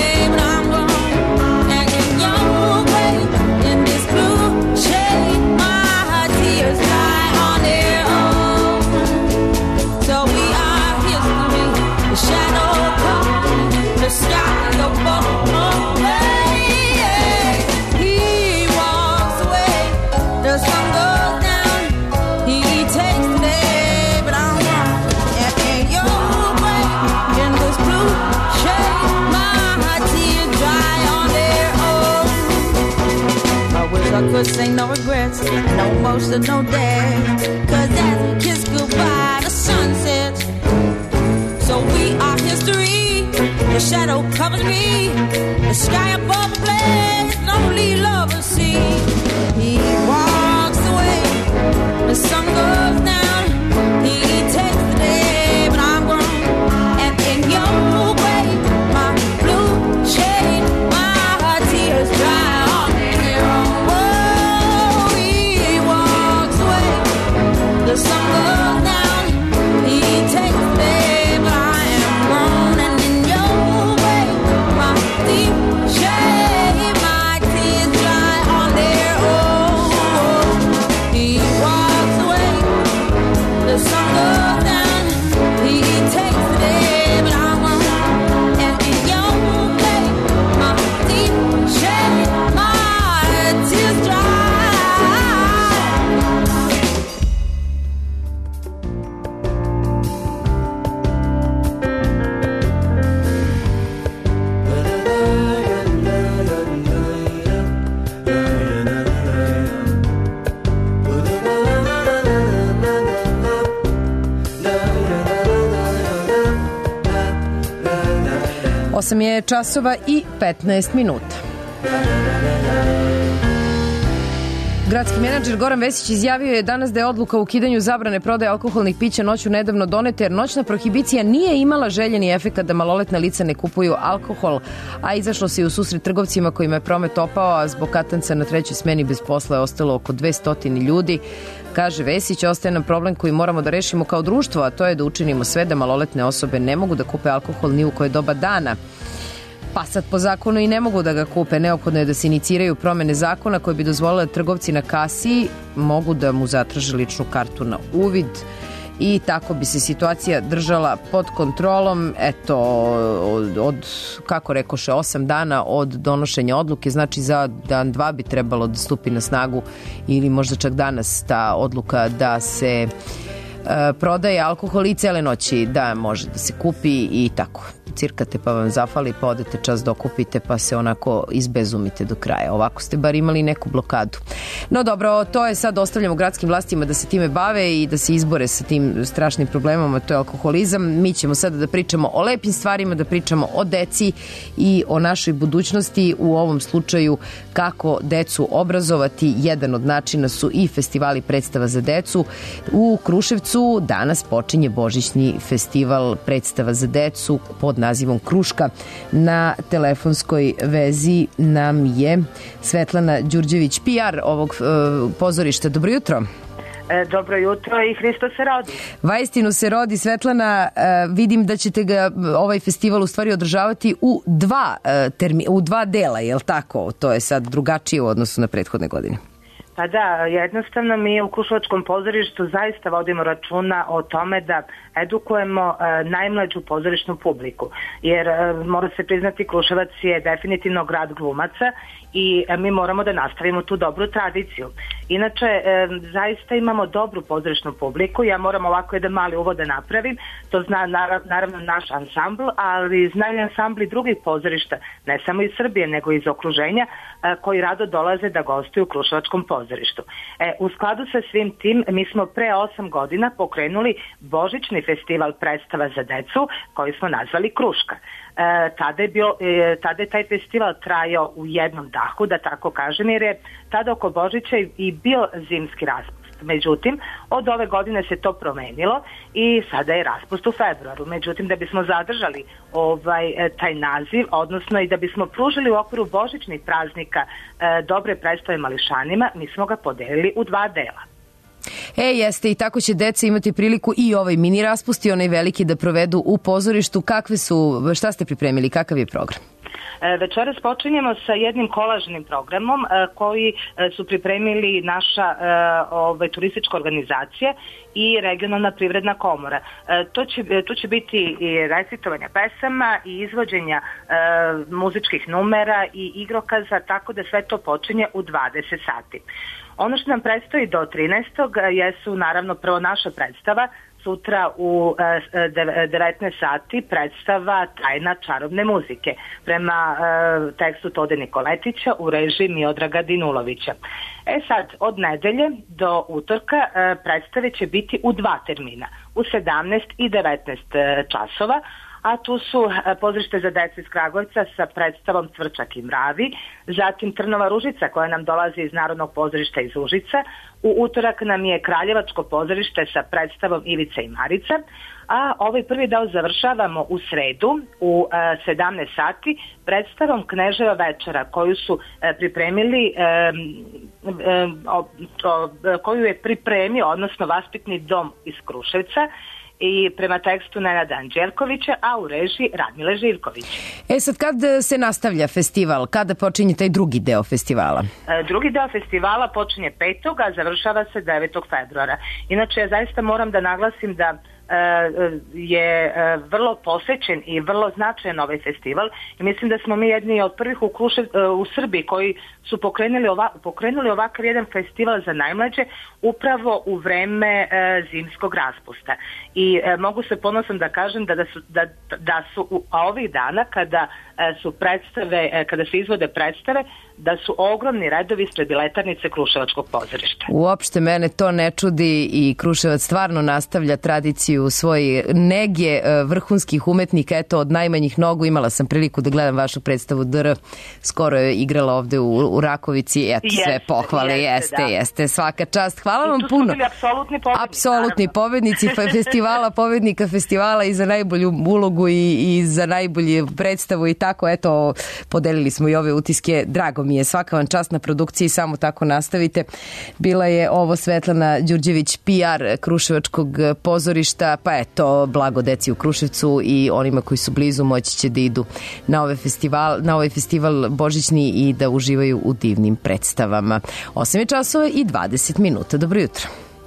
I could say no regrets, no emotional day. Cause as we kiss goodbye, the sun sets. So we are history. The shadow covers me. The sky above the blaze, lonely lovers see. He walks away. The sun goes down. He takes the day, but I'm grown. And in your way, my blue shade, my tears dry on their own. The sun goes down, he takes the day, but I am grown. And in your way, my deep shade, my tears dry on their own. He walks away, osam je časova i petnaest minuta. Gradski menadžer Goran Vesić izjavio je danas da je odluka o ukidanju zabrane prodaje alkoholnih pića noću nedavno doneta jer noćna prohibicija nije imala željeni efekat da maloletna lica ne kupuju alkohol, a izašlo se i u susret trgovcima kojima je promet opao, a zbog katanca na trećoj smeni bez posla je ostalo oko dvesta ljudi. Kaže Vesić, ostaje nam problem koji moramo da rešimo kao društvo, a to je da učinimo sve da maloletne osobe ne mogu da kupe alkohol ni u koje doba dana. Pa sad po zakonu i ne mogu da ga kupe. Neophodno je da se iniciraju promene zakona koje bi dozvolile da trgovci na kasi mogu da mu zatraže ličnu kartu na uvid i tako bi se situacija držala pod kontrolom. Eto, od, od kako rekoše, osam dana od donošenja odluke, znači za dan dva bi trebalo da stupi na snagu ili možda čak danas ta odluka da se e, prodaje alkohol i cele noći da može da se kupi i tako. Cirkate pa vam zafali, pa odete čas dokupite pa se onako izbezumite do kraja. Ovako ste bar imali neku blokadu. No dobro, to je sad ostavljamo gradskim vlastima da se time bave i da se izbore sa tim strašnim problemom, a to je alkoholizam. Mi ćemo sada da pričamo o lepim stvarima, da pričamo o deci i o našoj budućnosti, u ovom slučaju kako decu obrazovati. Jedan od načina su i festivali predstava za decu. U Kruševcu danas počinje božićni festival predstava za decu pod nazivom Kruška. Na telefonskoj vezi nam je Svetlana Đurđević, P R ovog e, pozorišta. Dobro jutro. E, dobro jutro i Hristo se rodi. Vaistinu se rodi, Svetlana. E, vidim da ćete ga, ovaj festival u stvari održavati u dva, e, termi, u dva dela, je li tako? To je sad drugačije u odnosu na prethodne godine. Pa da, jednostavno mi u Kruševačkom pozorištu zaista vodimo računa o tome da edukujemo e, najmlađu pozorišnu publiku, jer e, mora se priznati Kruševac je definitivno grad glumaca i e, mi moramo da nastavimo tu dobru tradiciju. Inače, e, zaista imamo dobru pozorišnu publiku, ja moram ovako jedan mali uvod da napravim, to zna naravno naš ansambl, ali znaju ansambli drugih pozorišta, ne samo iz Srbije, nego iz okruženja, e, koji rado dolaze da gostuju u Kruševačkom pozorištu. E, u skladu sa svim tim, mi smo pre osam godina pokrenuli božićni festival predstava za decu koji smo nazvali Kruška. E, tada, je bio, e, tada je taj festival trajao u jednom dahu, da tako kažem, jer je tada oko Božića i bio zimski raspust. Međutim, od ove godine se to promenilo i sada je raspust u februaru. Međutim, da bismo zadržali ovaj, taj naziv, odnosno i da bismo pružili u okviru božićnih praznika e, dobre predstave mališanima, mi smo ga podelili u dva dela. E, jeste, i tako će deca imati priliku i ovaj mini raspust i onaj veliki da provedu u pozorištu. Kakve su, šta ste pripremili, kakav je program? Večeras počinjemo sa jednim kolažnim programom koji su pripremili naša ove, turistička organizacija i regionalna privredna komora. To će, tu će biti i recitovanja pesama i izvođenja e, muzičkih numera i igrokaza, tako da sve to počinje u dvadeset sati. Ono što nam predstoji do trinaestog jesu naravno prvo naša predstava, sutra u devetnaest sati predstava Tajna čarobne muzike prema e, tekstu Tode Nikoletića u režiji Miodraga Dinulovića. E sad, od nedelje do utorka e, predstave će biti u dva termina, u sedamnaest i devetnaest časova, a tu su pozorište za decu iz Kragujevca sa predstavom Cvrčak i mravi, zatim Trnova Ružica koja nam dolazi iz Narodnog pozorišta iz Užica, u utorak nam je Kraljevačko pozorište sa predstavom Ivica i Marica, a ovaj prvi deo završavamo u sredu u sedamnaest sati predstavom Kneževa večera koju su pripremili koju je pripremio, odnosno Vaspitni dom iz Kruševca i prema tekstu Nenada Anđelkovića, a u režiji Radmile Živković. E sad, kad se nastavlja festival? Kada počinje taj drugi deo festivala? E, drugi deo festivala počinje petog, a završava se devetog februara. Inače, ja zaista moram da naglasim da je vrlo posećen i vrlo značajan ovaj festival i mislim da smo mi jedni od prvih u, Krušev, u Srbiji koji su pokrenuli, ova, pokrenuli ovakav jedan festival za najmlađe upravo u vreme e, zimskog raspusta. I e, mogu se ponosno da kažem da, da su, da, da su u ovih dana kada e, su predstave, e, kada se izvode predstave, da su ogromni redovi ispred biletarnice Kruševačkog pozorišta. Uopšte mene to ne čudi i Kruševac stvarno nastavlja tradiciju svoje nege vrhunskih umetnika. Eto, od najmanjih nogu imala sam priliku da gledam vašu predstavu D R. Skoro je igrala ovde u, u Rakovici. Eto, jeste, sve pohvale. Jeste, jeste, da. jeste. Svaka čast. Hvala vam puno. I tu su bili apsolutni pobednici. Apsolutni pobednici festivala, pobednika festivala i za najbolju ulogu i, i za najbolju predstavu i tako. Eto, podelili smo i ove utiske. Drago mi je, svaka vam čast na produkciji, samo tako nastavite. Bila je ovo Svetlana Đurđević, P R Kruševačkog pozorišta, pa eto, blago deci u Kruševcu i onima koji su blizu moći će da idu na, ove festival, na ovaj festival božićni i da uživaju u divnim predstavama. osam je časova i dvadeset minuta. Dobro jutro.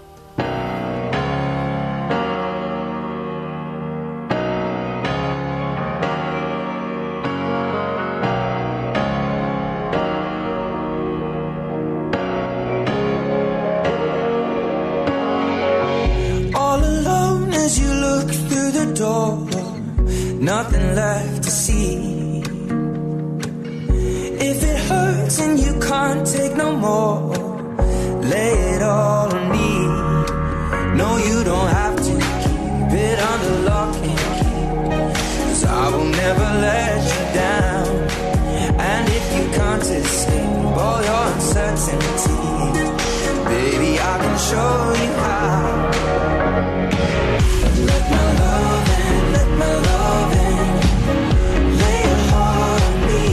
Nothing left to see. If it hurts and you can't take no more, lay it all on me. No, you don't have to keep it under lock and key, 'cause I will never let you down. And if you can't escape all your uncertainties, baby, I can show you how. Let my love in, let my love in. Lay your heart on me.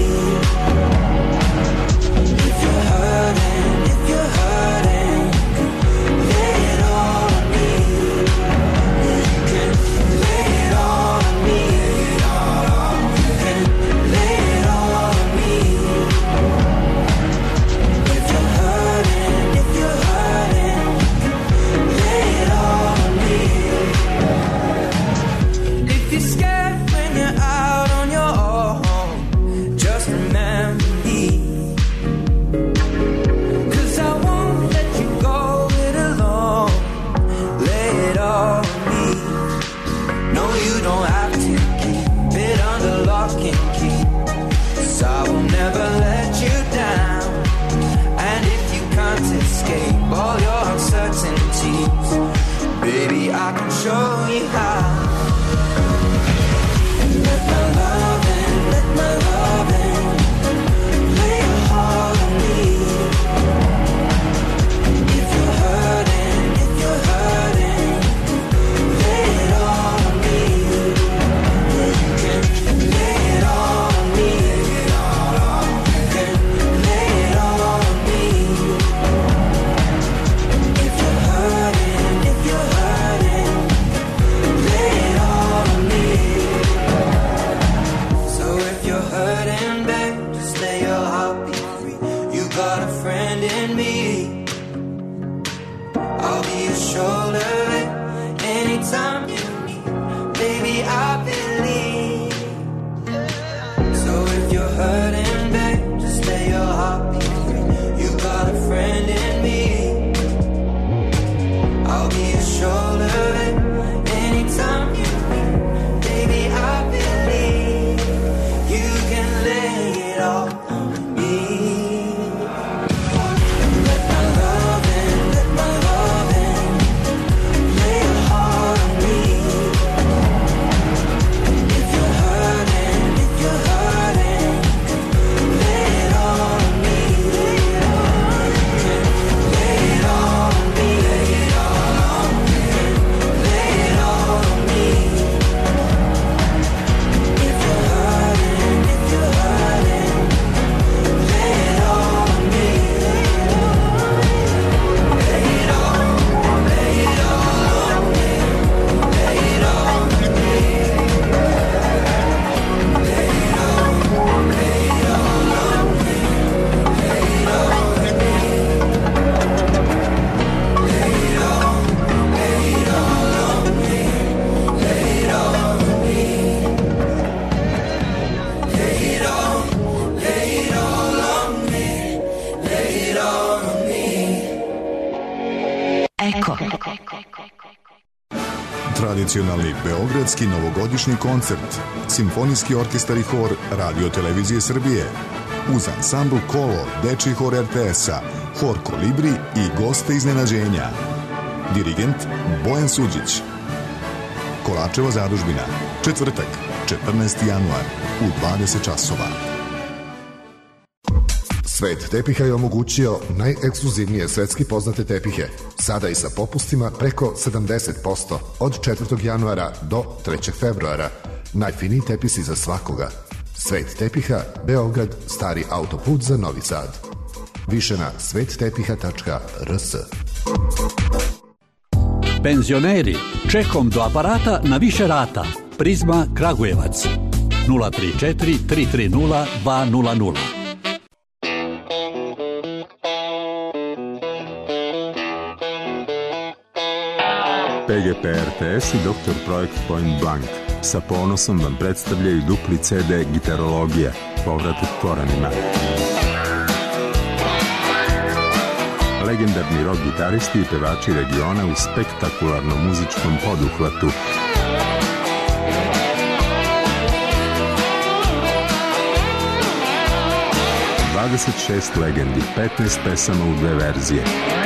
If you're hurting, if you're hurting, lay it all on me. You can lay it all on me. You can lay it all on me. If you're hurting, if you're hurting, lay it all on me. If you're scared when you're out on your own, just remember me. 'Cause I won't let you go it alone. Lay it all on me. No, you don't have to keep it under lock and key, 'cause I will never let you down. And if you can't escape all your uncertainties, baby, I can show you how. Let my love in, let my love in. Lay your heart on me. If you're hurting, if you're hurting, lay it all on me. You can lay it all on me. You can lay it all on me. If you're hurting, if you're hurting, lay it all on me. So if you're hurting, babe, just lay your heart be free. You got a friend in me. I'll be your shoulder anytime you need. Baby, I believe. So if you're hurting, babe, just lay your heart be free. You got a friend in me. I'll be your shoulder anytime you need. Baby, I believe you can lay it all on me. Let my love in, let my love in. Lay your heart on me. If you're hurting, if you're hurting, lay it all on me. Lay it all on me. Lay it all on me. Lay it all on me. Lay it all on me. If you're hurting, if you're hurting, lay it all on me. Lay it all, lay it all on me. Lay it all on me. Lay it all, lay it all on me. Lay it all on me. Lay it all, lay it all on me. Lay it all on me. Lay it all, lay it all on me. Lay it all on me. Eko. Tradicionalni beogradski novogodišnji koncert, Simfonijski orkestar i hor Radio Televizije Srbije. uz ansambl Kolo, dečiji hor er te es-a, hor Kolibri i goste iznenađenja. Dirigent Bojan Suđić. Kolačeva zadužbina, četvrtak, četrnaesti januar u dvadeset časova. Svet tepiha je omogućio najekskluzivnije svetski poznate tepihe, sada i sa popustima preko sedamdeset posto od četvrtog januara do trećeg februara. Najfiniji tepisi za svakoga. Svet tepiha, Beograd, stari autoput za Novi Sad. Više na svet tepiha tačka er s. Penzioneri, čekom do aparata na više rata. Prizma Kragujevac. nula tri četiri tri tri nula dva nula nula. P G P R T S i doktor Projekt Point Blank sa ponosom vam predstavljaju dupli ce de Gitarologija, povratak korenima. Legendarni rock gitaristi i pevači regiona u spektakularnom muzičkom poduhvatu. dvadeset šest legendi, petnaest pesama u dve verzije.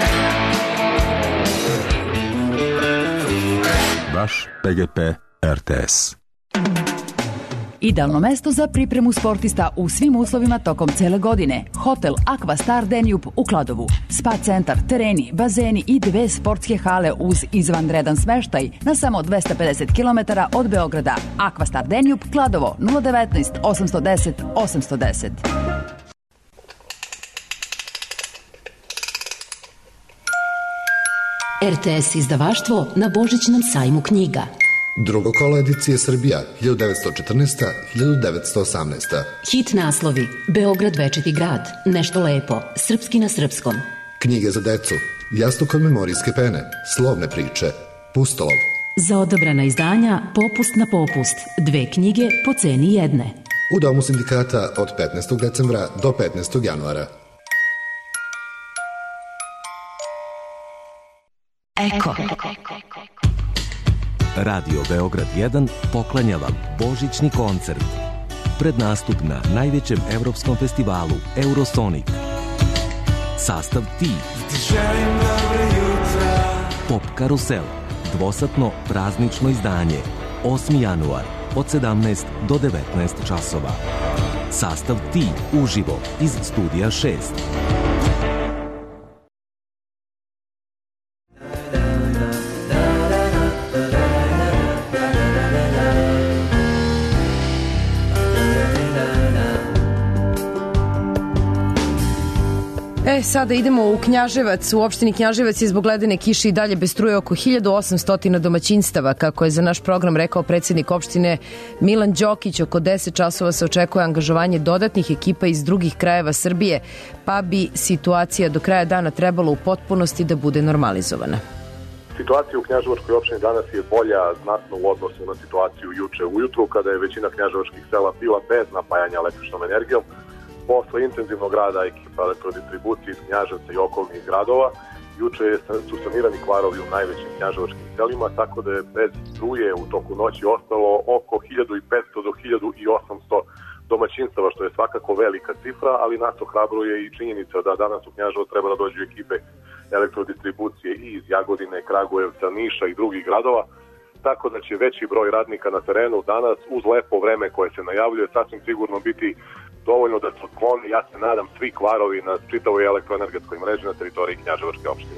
Vaš P G P R T S. Idealno mesto za pripremu sportista u svim uslovima tokom cele godine. Hotel Aqua Star Danube u Kladovu. Spa centar, tereni, bazeni i dve sportske hale uz izvanredan smeštaj na samo dvesta pedeset kilometara od Beograda. Aqua Star Danube, Kladovo, nula devetnaest osamsto deset osamsto deset. er te es izdavaštvo na Božićnom sajmu knjiga. Drugo kolo edicije Srbija, hiljadu devetsto četrnaesta do hiljadu devetsto osamnaesta. Hit naslovi: Beograd večiti grad, Nešto lepo, Srpski na srpskom. Knjige za decu, Jastuk od memorijske pene, Slovne priče, Pustolov. Za odabrana izdanja Popust na popust, dve knjige po ceni jedne. U Domu sindikata od petnaestog decembra do petnaestog januara. Eko. Radio Beograd jedan poklanja vam božićni koncert. Pred nastup na najvećem evropskom festivalu Eurosonic. Sastav Ti. Pop Karusel. Dvosatno praznično izdanje. osmi januar od sedamnaest do devetnaest časova. Sastav Ti uživo iz studija šest. E, sada idemo u Knjaževac. U opštini Knjaževac je zbog ledene kiše i dalje bez struje oko hiljadu osamsto domaćinstava. Kako je za naš program rekao predsjednik opštine Milan Đokić, oko deset časova se očekuje angažovanje dodatnih ekipa iz drugih krajeva Srbije, pa bi situacija do kraja dana trebalo u potpunosti da bude normalizovana. Situacija u Knjaževačkoj opštini danas je bolja znatno u odnosu na situaciju juče ujutru, kada je većina knjaževačkih sela bila bez napajanja električnom energijom. Posle intenzivnog rada ekipa elektrodistribucije iz Knjaževca i okolnih gradova, juče su sanirani kvarovi u najvećim knjaževačkim selima, tako da je bez struje u toku noći ostalo oko hiljadu petsto do hiljadu osamsto domaćinstava, što je svakako velika cifra, ali nas ohrabruje i činjenica da danas u Knjaževac treba da dođu ekipe elektrodistribucije i iz Jagodine, Kragujevca, Niša i drugih gradova, tako da će veći broj radnika na terenu danas uz lepo vreme koje se najavljuje sasvim sigurno biti dovoljno da se otklone, ja se nadam, svi kvarovi na čitavoj elektroenergetskoj mreži na teritoriji Knjaževačke opštine.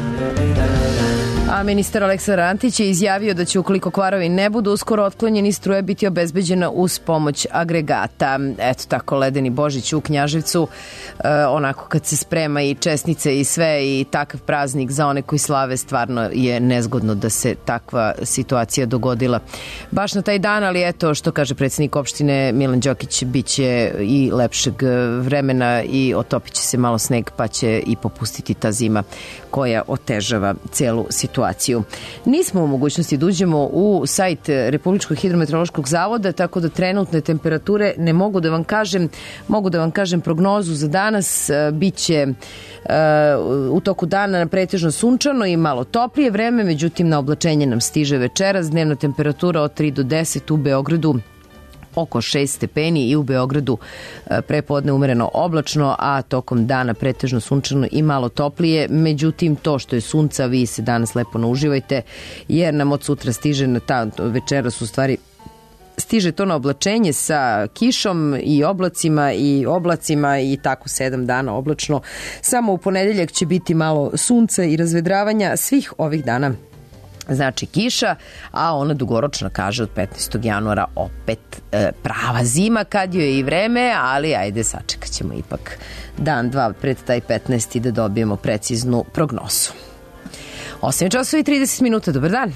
A ministar Aleksandar Antić je izjavio da će, ukoliko kvarovi ne budu uskoro otklonjeni, struja biti obezbeđena uz pomoć agregata. Eto tako, ledeni Božić u Knjaževcu, e, onako kad se sprema i česnice i sve i takav praznik za one koji slave, stvarno je nezgodno da se takva situacija dogodila baš na taj dan, ali eto, što kaže predsjednik opštine Milan Đokić, bit će i lepšeg vremena i otopit će se malo sneg, pa će i popustiti ta zima koja otežava celu situaciju. Nismo u mogućnosti da uđemo u sajt Republičkog hidrometeorološkog zavoda, tako da trenutne temperature ne mogu da vam kažem. Mogu da vam kažem prognozu za danas. Biće u toku dana pretežno sunčano i malo toplije vreme, međutim na oblačenje nam stiže večeras. Dnevna temperatura od tri do deset u Beogradu, oko šest stepeni i u Beogradu prepodne umereno oblačno, a tokom dana pretežno sunčano i malo toplije. Međutim, to što je sunca, vi se danas lepo nauživajte, jer nam od sutra stiže na ta večeras u stvari stiže to na oblačenje sa kišom i oblacima i oblacima i tako sedam dana oblačno. Samo u ponedeljak će biti malo sunca i razvedravanja svih ovih dana. Znači kiša, a ona dugoročna kaže od petnaestog januara opet e, prava zima kad joj je i vreme, ali ajde sačekat ćemo ipak dan, dva pred taj petnaesti da dobijemo preciznu prognozu. osam časova i trideset minuta, dobar dan.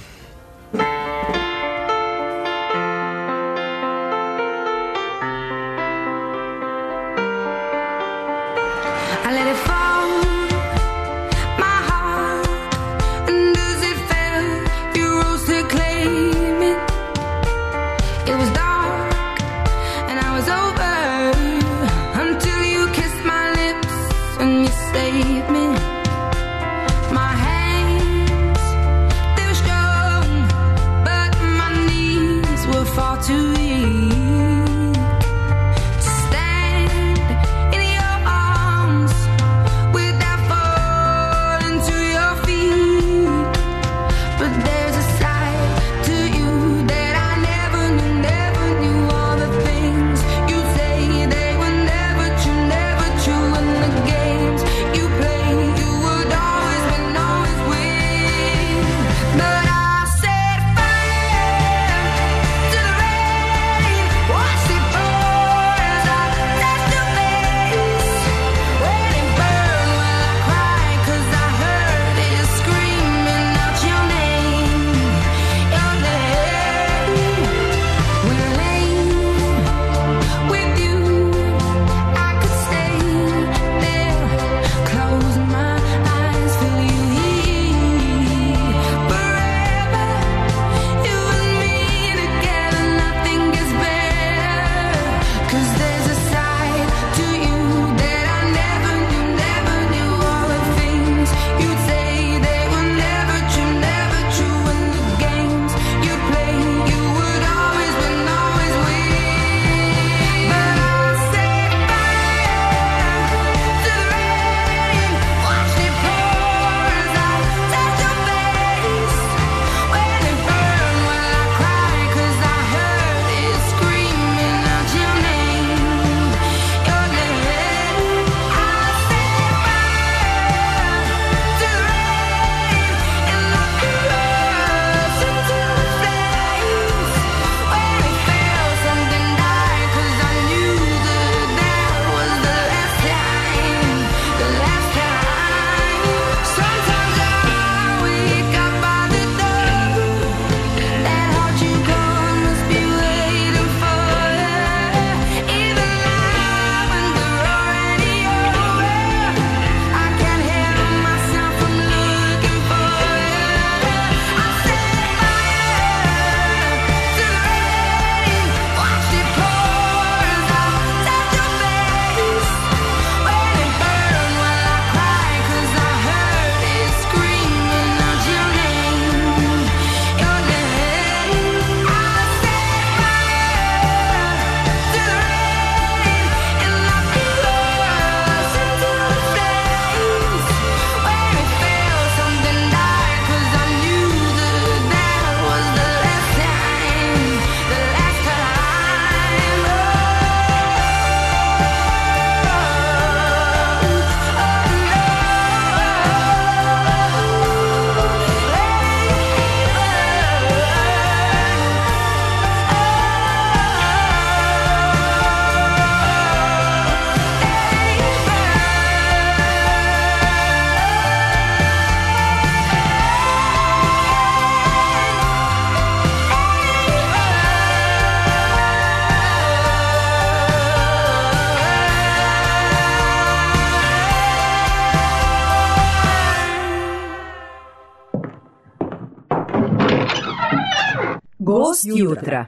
Gost jutra.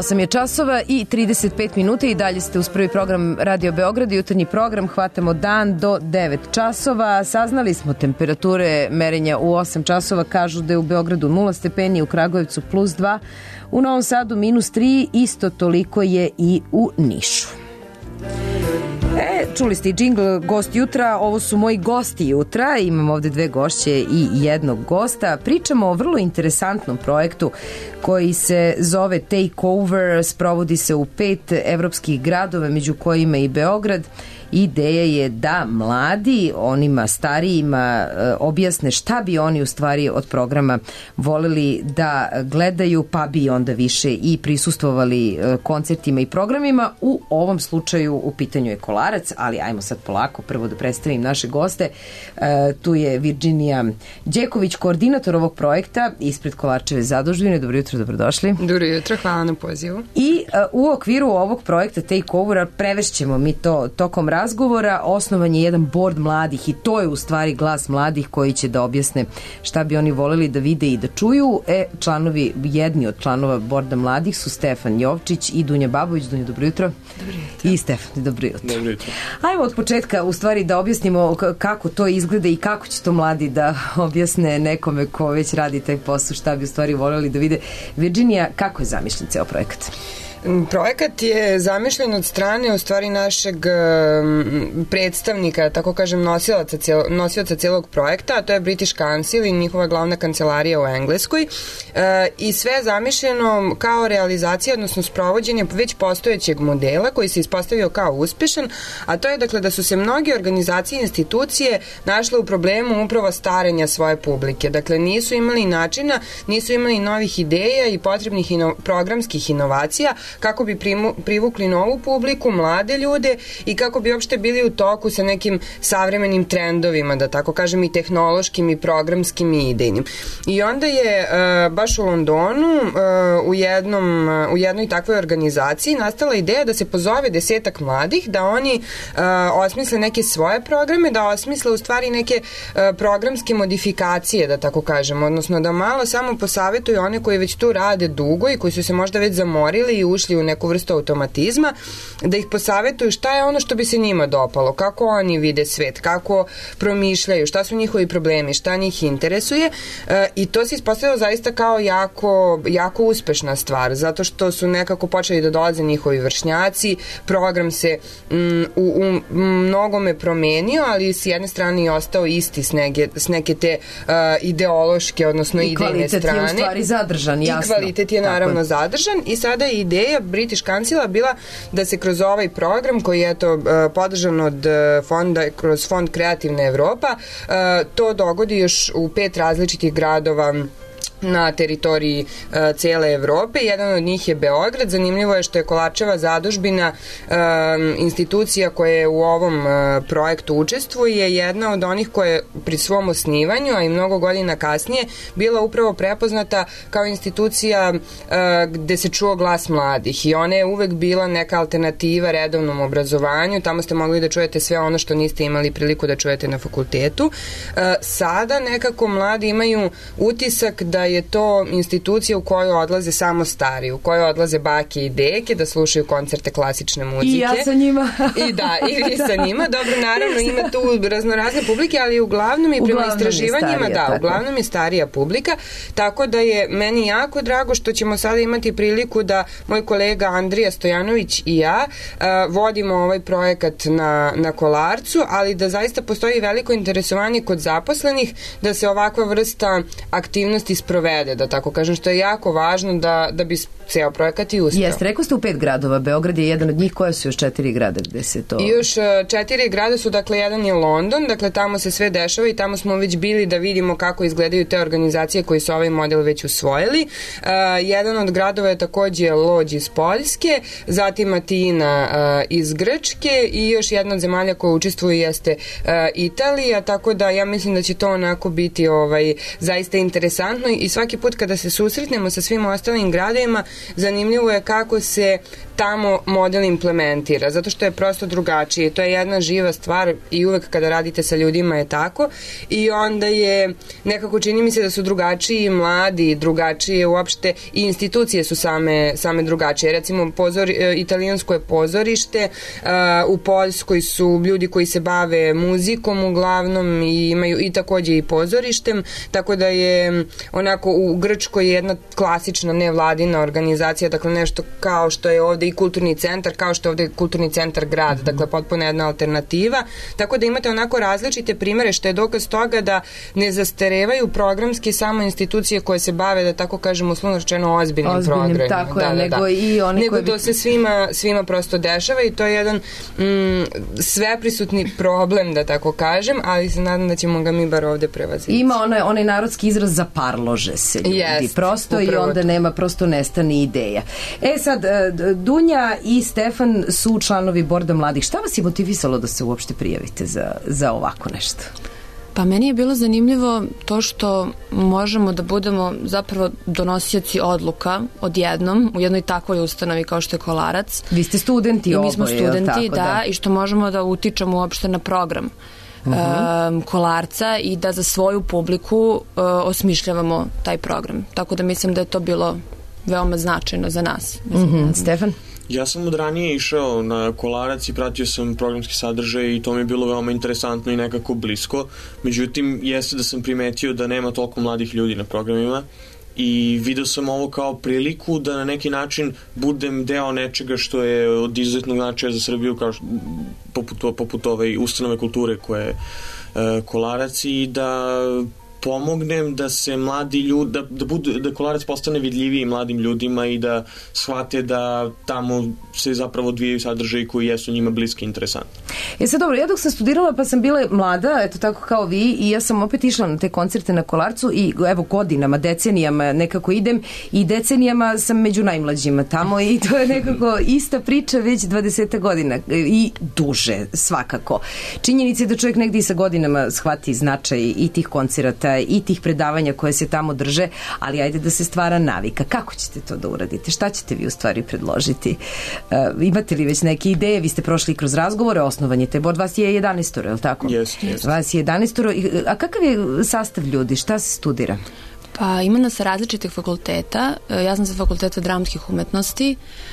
osam je časova i trideset pet minuta i dalje ste uz prvi program Radio Beograd i jutarnji program. Hvatamo dan do devet časova. Saznali smo temperature merenja u osam časova. Kažu da je u Beogradu nula stepeni, u Kragujevcu plus dva, u Novom Sadu minus tri, isto toliko je i u Nišu. E, čuli ste i džingl Gost jutra, ovo su moji gosti jutra, imam ovde dve gošće i jednog gosta. Pričamo o vrlo interesantnom projektu koji se zove Take Over, sprovodi se u pet evropskih gradova, među kojima i Beograd. Ideja je da mladi, onima starijima, objasne šta bi oni u stvari od programa voleli da gledaju, pa bi onda više i prisustvovali koncertima i programima. U ovom slučaju u pitanju je Kolarac, ali ajmo sad polako, prvo da predstavim naše goste. Tu je Virginija Đeković, koordinator ovog projekta ispred Kolarčeve zadužbine. Dobro jutro, dobrodošli. Dobro jutro, hvala na pozivu. I u okviru ovog projekta Take Over prevešćemo mi to tokom razgovora. Osnovan je jedan bord mladih i to je u stvari glas mladih koji će da objasne šta bi oni voleli da vide i da čuju. E, članovi, jedni od članova borda mladih su Stefan Jovčić i Dunja Babović. Dunja, dobro jutro. Dobro jutro. I Stefan, dobro jutro. Dobro jutro. Ajmo od početka u stvari da objasnimo kako to izgleda i kako će to mladi da objasne nekome ko već radi taj posao, šta bi u stvari voleli da vide. Virginija, kako je zamišljen ceo projekat? Projekat je zamišljen od strane u stvari našeg predstavnika, tako kažem nosioca, cijelo, nosioca cijelog projekta, a to je British Council i njihova glavna kancelarija u Engleskoj, e, i sve je zamišljeno kao realizacija, odnosno sprovođenje već postojećeg modela koji se ispostavio kao uspešan, a to je dakle da su se mnoge organizacije i institucije našle u problemu upravo starenja svoje publike. Dakle, nisu imali načina, nisu imali novih ideja i potrebnih ino, programskih inovacija kako bi primu, privukli novu publiku, mlade ljude i kako bi uopšte bili u toku sa nekim savremenim trendovima, da tako kažem, i tehnološkim i programskim i idejnim. I onda je uh, baš u Londonu uh, u, jednom, uh, u jednoj takvoj organizaciji nastala ideja da se pozove desetak mladih, da oni uh, osmisle neke svoje programe, da osmisle u stvari neke uh, programske modifikacije, da tako kažem, odnosno da malo samo posavetuju one koji već tu rade dugo i koji su se možda već zamorili i ušli u neku vrstu automatizma, da ih posavetuju šta je ono što bi se njima dopalo, kako oni vide svet, kako promišljaju, šta su njihovi problemi, šta njih interesuje, e, i to se ispostavilo zaista kao jako, jako uspešna stvar, zato što su nekako počeli da dolaze njihovi vršnjaci, program se m, u, u mnogome promenio, ali s jedne strane i ostao isti s neke, s neke te uh, ideološke, odnosno I idejne strane. I kvalitet je u stvari zadržan, jasno. I kvalitet je naravno je. zadržan i sada je ideja British Councila bila da se kroz ovaj program koji je to uh, podržan od uh, fonda, kroz fond Kreativna Evropa, uh, to dogodi još u pet različitih gradova na teritoriji uh, cele Evrope. Jedan od njih je Beograd. Zanimljivo je što je Kolarčeva zadužbina uh, institucija koja u ovom uh, projektu učestvuje, jedna od onih koje pri svom osnivanju, a i mnogo godina kasnije, bila upravo prepoznata kao institucija uh, gde se čuo glas mladih i ona je uvek bila neka alternativa redovnom obrazovanju. Tamo ste mogli da čujete sve ono što niste imali priliku da čujete na fakultetu. Uh, sada nekako mladi imaju utisak da je to institucija u kojoj odlaze samo stari, u kojoj odlaze bake i deke da slušaju koncerte klasične muzike. I ja sa njima. I da, i vi sa njima. Dobro, naravno ima tu raznorazne publike, ali uglavnom i prema uglavnom istraživanjima, starija, da, uglavnom je starija publika, tako da je meni jako drago što ćemo sada imati priliku da moj kolega Andrija Stojanović i ja uh, vodimo ovaj projekat na, na Kolarcu, ali da zaista postoji veliko interesovanje kod zaposlenih da se ovakva vrsta aktivnosti sprovede, da tako kažem, što je jako važno da, da bi ceo projekat i uspeo. Jeste, rekao ste u pet gradova, Beograd je jedan od njih, koje su još četiri grada gde se to... I još četiri grada su, dakle, jedan je London, dakle, tamo se sve dešava i tamo smo već bili da vidimo kako izgledaju te organizacije koji su ovaj model već usvojili. Uh, jedan od gradova je takođe Lodž iz Poljske, zatim Atina uh, iz Grčke i još jedna od zemalja koja učestvuje jeste uh, Italija, tako da ja mislim da će to onako biti ovaj, zaista interesantno i svaki put kada se susretnemo sa svim ostalim gradovima, zanimljivo je kako se tamo model implementira, zato što je prosto drugačije. To je jedna živa stvar i uvek kada radite sa ljudima je tako i onda je nekako čini mi se da su drugačiji mladi, drugačije uopšte i institucije su same, same drugačije. Recimo pozor, italijansko je pozorište, u Poljskoj su ljudi koji se bave muzikom uglavnom i imaju i takođe i pozorištem, tako da je onako u Grčkoj jedna klasična nevladina organizacija, dakle nešto kao što je ovde i kulturni centar, kao što je ovde kulturni centar grad, dakle potpuno jedna alternativa, tako da imate onako različite primere, što je dokaz toga da ne zastarevaju programski samo institucije koje se bave, da tako kažem, uslovno rečeno ozbiljnim, ozbiljnim programima. Tako da, je, da, nego da. i oni nego koji... to se svima, svima prosto dešava i to je jedan mm, sveprisutni problem, da tako kažem, ali se nadam da ćemo ga mi bar ovde prevaziti. Ima onaj, onaj narodski izraz zaparlože se ljudi, yes, prosto i onda nema, prosto nestani ideja. E sad, Dunja i Stefan su članovi borda mladih. Šta vas je motivisalo da se uopšte prijavite za, za ovako nešto? Pa meni je bilo zanimljivo to što možemo da budemo zapravo donosioci odluka odjednom u jednoj takvoj ustanovi kao što je Kolarac. Vi ste studenti oboje, mi smo studenti, tako, da, da, i što možemo da utičemo uopšte na program uh-huh. um, Kolarca i da za svoju publiku uh, osmišljavamo taj program. Tako da mislim da je to bilo veoma značajno za nas. Mm-hmm. Stefan? Ja sam od ranije išao na Kolarac i pratio sam programski sadržaj i to mi je bilo veoma interesantno i nekako blisko. Međutim, jeste da sam primetio da nema toliko mladih ljudi na programima i video sam ovo kao priliku da na neki način budem deo nečega što je od izuzetnog značaja za Srbiju, kao što, poput, poput ove ustanove kulture koje je uh, Kolarac, i da pomognem da se mladi ljudi, da, da, budu, da Kolarac postane vidljiviji mladim ljudima i da shvate da tamo se zapravo odvijaju sadržaji koji jesu njima bliski i interesantni. E sad dobro, ja dok sam studirala pa sam bila mlada, eto tako kao vi, i ja sam opet išla na te koncerte na Kolarcu i evo godinama, decenijama nekako idem i decenijama sam među najmlađima tamo i to je nekako ista priča već dvadeset godina i duže svakako. Činjenica je da čovjek negdje i sa godinama shvati značaj i tih koncerata i tih predavanja koje se tamo drže, ali ajde da se stvara navika. Kako ćete to da uradite? Šta ćete vi u stvari predložiti? Uh, imate li već neke ideje? Vi ste prošli kroz razgovore, osnovan je taj bord, vas je jedanaestoro, je li tako? Jeste, jeste. Vas je jedanaestoro. A kakav je sastav ljudi? Šta se studira? Pa ima nas različitih fakulteta. Ja sam sa fakulteta dramskih umetnosti,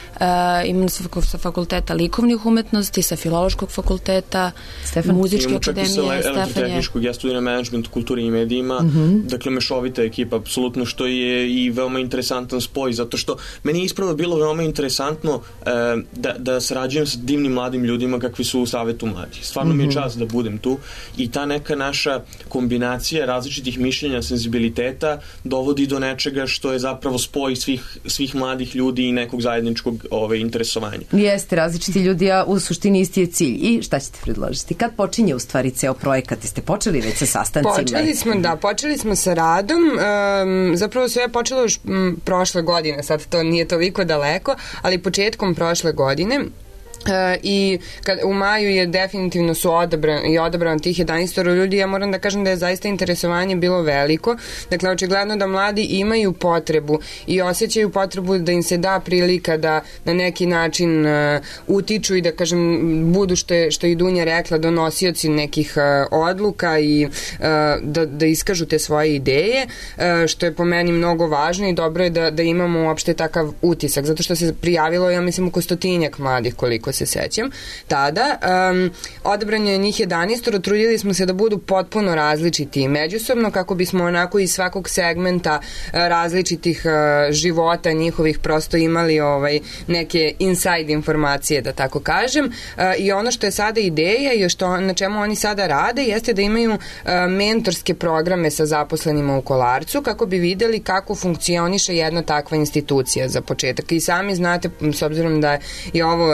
Uh, imam sa fakulteta likovnih umetnosti, sa filološkog fakulteta, Stefan. Muzičke imamo akademije, Stefan. Imamo čak i sa elektrotehničkog, ja studiram management u kulturi i medijima, mm-hmm. dakle mešovita ekipa, apsolutno, što je i veoma interesantan spoj, zato što meni je ispravo bilo veoma interesantno uh, da, da sarađujem sa divnim mladim ljudima kakvi su u Savetu mladih. Stvarno mm-hmm. mi je čast da budem tu i ta neka naša kombinacija različitih mišljenja, senzibiliteta dovodi do nečega što je zapravo spoj svih, svih mladih ljudi i nekog zajedničkog ove interesovanja. Jeste, različiti ljudi, a u suštini isti je cilj. I šta ćete predložiti? Kad počinje u stvari ceo projekat? Jeste počeli već sa sastancima? Počeli smo, da, počeli smo sa radom. Um, zapravo sve je počelo još m, prošle godine, sad to nije toliko daleko, ali početkom prošle godine. Uh, i kad, u maju je definitivno su odabran, i odabrano tih jedanaest ljudi. Ja moram da kažem da je zaista interesovanje bilo veliko, dakle očigledno da mladi imaju potrebu i osjećaju potrebu da im se da prilika da na neki način uh, utiču i da kažem budu, što je, što je i Dunja rekla, donosioci nekih uh, odluka i uh, da, da iskažu te svoje ideje, uh, što je po meni mnogo važno i dobro je da, da imamo uopšte takav utisak, zato što se prijavilo, ja mislim, oko stotinjak mladih, koliko se sećam tada. Um, odabran je njih jedanaest, trudili smo se da budu potpuno različiti međusobno, kako bismo onako iz svakog segmenta uh, različitih uh, života njihovih prosto imali ovaj, neke inside informacije, da tako kažem. Uh, I ono što je sada ideja i što, na čemu oni sada rade jeste da imaju uh, mentorske programe sa zaposlenima u Kolarcu, kako bi videli kako funkcioniše jedna takva institucija za početak. I sami znate, s obzirom da je ovo radio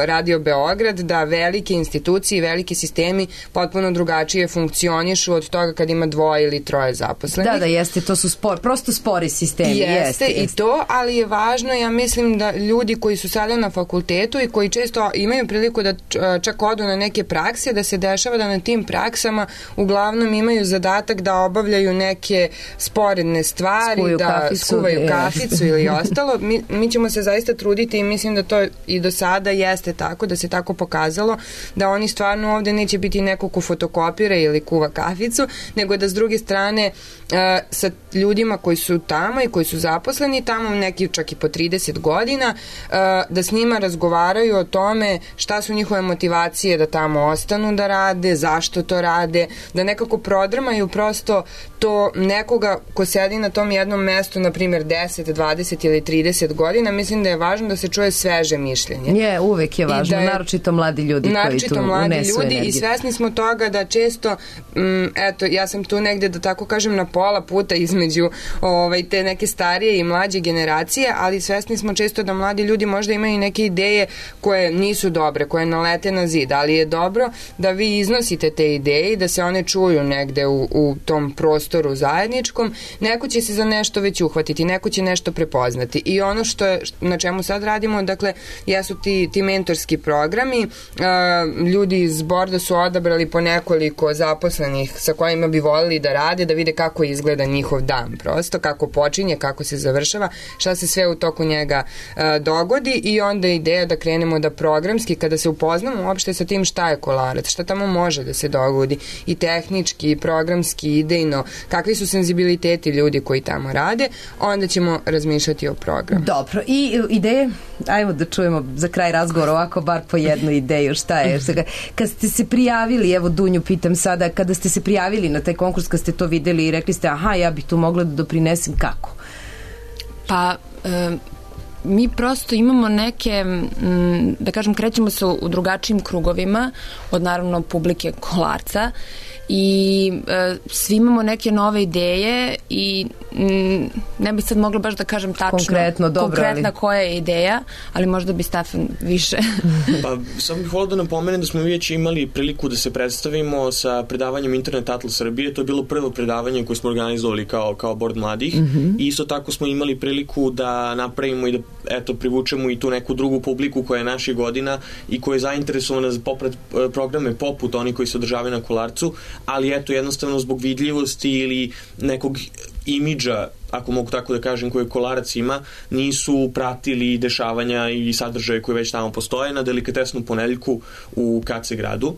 Beograd, da velike institucije i veliki sistemi potpuno drugačije funkcionišu od toga kad ima dvoje ili troje zaposlenih. Da, da, jeste, to su spor, prosto spori sistemi. Jeste, jeste, i jeste. to, ali je važno, ja mislim da ljudi koji su sada na fakultetu i koji često imaju priliku da čak odu na neke prakse, da se dešava da na tim praksama uglavnom imaju zadatak da obavljaju neke sporedne stvari, Skuju da kaficu, skuvaju je. kaficu ili ostalo. Mi, mi ćemo se zaista truditi i mislim da to i do sada jeste tako, da se tako pokazalo, da oni stvarno ovde neće biti neko ko fotokopira ili kuva kaficu, nego da s druge strane uh, sa ljudima koji su tamo i koji su zaposleni tamo, neki čak i po trideset godina, uh, da s njima razgovaraju o tome šta su njihove motivacije da tamo ostanu da rade, zašto to rade, da nekako prodrmaju prosto to nekoga ko sedi na tom jednom mestu, na primjer deset, dvadeset ili trideset godina. Mislim da je važno da se čuje sveže mišljenje. Je, uvek je važno, je, naročito mladi ljudi koji tu mladi unesu ljudi energiju. I svesni smo toga da često, mm, eto, ja sam tu negde, da tako kažem, na pola puta između ovaj, te neke starije i mlađe generacije, ali svesni smo često da mladi ljudi možda imaju neke ideje koje nisu dobre, koje nalete na zid, ali je dobro da vi iznosite te ideje i da se one čuju negde u, u tom prostoru zajedničkom. Neko će se za nešto već uhvatiti, neko će nešto prepoznati i ono što je, na čemu sad radimo, dakle, jesu ti, ti mentorski programi. Uh, ljudi iz borda su odabrali po nekoliko zaposlenih sa kojima bi volili da rade, da vide kako izgleda njihov dan, prosto, kako počinje, kako se završava, šta se sve u toku njega uh, dogodi i onda je ideja da krenemo da programski, kada se upoznamo uopšte sa tim šta je Kolarac, šta tamo može da se dogodi i tehnički, i programski, idejno, kakvi su senzibiliteti ljudi koji tamo rade, onda ćemo razmišljati o programu. Dobro, i ideje? Ajmo da čujemo za kraj razgovora ovako bar po jednu ideju, šta je? Kad ste se prijavili, evo Dunju pitam sada, kada ste se prijavili na taj konkurs, kad ste to videli i rekli ste, aha, ja bih tu mogla da doprinesem, kako? Pa, e, mi prosto imamo neke, m, da kažem, krećemo se u, u drugačijim krugovima od naravno publike Kolarca i e, svi imamo neke nove ideje i m, ne bih sad mogla baš da kažem tačno konkretno, dobro, konkretna ali... koja je ideja, ali možda bi Stefan više. Pa samo bih volio da napomenem da smo već imali priliku da se predstavimo sa predavanjem Internet Atlas Srbije. To je bilo prvo predavanje koje smo organizovali kao, kao bord mladih. Mm-hmm. I isto tako smo imali priliku da napravimo i da eto, privučemo i tu neku drugu publiku koja je naših godina i koja je zainteresovana za poprat programe poput oni koji se održavaju na Kolarcu, ali eto, jednostavno zbog vidljivosti ili nekog imidža, ako mogu tako da kažem, koje Kolarac ima, nisu pratili dešavanja i sadržaje koje već tamo postoje na delikatesnom ponedeljku u K C gradu.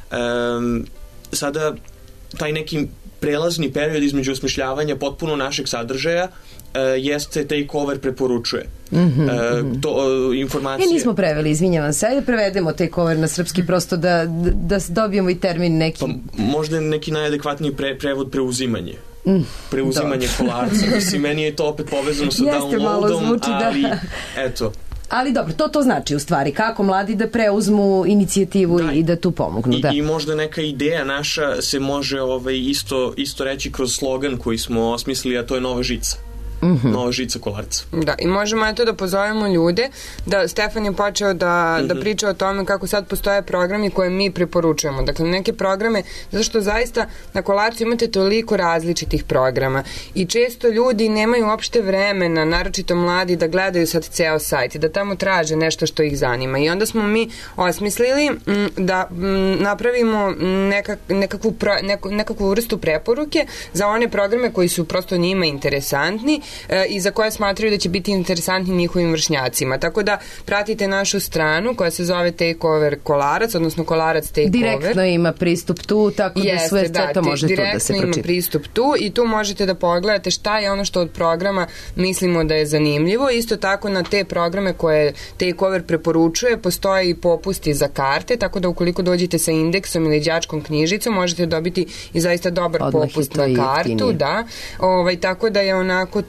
Um, sada, taj neki prelazni period između osmišljavanja potpuno našeg sadržaja uh, jeste takeover preporučuje. Mm-hmm. Uh, to, uh, informacije... E, nismo preveli, izvinjavam se, ajde prevedemo takeover na srpski, prosto da, da dobijemo i termin neki. Pa, možda je neki najadekvatniji pre, prevod preuzimanje. Mm, preuzimanje Kolarca. Mislim, meni je to opet povezano sa downloadom, zvuči, ali da. Eto. Ali dobro, to to znači u stvari, kako mladi da preuzmu inicijativu da. i da tu pomognu. I, da. I možda neka ideja naša se može ovaj, isto, isto reći kroz slogan koji smo osmislili, a to je Nova žica. Mm-hmm. Nova žica Kolarca. Da, i možemo eto da pozovemo ljude, da Stefan je počeo da, mm-hmm. da priča o tome kako sad postoje programi koje mi preporučujemo. Dakle, neke programe, zato što zaista na Kolarcu imate toliko različitih programa i često ljudi nemaju uopšte vremena, naročito mladi, da gledaju sad ceo sajt i da tamo traže nešto što ih zanima. I onda smo mi osmislili m, da m, napravimo nekak, nekakvu, pro, neku, nekakvu vrstu preporuke za one programe koji su prosto njima interesantni i za koje smatraju da će biti interesantni njihovim vršnjacima. Tako da pratite našu stranu koja se zove Takeover Kolarac, odnosno Kolarac Takeover. Direktno ima pristup tu, tako da Jeste, sve da, to može tu da se pročita. Direktno ima pristup tu i tu možete da pogledate šta je ono što od programa mislimo da je zanimljivo. Isto tako na te programe koje Takeover preporučuje postoje i popusti za karte, tako da ukoliko dođete sa indeksom ili đačkom knjižicom možete dobiti i zaista dobar odmah popust na kartu. Da. Ovaj, tako da je onako to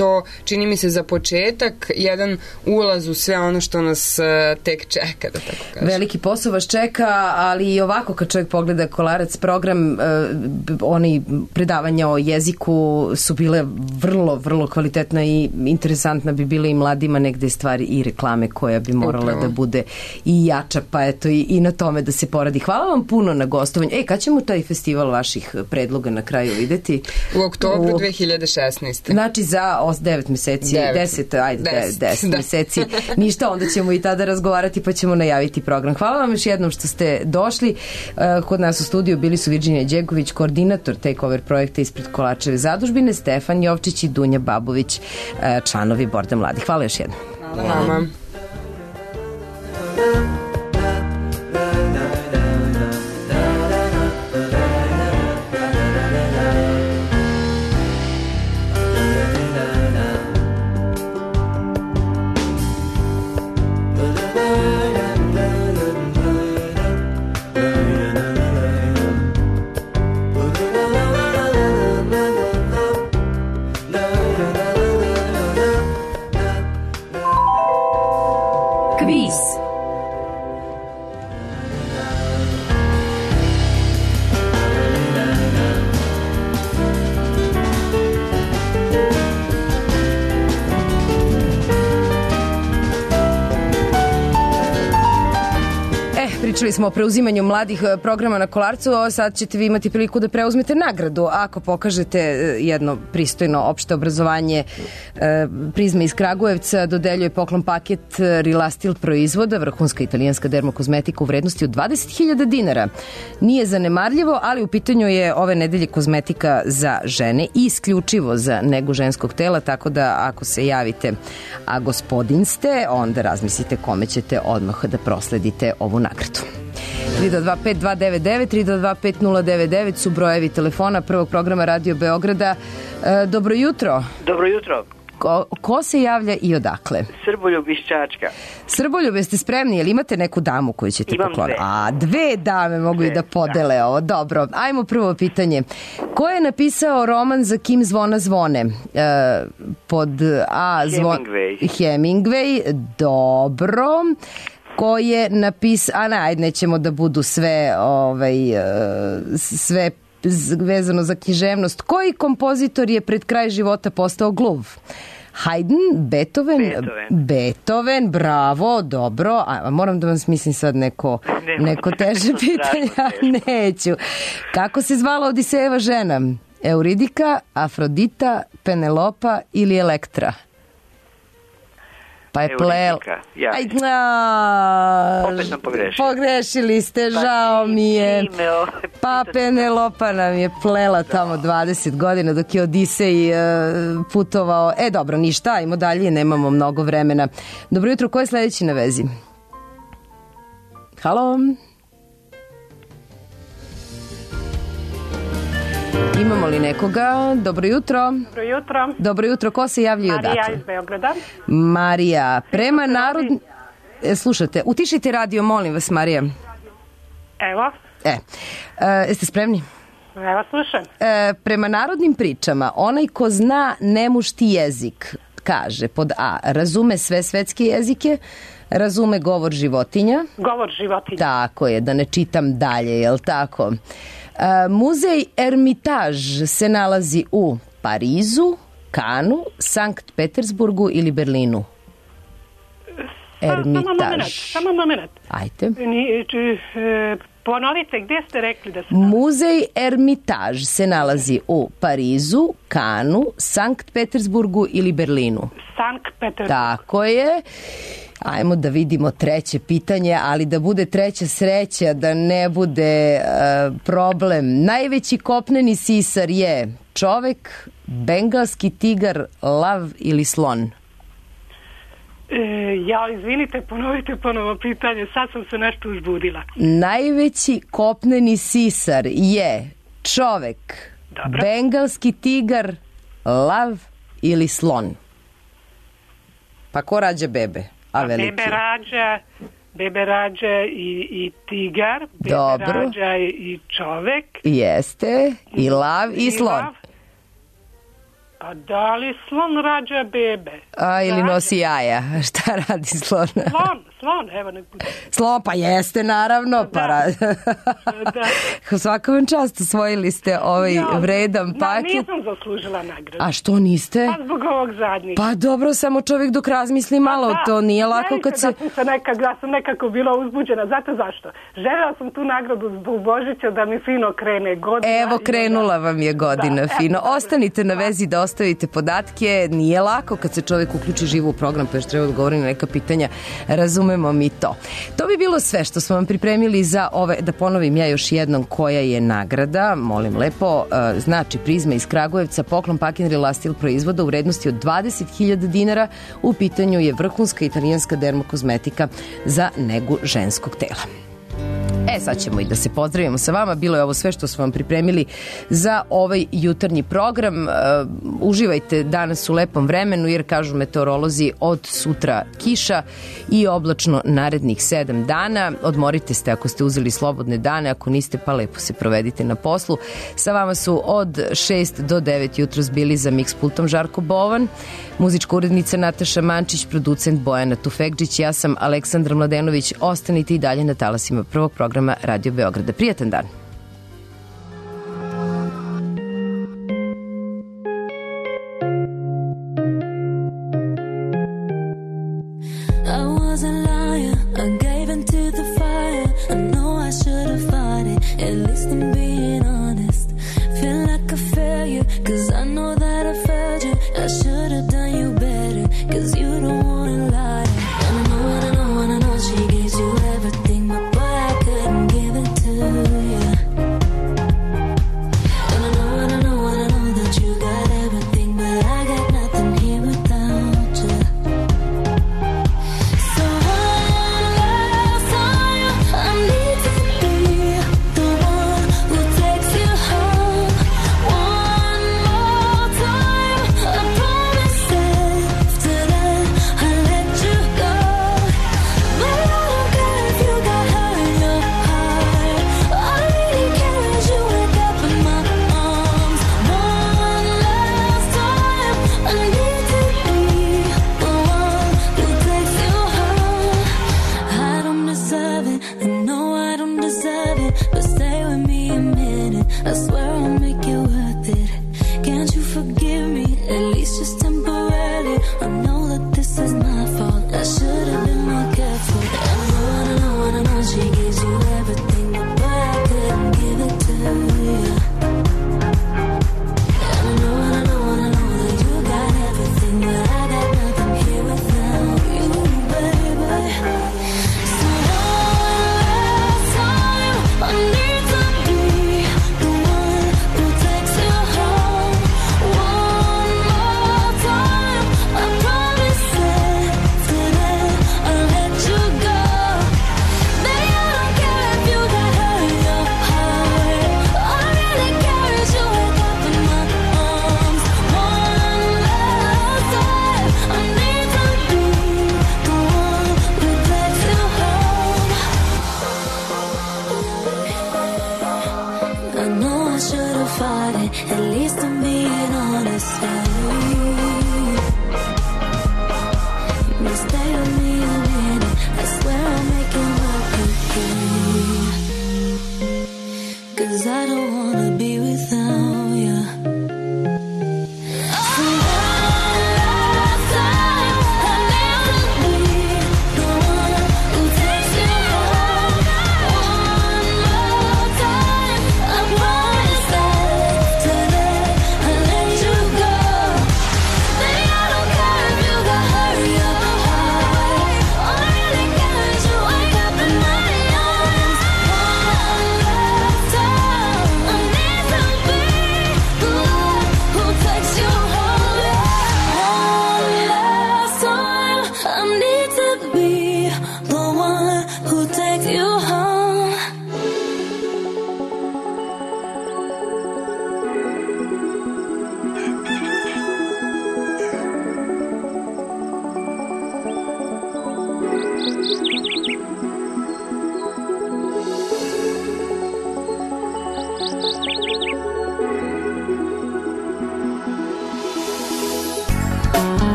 to, čini mi se, za početak jedan ulaz u sve ono što nas uh, tek čeka, da tako kažem. Veliki posao vas čeka, ali i ovako kad čovjek pogleda Kolarac program, uh, oni predavanja o jeziku su bile vrlo, vrlo kvalitetna i interesantna bi bile i mladima negde stvari i reklame koja bi morala Upravo. da bude i jača, pa eto i, i na tome da se poradi. Hvala vam puno na gostovanju. E, kad ćemo taj festival vaših predloga na kraju videti? U oktobru dve hiljade šesnaeste. Znači za devet meseci, deset, ajde, deset da. meseci. Ništa, onda ćemo i tada razgovarati pa ćemo najaviti program. Hvala vam još jednom što ste došli. Kod nas u studiju bili su Virđinija Đegović, koordinator takeover projekta ispred Kolačeve zadužbine, Stefan Jovčić i Dunja Babović, članovi Borda mladih. Hvala još jednom. Hvala vama. Pričali smo o preuzimanju mladih programa na Kolarcu, a sad ćete vi imati priliku da preuzmete nagradu ako pokažete jedno pristojno opšte obrazovanje. Prizma iz Kragujevca dodeljuje poklon paket Rilastil proizvoda, vrhunska italijanska dermokozmetika u vrednosti od dvadeset hiljada dinara. Nije zanemarljivo, ali u pitanju je ove nedelje kozmetika za žene i isključivo za negu ženskog tela, tako da ako se javite, a gospodin ste, onda razmislite kome ćete odmah da prosledite ovu nagradu. tri do dva pet dva devet devet, tri do dva pet nula devet devet su brojevi telefona prvog programa Radio Beograda. E, dobro jutro. Dobro jutro. Ko, ko se javlja i odakle? Srboljub iz Čačka. Srboljub, jeste spremni? Jel imate neku damu koju ćete Imam pokloniti? dve. A, dve dame mogu dve, i da podele da. Ovo. Dobro, ajmo prvo pitanje. Ko je napisao roman Za kim zvona zvone? E, pod A... Zvon... Hemingway. Hemingway, dobro. Ko je napisao, a ne, ajde, nećemo da budu sve, ovaj, sve vezano za književnost. Koji kompozitor je pred kraj života postao gluv? Haydn, Beethoven, Beethoven, Beethoven, bravo, dobro. A moram da vam smislim sad neko, neko teže pitanja. Neću. Kako se zvala Odisejeva žena? Euridika, Afrodita, Penelopa ili Elektra? Pa je plel... Ja. Aj, a, opet sam pogrešio. Pogrešili ste, pa, žao mi je. Pa Penelopa nam je plela tamo dvadeset godina dok je Odisej uh, putovao. E, dobro, ništa, ajmo dalje, nemamo mnogo vremena. Dobro jutro, ko je sledeći na vezi? Halo? Imamo li nekoga? Dobro jutro. Dobro jutro. Dobro jutro. Ko se javlja i odakle? Marija iz Beograda. Marija. Prema narodnim... E, slušajte, utišite radio, molim vas, Marija. Evo. E, e jeste spremni? Evo, slušam. E, prema narodnim pričama, onaj ko zna nemušti jezik, kaže pod A, razume sve svetske jezike, razume govor životinja. Govor životinja. Tako je, da ne čitam dalje, jel tako? E, muzej Ermitage se nalazi u Parizu, Kanu, Sankt Petersburgu ili Berlinu? Ermitage. Samo moment, samo moment. Ajde. Ni, či, e, ponovite, gdje ste rekli da se... Muzej Ermitage se nalazi u Parizu, Kanu, Sankt Petersburgu ili Berlinu? Sankt Petersburgu. Tako je. Ajmo da vidimo treće pitanje, ali da bude treća sreća, da ne bude uh, problem. Najveći kopneni sisar je čovek, bengalski tigar, lav ili slon? E, ja, izvinite, ponovite ponovo pitanje, sad sam se nešto uzbudila. Najveći kopneni sisar je čovek, Dobro. bengalski tigar, lav ili slon? Pa ko rađa bebe? A veliki? Bebe rađa, bebe rađa i, i tigar, bebe Dobro. rađa i, i čovek. Jeste, i lav i, i slon. Lav. Pa da li slon rađa bebe? A, ili nosi jaja? Šta radi slon? Slon, slon, evo nek bude. Slon, pa jeste, naravno. Pa da. da. Svaka vam čast, osvojili ste ovaj ja, vredan paket. Ja nisam zaslužila nagradu. A što niste? Pa zbog ovog zadnjeg. Pa dobro, samo čovjek dok razmisli malo, pa da, to nije lako kad se... Da sam, se nekak, da sam nekako bila uzbuđena, zato zašto? Željela sam tu nagradu zbog Božića da mi fino krene godina. Evo, krenula vam je godina da, fino. E, Ostanite na vezi da ostavite podatke, nije lako kad se čovjek uključi živo u program, pa još treba odgovoriti na neka pitanja, razumemo mi to. To bi bilo sve što smo vam pripremili za ove, da ponovim ja još jednom koja je nagrada, molim lepo, znači Prizma iz Kragujevca, poklon Pakin Relastil proizvoda u vrednosti od dvadeset hiljada dinara, u pitanju je vrhunska italijanska dermokozmetika za negu ženskog tela. E, sad ćemo i da se pozdravimo sa vama. Bilo je ovo sve što smo vam pripremili za ovaj jutarnji program. Uh, uživajte danas u lepom vremenu, jer kažu meteorolozi od sutra kiša i oblačno narednih sedam dana. Odmorite se ako ste uzeli slobodne dane, ako niste pa lepo se provedite na poslu. Sa vama su od šest do devet jutros bili za Mix pultom Žarko Bovan, muzička urednica Nataša Mančić, producent Bojana Tufekđić, ja sam Aleksandra Mladenović. Ostanite i dalje na talasima prvog programa Radio Beograda. Prijatan dan. I was a liar, I gave into the fire. I know I should have fought it, at least I'm being honest. Feel like a failure, cause I know that